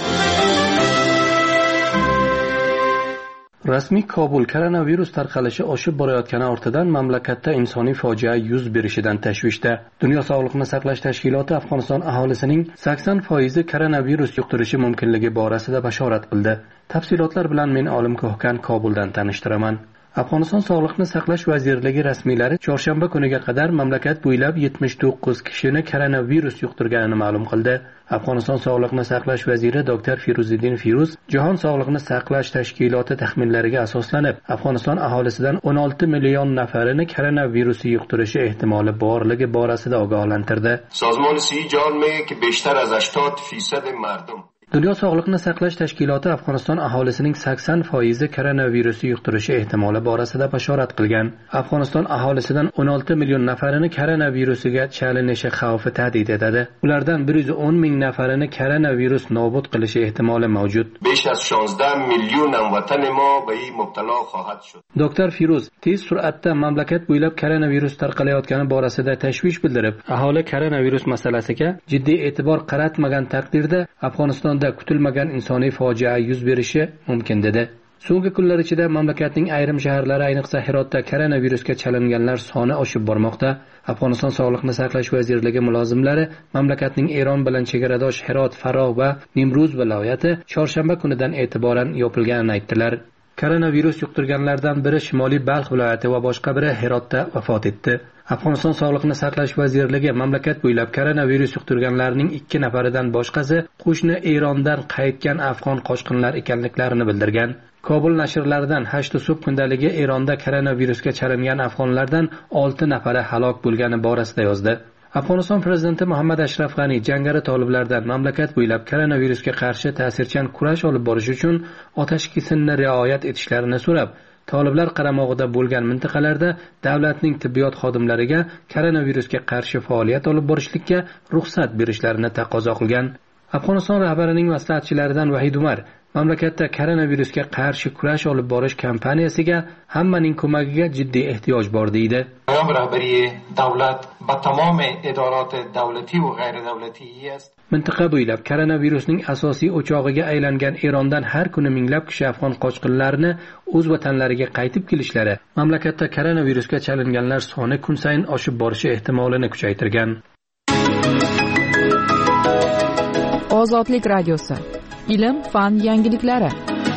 Rasmiy Kobul koronavirus tarqalishi oshib borayotgani ortidan mamlakatda insoniy fojia yuz berishidan tashvishda. Dunyo sog'liqni saqlash tashkiloti Afg'oniston aholisining sakson foizi koronavirus yuqtirishi mumkinligi borasida bashorat qildi. Tafsilotlar bilan men Olim Ko'hkan Kobuldan tanishtiraman. Afg'oniston Sog'liqni saqlash vazirligi rasmiylari chorshanba kuniga qadar mamlakat bo'ylab yetmish to'qqiz kishini koronavirus yuqtirganini ma'lum qildi. Afg'oniston Sog'liqni saqlash vaziri doktor Firuziddin Firuz Jahon Sog'liqni saqlash tashkiloti taxminlariga asoslanib, Afg'oniston aholisidan o'n olti million nafarini koronavirus yuqtirishi ehtimoli borligi borasida ogohlantirdi. Sozmon صحی جهان میگه که بیشتر از هشتاد درصد مردم Dunyo sog'liqni saqlash tashkiloti Afg'oniston aholisining sakson foizi koronavirus yuqtirishi ehtimoli borasida bashorat qilgan. Afg'oniston aholisidan o'n olti million nafarini koronavirusiga chalinishi xavfi tahdid etadi. Ulardan bir yuz o'n ming nafarini koronavirus nobud qilishi ehtimoli mavjud. بیش از شانزده میلیون هموطن ما به این مبتلا خواهد شد. Doktor Firuz tez sur'atda mamlakat bo'ylab koronavirus tarqalayotgani borasida tashvish bildirib, aholi koronavirus masalasiga jiddiy e'tibor qaratmagan taqdirda Afg'oniston kutilmagan insoniy fojia yuz berishi mumkin dedi. So'nggi kunlar ichida mamlakatning ayrim shaharlari, ayniqsa Hirotda koronavirusga chalinganlar soni oshib bormoqda. Afg'oniston Sog'liqni saqlash vazirligi mulozimlari mamlakatning Eron bilan chegaradosh Hirot, Faroh va Nimruz viloyati chorshanba kunidan e'tiboran yopilganini aytdilar. Koronavirus yuqtirganlardan biri Shimoliy Balx viloyati va boshqa biri Hirotda vafot etdi. Afg'oniston Sog'liqni saqlash vazirligi mamlakat bo'ylab koronavirus yuqtirganlarning ikki nafaridan boshqasi qo'shni Erondan qaytgan afg'on qochqinlar ekanliklarini bildirgan. Kobul nashrlaridan hashti sub kundaligi Eronda koronavirusga chalingan afg'onlardan olti nafari halok bo'lgani borasida yozdi. Afg'oniston prezidenti Muhammad Ashraf G'ani jangari toliblardan mamlakat bo'ylab koronavirusga qarshi ta'sirchan kurash olib borish uchun otashkisinni rioyat etishlarini so'rab, toliblar qaramog'ida bo'lgan mintaqalarda davlatning tibbiyot xodimlariga koronavirusga qarshi faoliyat olib borishlikka ruxsat berishlarini taqozo qilgan. Afg'oniston rahbarining maslahatchilaridan Vahid Umar mamlakatda koronavirusga qarshi kurash olib borish kampaniyasiga hammaning ko'magiga jiddiy ehtiyoj bor deydi. پیام رهبری دولت با تمام ادارات دولتی و غیر دولتی است. Mintaqa bo'ylab koronavirusning asosiy o'chog'iga aylangan Erondan har kuni minglab kishi afg'on qochqinlarini o'z vatanlariga qaytib kelishlari mamlakatda koronavirusga chalinganlar soni kun sayin oshib borishi ehtimolini kuchaytirgan. Ozodlik radiosi. Ilm, fan yangiliklari.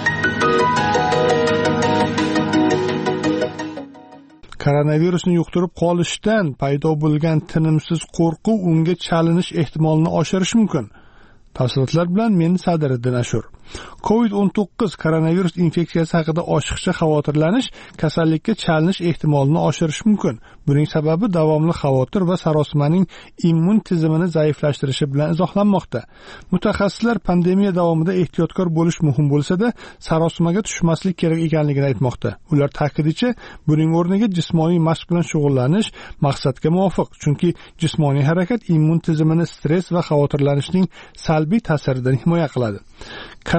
Koronavirusni yuqtirib qolishdan paydo bo'lgan tinimsiz qo'rquv unga chalinish ehtimolini oshirishi mumkin. Tafsilotlar bilan men Sadiriddin Ashur. covid o'n to'qqiz koronavirus infeksiyasi haqida oshiqcha xavotirlanish kasallikka chalinish ehtimolini oshirishi mumkin. Buning sababi davomli xavotir va sarosimaning immun tizimini zaiflashtirishi bilan izohlanmoqda. Mutaxassislar pandemiya davomida ehtiyotkor bo'lish muhim bo'lsa-da, sarosimaga tushmaslik kerak ekanligini aytmoqda. Ular ta'kidicha, buning o'rniga jismoniy mashq bilan shug'ullanish maqsadga muvofiq, chunki jismoniy harakat immun tizimini stress va xavotirlanishning salbiy ta'siridan himoya qiladi.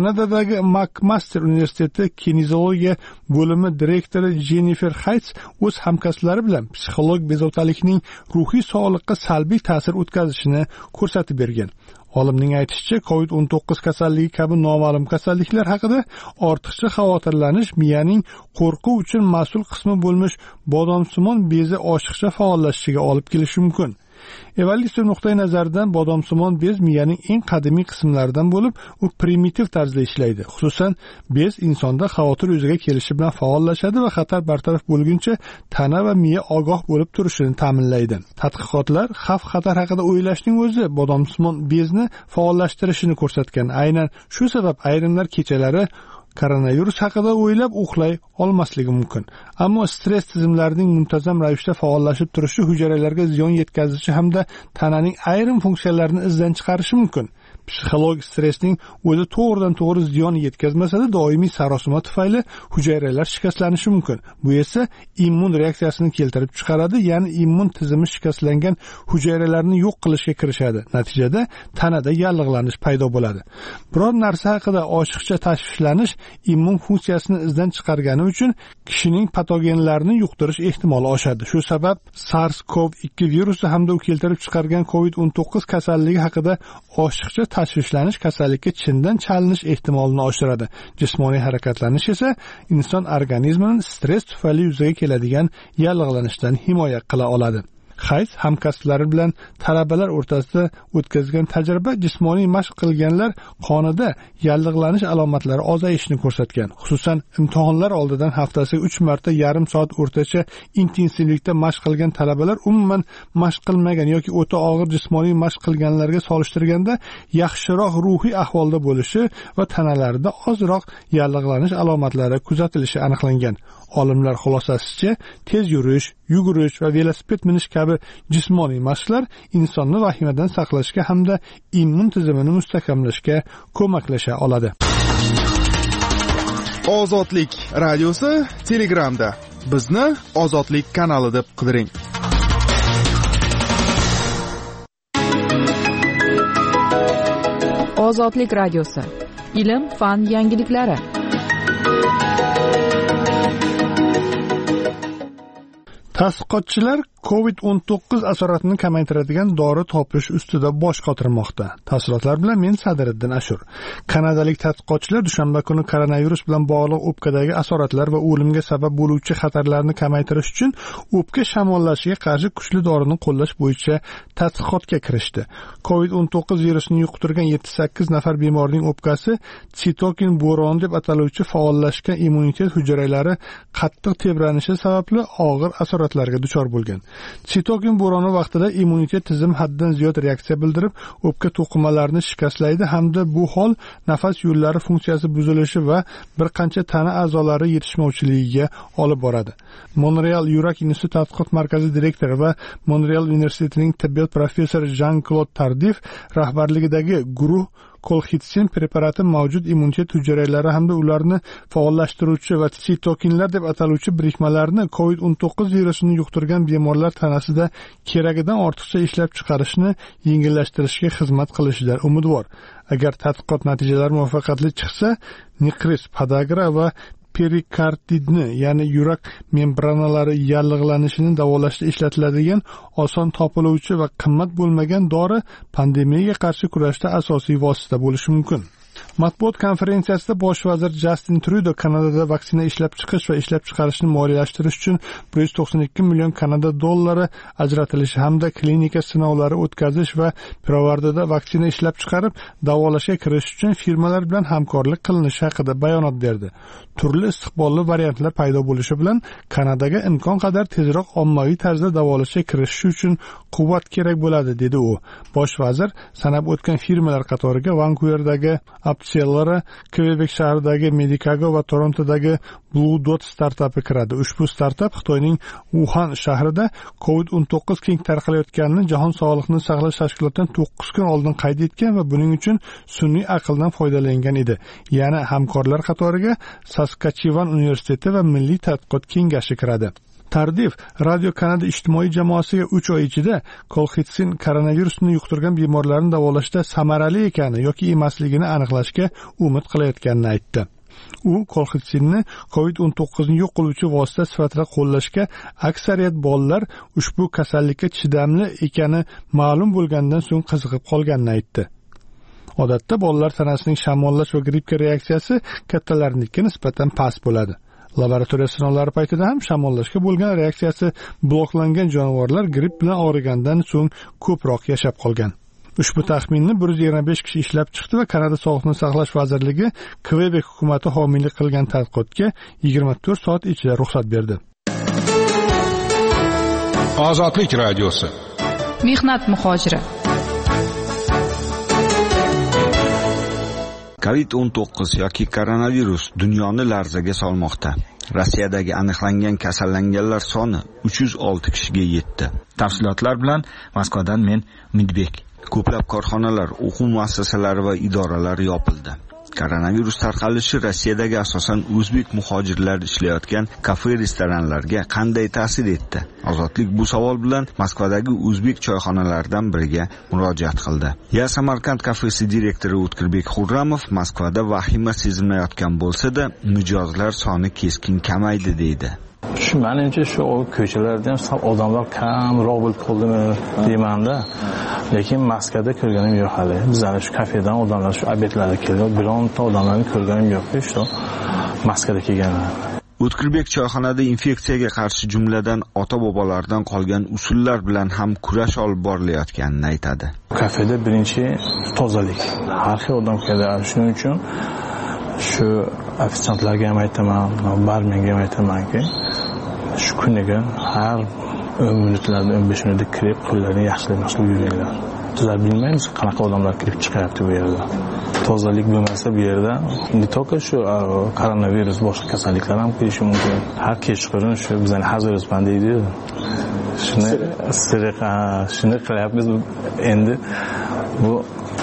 Kanadadagi McMaster universiteti kinezologiya bo'limi direktori Jennifer Hayts o'z hamkasblari bilan psixolog bezovtalikning ruhiy sog'liqqa salbiy ta'sir o'tkazishini ko'rsatib bergan. Olimning aytishicha, covid o'n to'qqiz kasalligi kabi noma'lum kasalliklar haqida ortiqcha xavotirlanish miyaning qo'rquv uchun mas'ul qismi bo'lmish bodomsimon bezi oshiqcha faollashishiga olib kelishi mumkin. Evolyutsiya nuqtai nazaridan bodomsimon bez miyaning eng qadimiy qismlaridan bo'lib, u primitiv tarzda ishlaydi. Xususan, bez insonda xavotir yuzaga kelishi bilan faollashadi va xatar bartaraf bo'lguncha tana va miya ogoh bo'lib turishini ta'minlaydi. Tadqiqotlar xavf-xatar haqida o'ylashning o'zi bodomsimon bezni faollashtirishini ko'rsatgan. Aynan shu sabab ayrimlar kechalari koronavirus haqida o'ylab uxlay olmasligi mumkin. Ammo stress tizimlarining muntazam ravishda faollashib turishi hujayralarga ziyon yetkazishi hamda tananing ayrim funksiyalarini izdan chiqarishi mumkin. Psixologik stressning o'zi to'g'ridan to'g'ri ziyon yetkazmasa-da, doimiy sarosima tufayli hujayralar shikastlanishi mumkin. Bu esa immun reaksiyasini keltirib chiqaradi, ya'ni immun tizimi shikastlangan hujayralarni yo'q qilishga kirishadi. Natijada tanada yallig'lanish paydo bo'ladi. Biror narsa haqida oshiqcha tashvishlanish immun funksiyasini izdan chiqargani uchun kishining patogenlarni yuqtirish ehtimoli oshadi. Shu sabab SARS-CoV ikki virusi hamda u keltirib chiqargan covid o'n to'qqiz kasalligi haqida oshiqcha tashvishlanish kasallikka chindan chalinish ehtimolini oshiradi. Jismoniy harakatlanish esa inson organizmining stress tufayli yuzaga keladigan yallig'lanishdan himoya qila oladi. Hayt hamkasblari bilan talabalar o'rtasida o'tkazgan tajriba jismoniy mashq qilganlar qonida yallig'lanish alomatlari ozayishini ko'rsatgan. Xususan, imtihonlar oldidan haftasiga uch marta yarim soat o'rtacha intensivlikda mashq qilgan talabalar umuman mashq qilmagan yoki o'ta og'ir jismoniy mashq qilganlarga solishtirganda yaxshiroq ruhiy ahvolda bo'lishi va tanalarida ozroq yallig'lanish alomatlari kuzatilishi aniqlangan. Olimlar xulosasicha, tez yurish, yugurish va velosiped minish kabi jismoniy mashqlar insonni vahimadan saqlashga hamda immun tizimini mustahkamlashga ko'maklasha oladi. Ozodlik radiosi Telegramda. Bizni Ozodlik kanali deb qidiring. Ozodlik radiosi. Ilm, fan yangiliklari. Tadqiqotchilar covid o'n to'qqiz asoratini kamaytiradigan dori topish ustida bosh qotirmoqda. Tafsilotlar bilan men Sadiriddin Ashur. Kanadalik tadqiqotchilar dushanba kuni koronavirus bilan bog'liq o'pkadagi asoratlar va o'limga sabab bo'luvchi xatarlarni kamaytirish uchun o'pka shamollashiga qarshi kuchli dorini qo'llash bo'yicha tadqiqotga kirishdi. covid o'n to'qqiz virusini yuqtirgan yetti sakkiz nafar bemorning o'pkasi sitokin bo'roni deb ataluvchi faollashgan immunitet hujayralari qattiq tebranishi sababli og'ir asoratlarga duchor bo'lgan. Sitokin bo'roni vaqtida immunitet tizimi haddan ziyod reaksiya bildirib, o'pka to'qimalarini shikastlaydi hamda bu hol nafas yo'llari funksiyasi buzilishi va bir qancha tana a'zolari yetishmovchiligiga olib boradi. Montreal yurak instituti tadqiqot markazi direktori va Montreal universitetining tibbiyot professori Jean-Claude Tardif rahbarligidagi guruh kolxitsin preparati mavjud immunitet hujayralari hamda ularni faollashtiruvchi va sitokinlar deb ataluvchi birikmalarni covid o'n to'qqiz virusini yuqtirgan bemorlar tanasida keragidan ortiqcha ishlab chiqarishni yengillashtirishga xizmat qilishidan umidvor. Agar tadqiqot natijalari muvaffaqiyatli chiqsa, Nikris podagra va perikarditni, ya'ni yurak membranalari yallig'lanishini davolashda ishlatiladigan oson topiluvchi va qimmat bo'lmagan dori pandemiyaga qarshi kurashda asosiy vosita bo'lishi mumkin. Matbuot konferensiyasida bosh vazir Justin Trudeau Kanadada vaksina ishlab chiqish va ishlab chiqarishni moliyalashtirish uchun bir yuz to'qson ikki million Kanada dollari ajratilishi hamda klinika sinovlari o'tkazish va pirovardida vaksina ishlab chiqarib davolashga kirish uchun firmalar bilan hamkorlik qilinishi haqida bayonot berdi. Turli istiqbolli variantlar paydo bo'lishi bilan Kanadaga imkon qadar tezroq ommaviy tarzda davolashga kirishish uchun quvvat kerak bo'ladi, dedi u. Bosh vazir sanab o'tgan firmalar qatoriga Vankuverdagi Apcellera, Kvebek shahridagi Medicago va Torontodagi Blue Dot startapi kiradi. Ushbu startap Xitoyning Wuhan shahrida covid o'n to'qqiz keng tarqalayotganini Jahon sog'liqni saqlash tashkilotidan to'qqiz kun oldin qayd etgan va buning uchun sun'iy aqldan foydalangan edi. Yana hamkorlar qatoriga Saskatchewan universiteti va Milliy tadqiqot kengashi kiradi. Tardif Radio Kanada ijtimoiy jamoasiga uch oy ichida kolxitsin koronavirusni yuqtirgan bemorlarni davolashda samarali ekani yoki emasligini aniqlashga umid qilayotganini aytdi. U kolxitsinni covid o'n to'qqizni yo'q qiluvchi vosita sifatida qo'llashga aksariyat bolalar ushbu kasallikka chidamli ekani ma'lum bo'lgandan so'ng qiziqib qolganini aytdi. Odatda bolalar tanasining shamollash va grippga reaksiyasi kattalarnikiga nisbatan past bo'ladi. Laboratoriya sinovlari paytida ham shamollashga bo'lgan reaksiyasi bloklangan jonivorlar gripp bilan og'rigandan so'ng ko'proq yashab qolgan. Ushbu taxminni bir yuz yigirma besh kishi ishlab chiqdi va Kanada Sog'liqni saqlash vazirligi Kvebek hukumati homiylik qilgan tadqiqotga yigirma to'rt soat ichida ruxsat berdi. Ozodlik radiosi. Mehnat muhojiri. covid o'n to'qqiz yoki koronavirus dunyoni larzaga solmoqda. Rossiyadagi aniqlangan kasallanganlar soni uch yuz olti kishiga yetdi. Tafsilotlar bilan Moskvadan men Umidbek. Ko'plab korxonalar, o'quv muassasalari va idoralar yopildi. Koronavirus tarqalishi Rossiyadagi asosan o'zbek muhojirlar ishlayotgan kafe-restoranlarga qanday ta'sir etdi? Ozodlik bu savol bilan Moskvadagi o'zbek choyxonalaridan biriga murojaat qildi. Ya Samarkand kafesi direktori O'tkirbek Xurramov Moskvada vahima sezilmayotgan bo'lsa-da, mijozlar soni keskin kamaydi deydi. Shu menimcha shu ko'chalarda ham sal odamlar kamroq bo'lib qoldimi deymanda. Lekin Moskvada ko'rganim yo'q hali. Bizlar shu kafedan odamlar shu obedlarga kelgan, bironta odamlarni ko'rganim yo'q. Shu Moskvada kelganlar. O'tkirbek choyxonada infeksiyaga qarshi jumladan ota-bobolardan qolgan usullar bilan ham kurash olib borilayotganini aytadi. Kafeda birinchi tozalik. Har xil odam keladi. Shuning uchun shu ofitsiantlarga ham aytaman, barmenga ham aytamanki, shu kuniga har o'n minutlarda o'n besh minutda kirib, qo'llarini yaxshilab yuringlar. Sizlar bilmaysiz qanaqa odamlar kirib chiqyapti bu yerda. Tozalik bo'lmasa bu yerda ne только shu koronavirus, boshqa kasalliklar ham kirishi mumkin. Har kechqurun shu bizning hazirusman deydi. Shuni siriqa, shuni qilyapmiz endi bu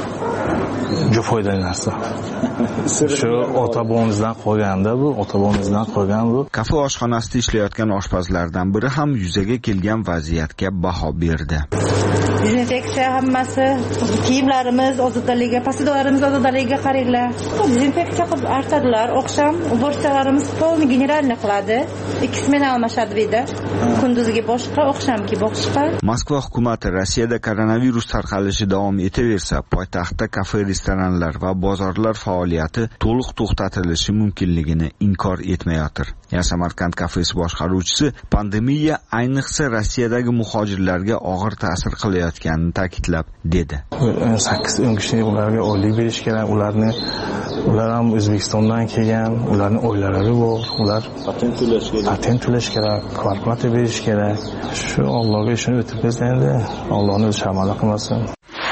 juda foydali narsa. Shu ota-bobomizdan qolganda bu, ota-bobomizdan qolgan bu. Kafe oshxonasida ishlayotgan oshpazlardan biri ham yuzaga kelgan vaziyatga baho berdi. Dezinfeksiya hammasi, kiyimlarimiz ozodaligiga, pasidorlarimiz ozodaligiga qaranglar. Dezinfeksiya qilib artadilar, oqsham uborchalarimiz polni generalni qiladi. Ikki smena almashadi deydi. Kunduzgi boshqa, oqshamki boshqa. Moskva hukumati Rossiyada koronavirus tarqalishi davom etaversa, poytaxtda kafe-restoranlar va bozorlar faoliyati to'liq to'xtatilishi mumkinligini inkor etmayotir. Ya Samarkand kafesi boshqaruvchisi pandemiya ayniqsa Rossiyadagi muhojirlarga og'ir ta'sir qilayotganini ta'kidlab dedi. sakkiz o'n kishi ularga oylik berish kerak, ularni ular ham O'zbekistondan kelgan, ularning oilalari bor, ular patent to'lash kerak, patent to'lash kerak, kvarplata berish kerak. Shu Allohga shuni o'tib endi, Allohning shamoli qilmasin.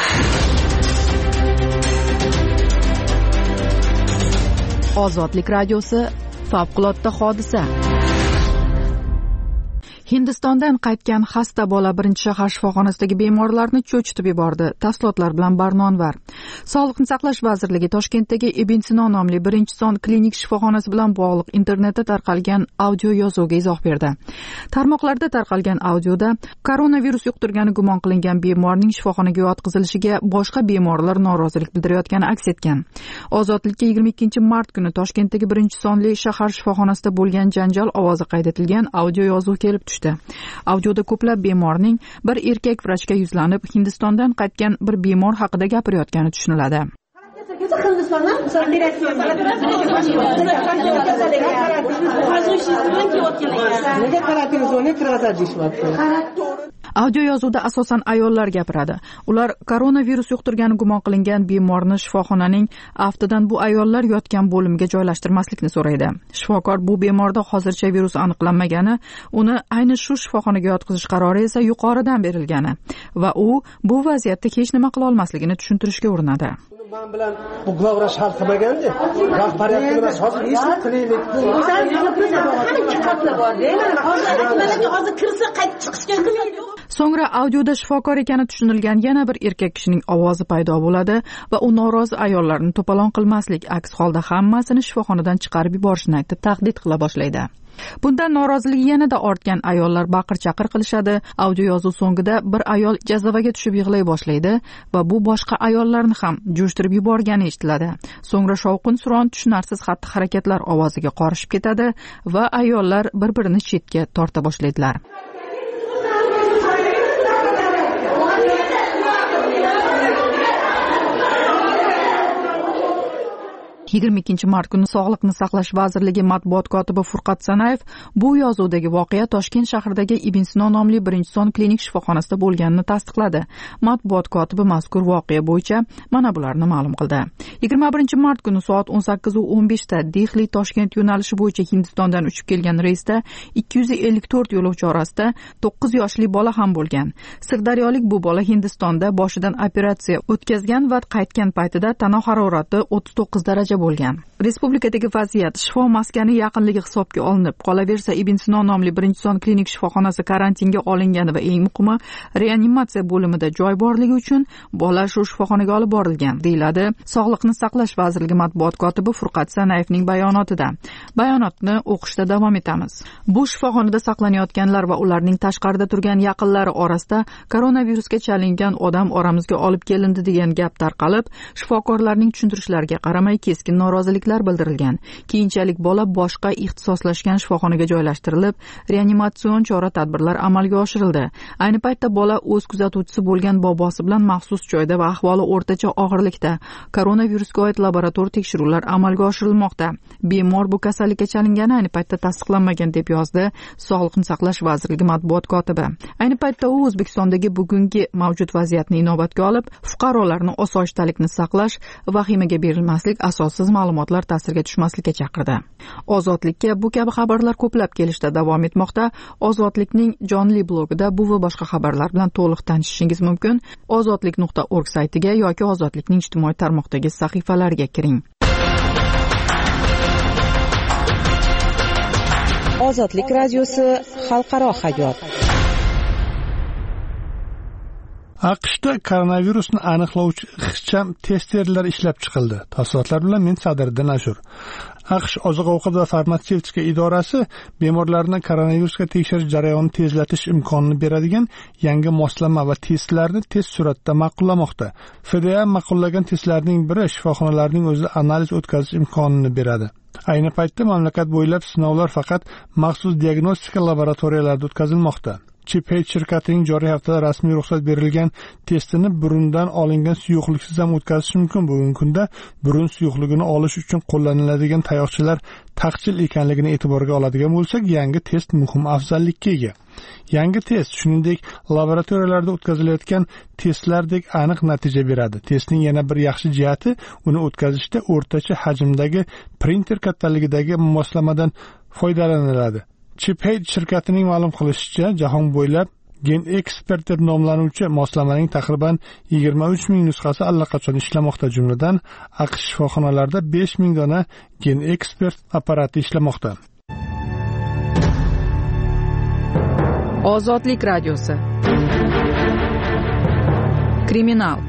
Ozodlik radiosi favqulodda hodisa. Hindistondan qaytgan xasta bola birinchi shahar shifoxonasidagi bemorlarni cho'chitib yubordi. Tafsilotlar bilan Barnonvar. Sog'liqni saqlash vazirligi Toshkentdagi Ibn Sino nomli birinchi son klinik shifoxonasi bilan bog'liq internetda tarqalgan audio yozuvga izoh berdi. Tarmoqlarda tarqalgan audioda koronavirus yuqtirgani gumon qilingan bemorning shifoxonaga yotqizilishiga boshqa bemorlar norozilik bildirayotgani aks etgan. Ozodlikka yigirma ikkinchi mart kuni Toshkentdagi birinchi sonli shahar shifoxonasida bo'lgan janjal ovozi qayd etilgan audio yozuv kelib tushdi. Audioda ko'plab bemorning bir erkak vrachga yuzlanib, Hindistondan qaytgan bir bemor haqida gapirayotgani tushuniladi. Audio yozuvda asosan ayollar gapiradi. Ular koronavirus yuqtirgani gumon qilingan bemorni shifoxonaning aftidan bu ayollar yotgan bo'limga joylashtirmaslikni so'raydi. Shifokor bu bemorda hozircha virus aniqlanmagani, uni ayni shu shifoxonaga yotqizish qarori esa yuqoridan berilgani va u bu vaziyatda hech nima qila olmasligini tushuntirishga urinadi. Men bilan bu glavrash hal qilmaganda, rahbariyatga emas, hozir esa klinik. Hozir kirsa qaytib chiqishga imkoniyat yo'q. So'ngra audioda shifokor ekani tushunilgan yana bir erkak kishining ovozi paydo bo'ladi va u norozi ayollarni to'polon qilmaslik, aks holda hammasini shifoxonadan chiqarib yuborishni aytib tahdid qila boshlaydi. Bundan noroziligi yanada ortgan ayollar baqir-chaqir qilishadi. Audio yozuv so'ngida bir ayol jazavaga tushib yig'lay boshlaydi va bu boshqa ayollarni ham jo'shtirib yuborgani eshitiladi. So'ngra shovqin-suron, tushunarsiz xatti-harakatlar ovoziga qorishib ketadi va ayollar bir-birini chetga torta boshlaydilar. yigirma ikkinchi mart kuni Sog'liqni saqlash vazirligi matbuot kotibi Furqat Sanayev bu yozuvdagi voqea Toshkent shahridagi Ibn Sino nomli birinchi son klinik shifoxonasida bo'lganini tasdiqladi. Matbuot kotibi mazkur voqea bo'yicha mana bularni ma'lum qildi. yigirma birinchi mart kuni soat o'n sakkiz o'n besh da Dehli Toshkent yo'nalishi bo'yicha Hindistondan uchib kelgan reysda ikki yuz ellik to'rt yo'lovchi orasida to'qqiz yoshli bola ham bo'lgan. Sirdaryolik bu bola Hindistonda boshidan operatsiya o'tkazgan va qaytgan paytida tana harorati o'ttiz to'qqiz daraja bo'lgan. Respublikadagi vaziyat shifo maskani yaqinligi hisobga olinib, qolaversa Ibn Sino nomli birinchi son klinik shifoxonasi karantinga olingani va eng muhimi reanimatsiya bo'limida joy borligi uchun bola shu shifoxonaga olib borilgan, deyiladi Sog'liqni saqlash vazirligi matbuot kotibi Furqat Sanayevning bayonotida. Bayonotni o'qishda davom etamiz. Bu shifoxonada saqlanayotganlar va ularning tashqarida turgan yaqinlari orasida koronavirusga chalingan odam oramizga olib kelindi degan gap tarqalib, shifokorlarning tushuntirishlariga qaramay keskin noroziliklar bildirilgan. Keyinchalik bola boshqa ixtisoslashgan shifoxonaga joylashtirilib, reanimatsion chora-tadbirlar amalga oshirildi. Ayni paytda bola o'z kuzatuvchisi bo'lgan bobosi bilan maxsus joyda va ahvoli o'rtacha og'irlikda. Koronavirusga oid laborator tekshiruvlar amalga oshirilmoqda. Bemor bu kasallikka chalingani ayni paytda tasdiqlanmagan deb yozdi Sog'liqni saqlash vazirligi matbuot kotibi. Ayni paytda u O'zbekistondagi bugungi mavjud vaziyatni inobatga olib, fuqarolarni osoyishtalikni saqlash, vahimaga berilmaslik, asossiz ma'lumotlar ta'sirga tushmaslikka chaqirdi. Ozodlikka bu kabi xabarlar ko'plab kelishda davom etmoqda. Ozodlikning jonli blogida bu va boshqa xabarlar bilan to'liq tanishishingiz mumkin. ozodlik nuqta org saytiga yoki Ozodlikning ijtimoiy tarmoqdagi sahifalariga kiring. Ozodlik radiosi xalqaro hayot. AQShda koronavirusni aniqlovchi ixcham testerlar ishlab chiqildi. Tafsilotlar bilan men Sadriddin Ashur. AQSh Oziq-ovqat va farmatsevtika idorasi bemorlarni koronavirusga tekshirish jarayonini tezlatish imkonini beradigan yangi moslama va testlarni tez suratda ma'qullamoqda. F D A ma'qullagan testlarning biri shifoxonalarning o'zida analiz o'tkazish imkonini beradi. Ayni paytda mamlakat bo'ylab sinovlar faqat maxsus diagnostika laboratoriyalarida o'tkazilmoqda. Chipay shirkatining joriy haftada rasmiy ruxsat berilgan testini burundan olingan suyuqliksiz ham o'tkazish mumkin. Bugungi kunda burun suyuqligini olish uchun qo'llaniladigan tayoqchalar taqchil ekanligini e'tiborga oladigan bo'lsak, yangi test muhim afzallikka ega. Yangi test, shuningdek, laboratoriyalarda o'tkazilayotgan testlardek aniq natija beradi. Testning yana bir yaxshi jihati, uni o'tkazishda o'rtacha hajmdagi printer kattaligidagi moslamadan foydalaniladi. Chipay shirkatining ma'lum qilishicha, jahon bo'ylab Gen Expert deb nomlanuvchi moslamaning taqriban yigirma uch ming nusxasi allaqachon ishlamoqda, jumladan AQSh shifoxonalarida besh ming dona Gen Expert apparati ishlamoqda. Ozodlik radiosi. Kriminal.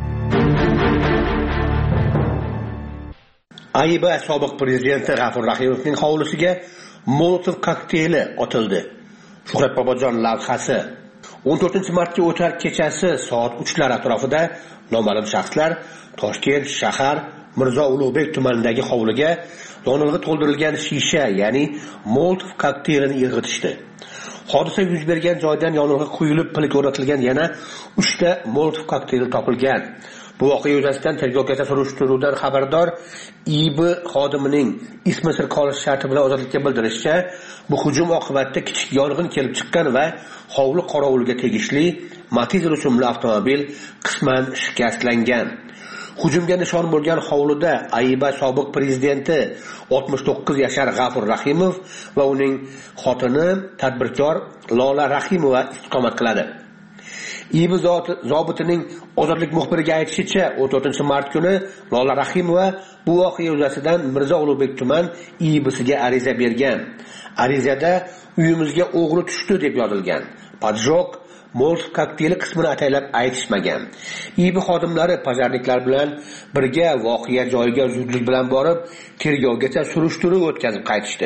Ayba sobiq prezidenti G'afur Rahimovning hovlisiga Molotov kokteyli otildi. Shuhrat Bobojon lavhasi. o'n to'rtinchi martga o'tar kechasi soat uchlar atrofida noma'lum shaxslar Toshkent shahar Mirzo Ulug'bek tumanidagi hovliga yonilg'i to'ldirilgan shisha, ya'ni Molotov kokteylini irg'itishdi. Hodisa yuz bergan joydan yonilg'i quyilib, pilik o'rnatilgan yana uchta Molotov kokteyli topilgan. Bu voqea yuzasidan tergovgacha surishtiruvdan xabardor I B xodimining ismi sir qolish sharti bilan ozodlikka bildirishicha, bu hujum oqibatida kichik yong'in kelib chiqqan va hovli qorovuliga tegishli Matiz rusumli avtomobil qisman shikastlangan. Hujumga nishon bo'lgan hovlida Ayba sobiq prezidenti oltmish to'qqiz yashar G'afur Rahimov va uning xotini tadbirkor Lola Rahimova istiqomat qiladi. I B zobitining Ozodlik muxbiriga aytishicha, o'n to'rtinchi mart kuni Lola Rahimova bu voqea yuzasidan Mirzo Ulug'bek tuman I B'siga ariza bergan. Arizada uyimizga o'g'ri tushdi deb yozilgan. Padjok Molotov kokteyli qismini ataylab aytishmagan. I B xodimlari pajarliklar bilan birga voqea joyiga zudlik bilan borib, tergovgacha surishtiruv o'tkazib qaytishdi.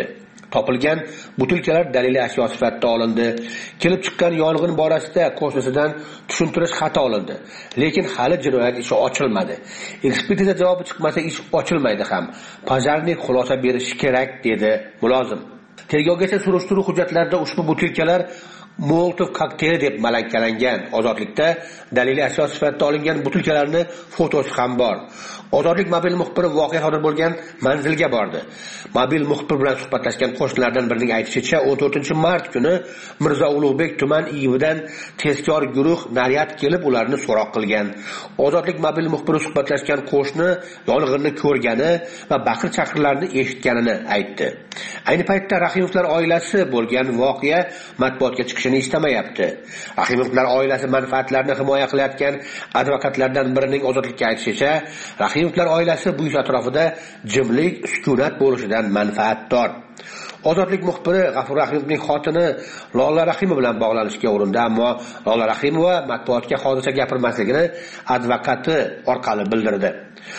Topilgan butilkalar daliliy ashyo sifatida olindi. Kelib chiqqan yong'in borasida qo'shnisidan tushuntirish xati olindi. Lekin hali jinoyat ishi ochilmadi. Ekspertiza javobi chiqmasa ish ochilmaydi ham. Pojarnik xulosa berishi kerak, dedi mulozim. Tergovgacha surishtiruv hujjatlarida ushbu butilkalar Molotov kokteyli deb malakkalangan. Ozodlikda daliliy ashyo sifatida olingan butilkalarning fotosi ham bor. Ozodlik mobil muxbiri voqea sodir bo'lgan manzilga bordi. Mobil muxbir bilan suhbatlashgan qo'shnilardan birining aytishicha, o'n to'rtinchi mart kuni Mirzo Ulug'bek tuman I Vdan tezkor guruh naryad kelib ularni so'roq qilgan. Ozodlik mobil muxbiri suhbatlashgan qo'shni yong'inni ko'rgani va baqir-chaqirlarni eshitganini aytdi. Ayni paytda Rahimovlar oilasi bo'lgan voqea matbuotga chiqishini istamayapti. Rahimovlar oilasi manfaatlarini himoya qilayotgan advokatlardan birining ozodlikka aytishicha, Rahimovlar oilasi bu ish atrofida jimlik, sukunat bo'lishidan manfaatdor. Ozodlik muxbiri G'afur Rahimovning xotini Lola Rahimova bilan bog'lanishga urindi, ammo Lola Rahimova matbuotga hozircha gapirmasligini advokati orqali bildirdi.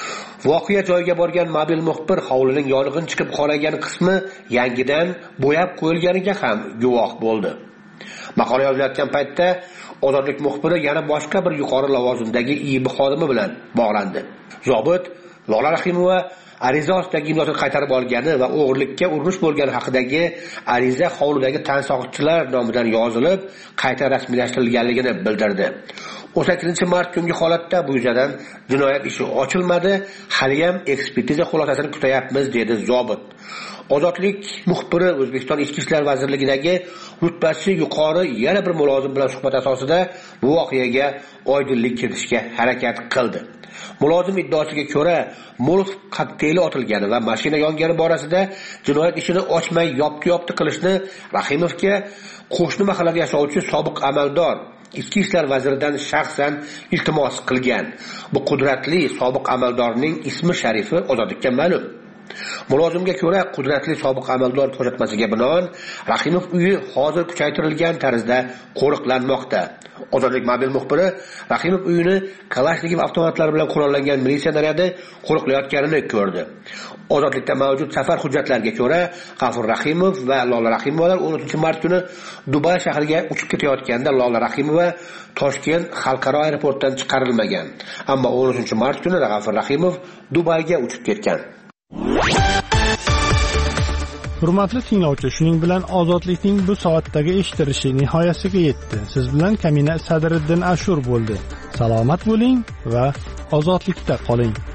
Voqea joyiga borgan mobil muxbir hovlining yong'in chiqib qolagan qismi yangidan bo'yab qo'yilganiga ham guvoh bo'ldi. Maqola yozilayotgan paytda Ozodlik muxbiri yana boshqa bir yuqori lavozimdagi I B xodimi bilan bog'landi. Zobit Lola Rahimova ariza ostidagi imzosini qaytarib olgani va o'g'irlikka urinish bo'lgani haqidagi ariza hovlidagi tansoqchilar nomidan yozilib, qayta rasmiylashtirilganligini bildirdi. o'n sakkizinchi mart kungi holatda bu yuzasidan jinoyat ishi ochilmadi, hali ham ekspertiza xulosasini kutayapmiz, dedi zobit. Ozodlik muxbiri O'zbekiston Ichki ishlar vazirligidagi rutbasi yuqori yana bir mulozim bilan suhbat asosida bu voqeaga oydinlik kiritishga harakat qildi. Mulozim iddaosiga ko'ra, Molotov kokteyli otilgani va mashina yongani borasida jinoyat ishini ochmay yopti-yopti qilishni Rahimovga qo'shni mahallada yashovchi sobiq amaldor Ichki ishlar vaziridan shaxsan iltimos qilgan. Bu qudratli sobiq amaldorning ismi sharifi ozodlikka ma'lum. Mulozimga ko'ra, qudratli sobiq amaldor ko'rsatmasiga binoan Rahimov uyi hozir kuchaytirilgan tarzda qo'riqlanmoqda. Ozodlik mobil muxbiri Rahimov uyini Kalashnikov avtomatlari bilan qurollangan militsiya naryadi qo'riqlayotganini ko'rdi. Ozodlikda mavjud safar hujjatlariga ko'ra, G'afur Rahimov va Lola Rahimovalar o'n uchinchi mart kuni Dubay shahriga uchib ketayotganda Lola Rahimova Toshkent xalqaro aeroportdan chiqarilmagan. Ammo o'n uchinchi mart kuni G'afur Rahimov Dubayga uchib ketgan. Hurmatli tinglovchi, shuning bilan ozodlikning bu soatdagi eshittirishi nihoyasiga yetdi. Siz bilan Kamina Sadriddin Ashur bo'ldi. Salomat bo'ling va ozodlikda qoling.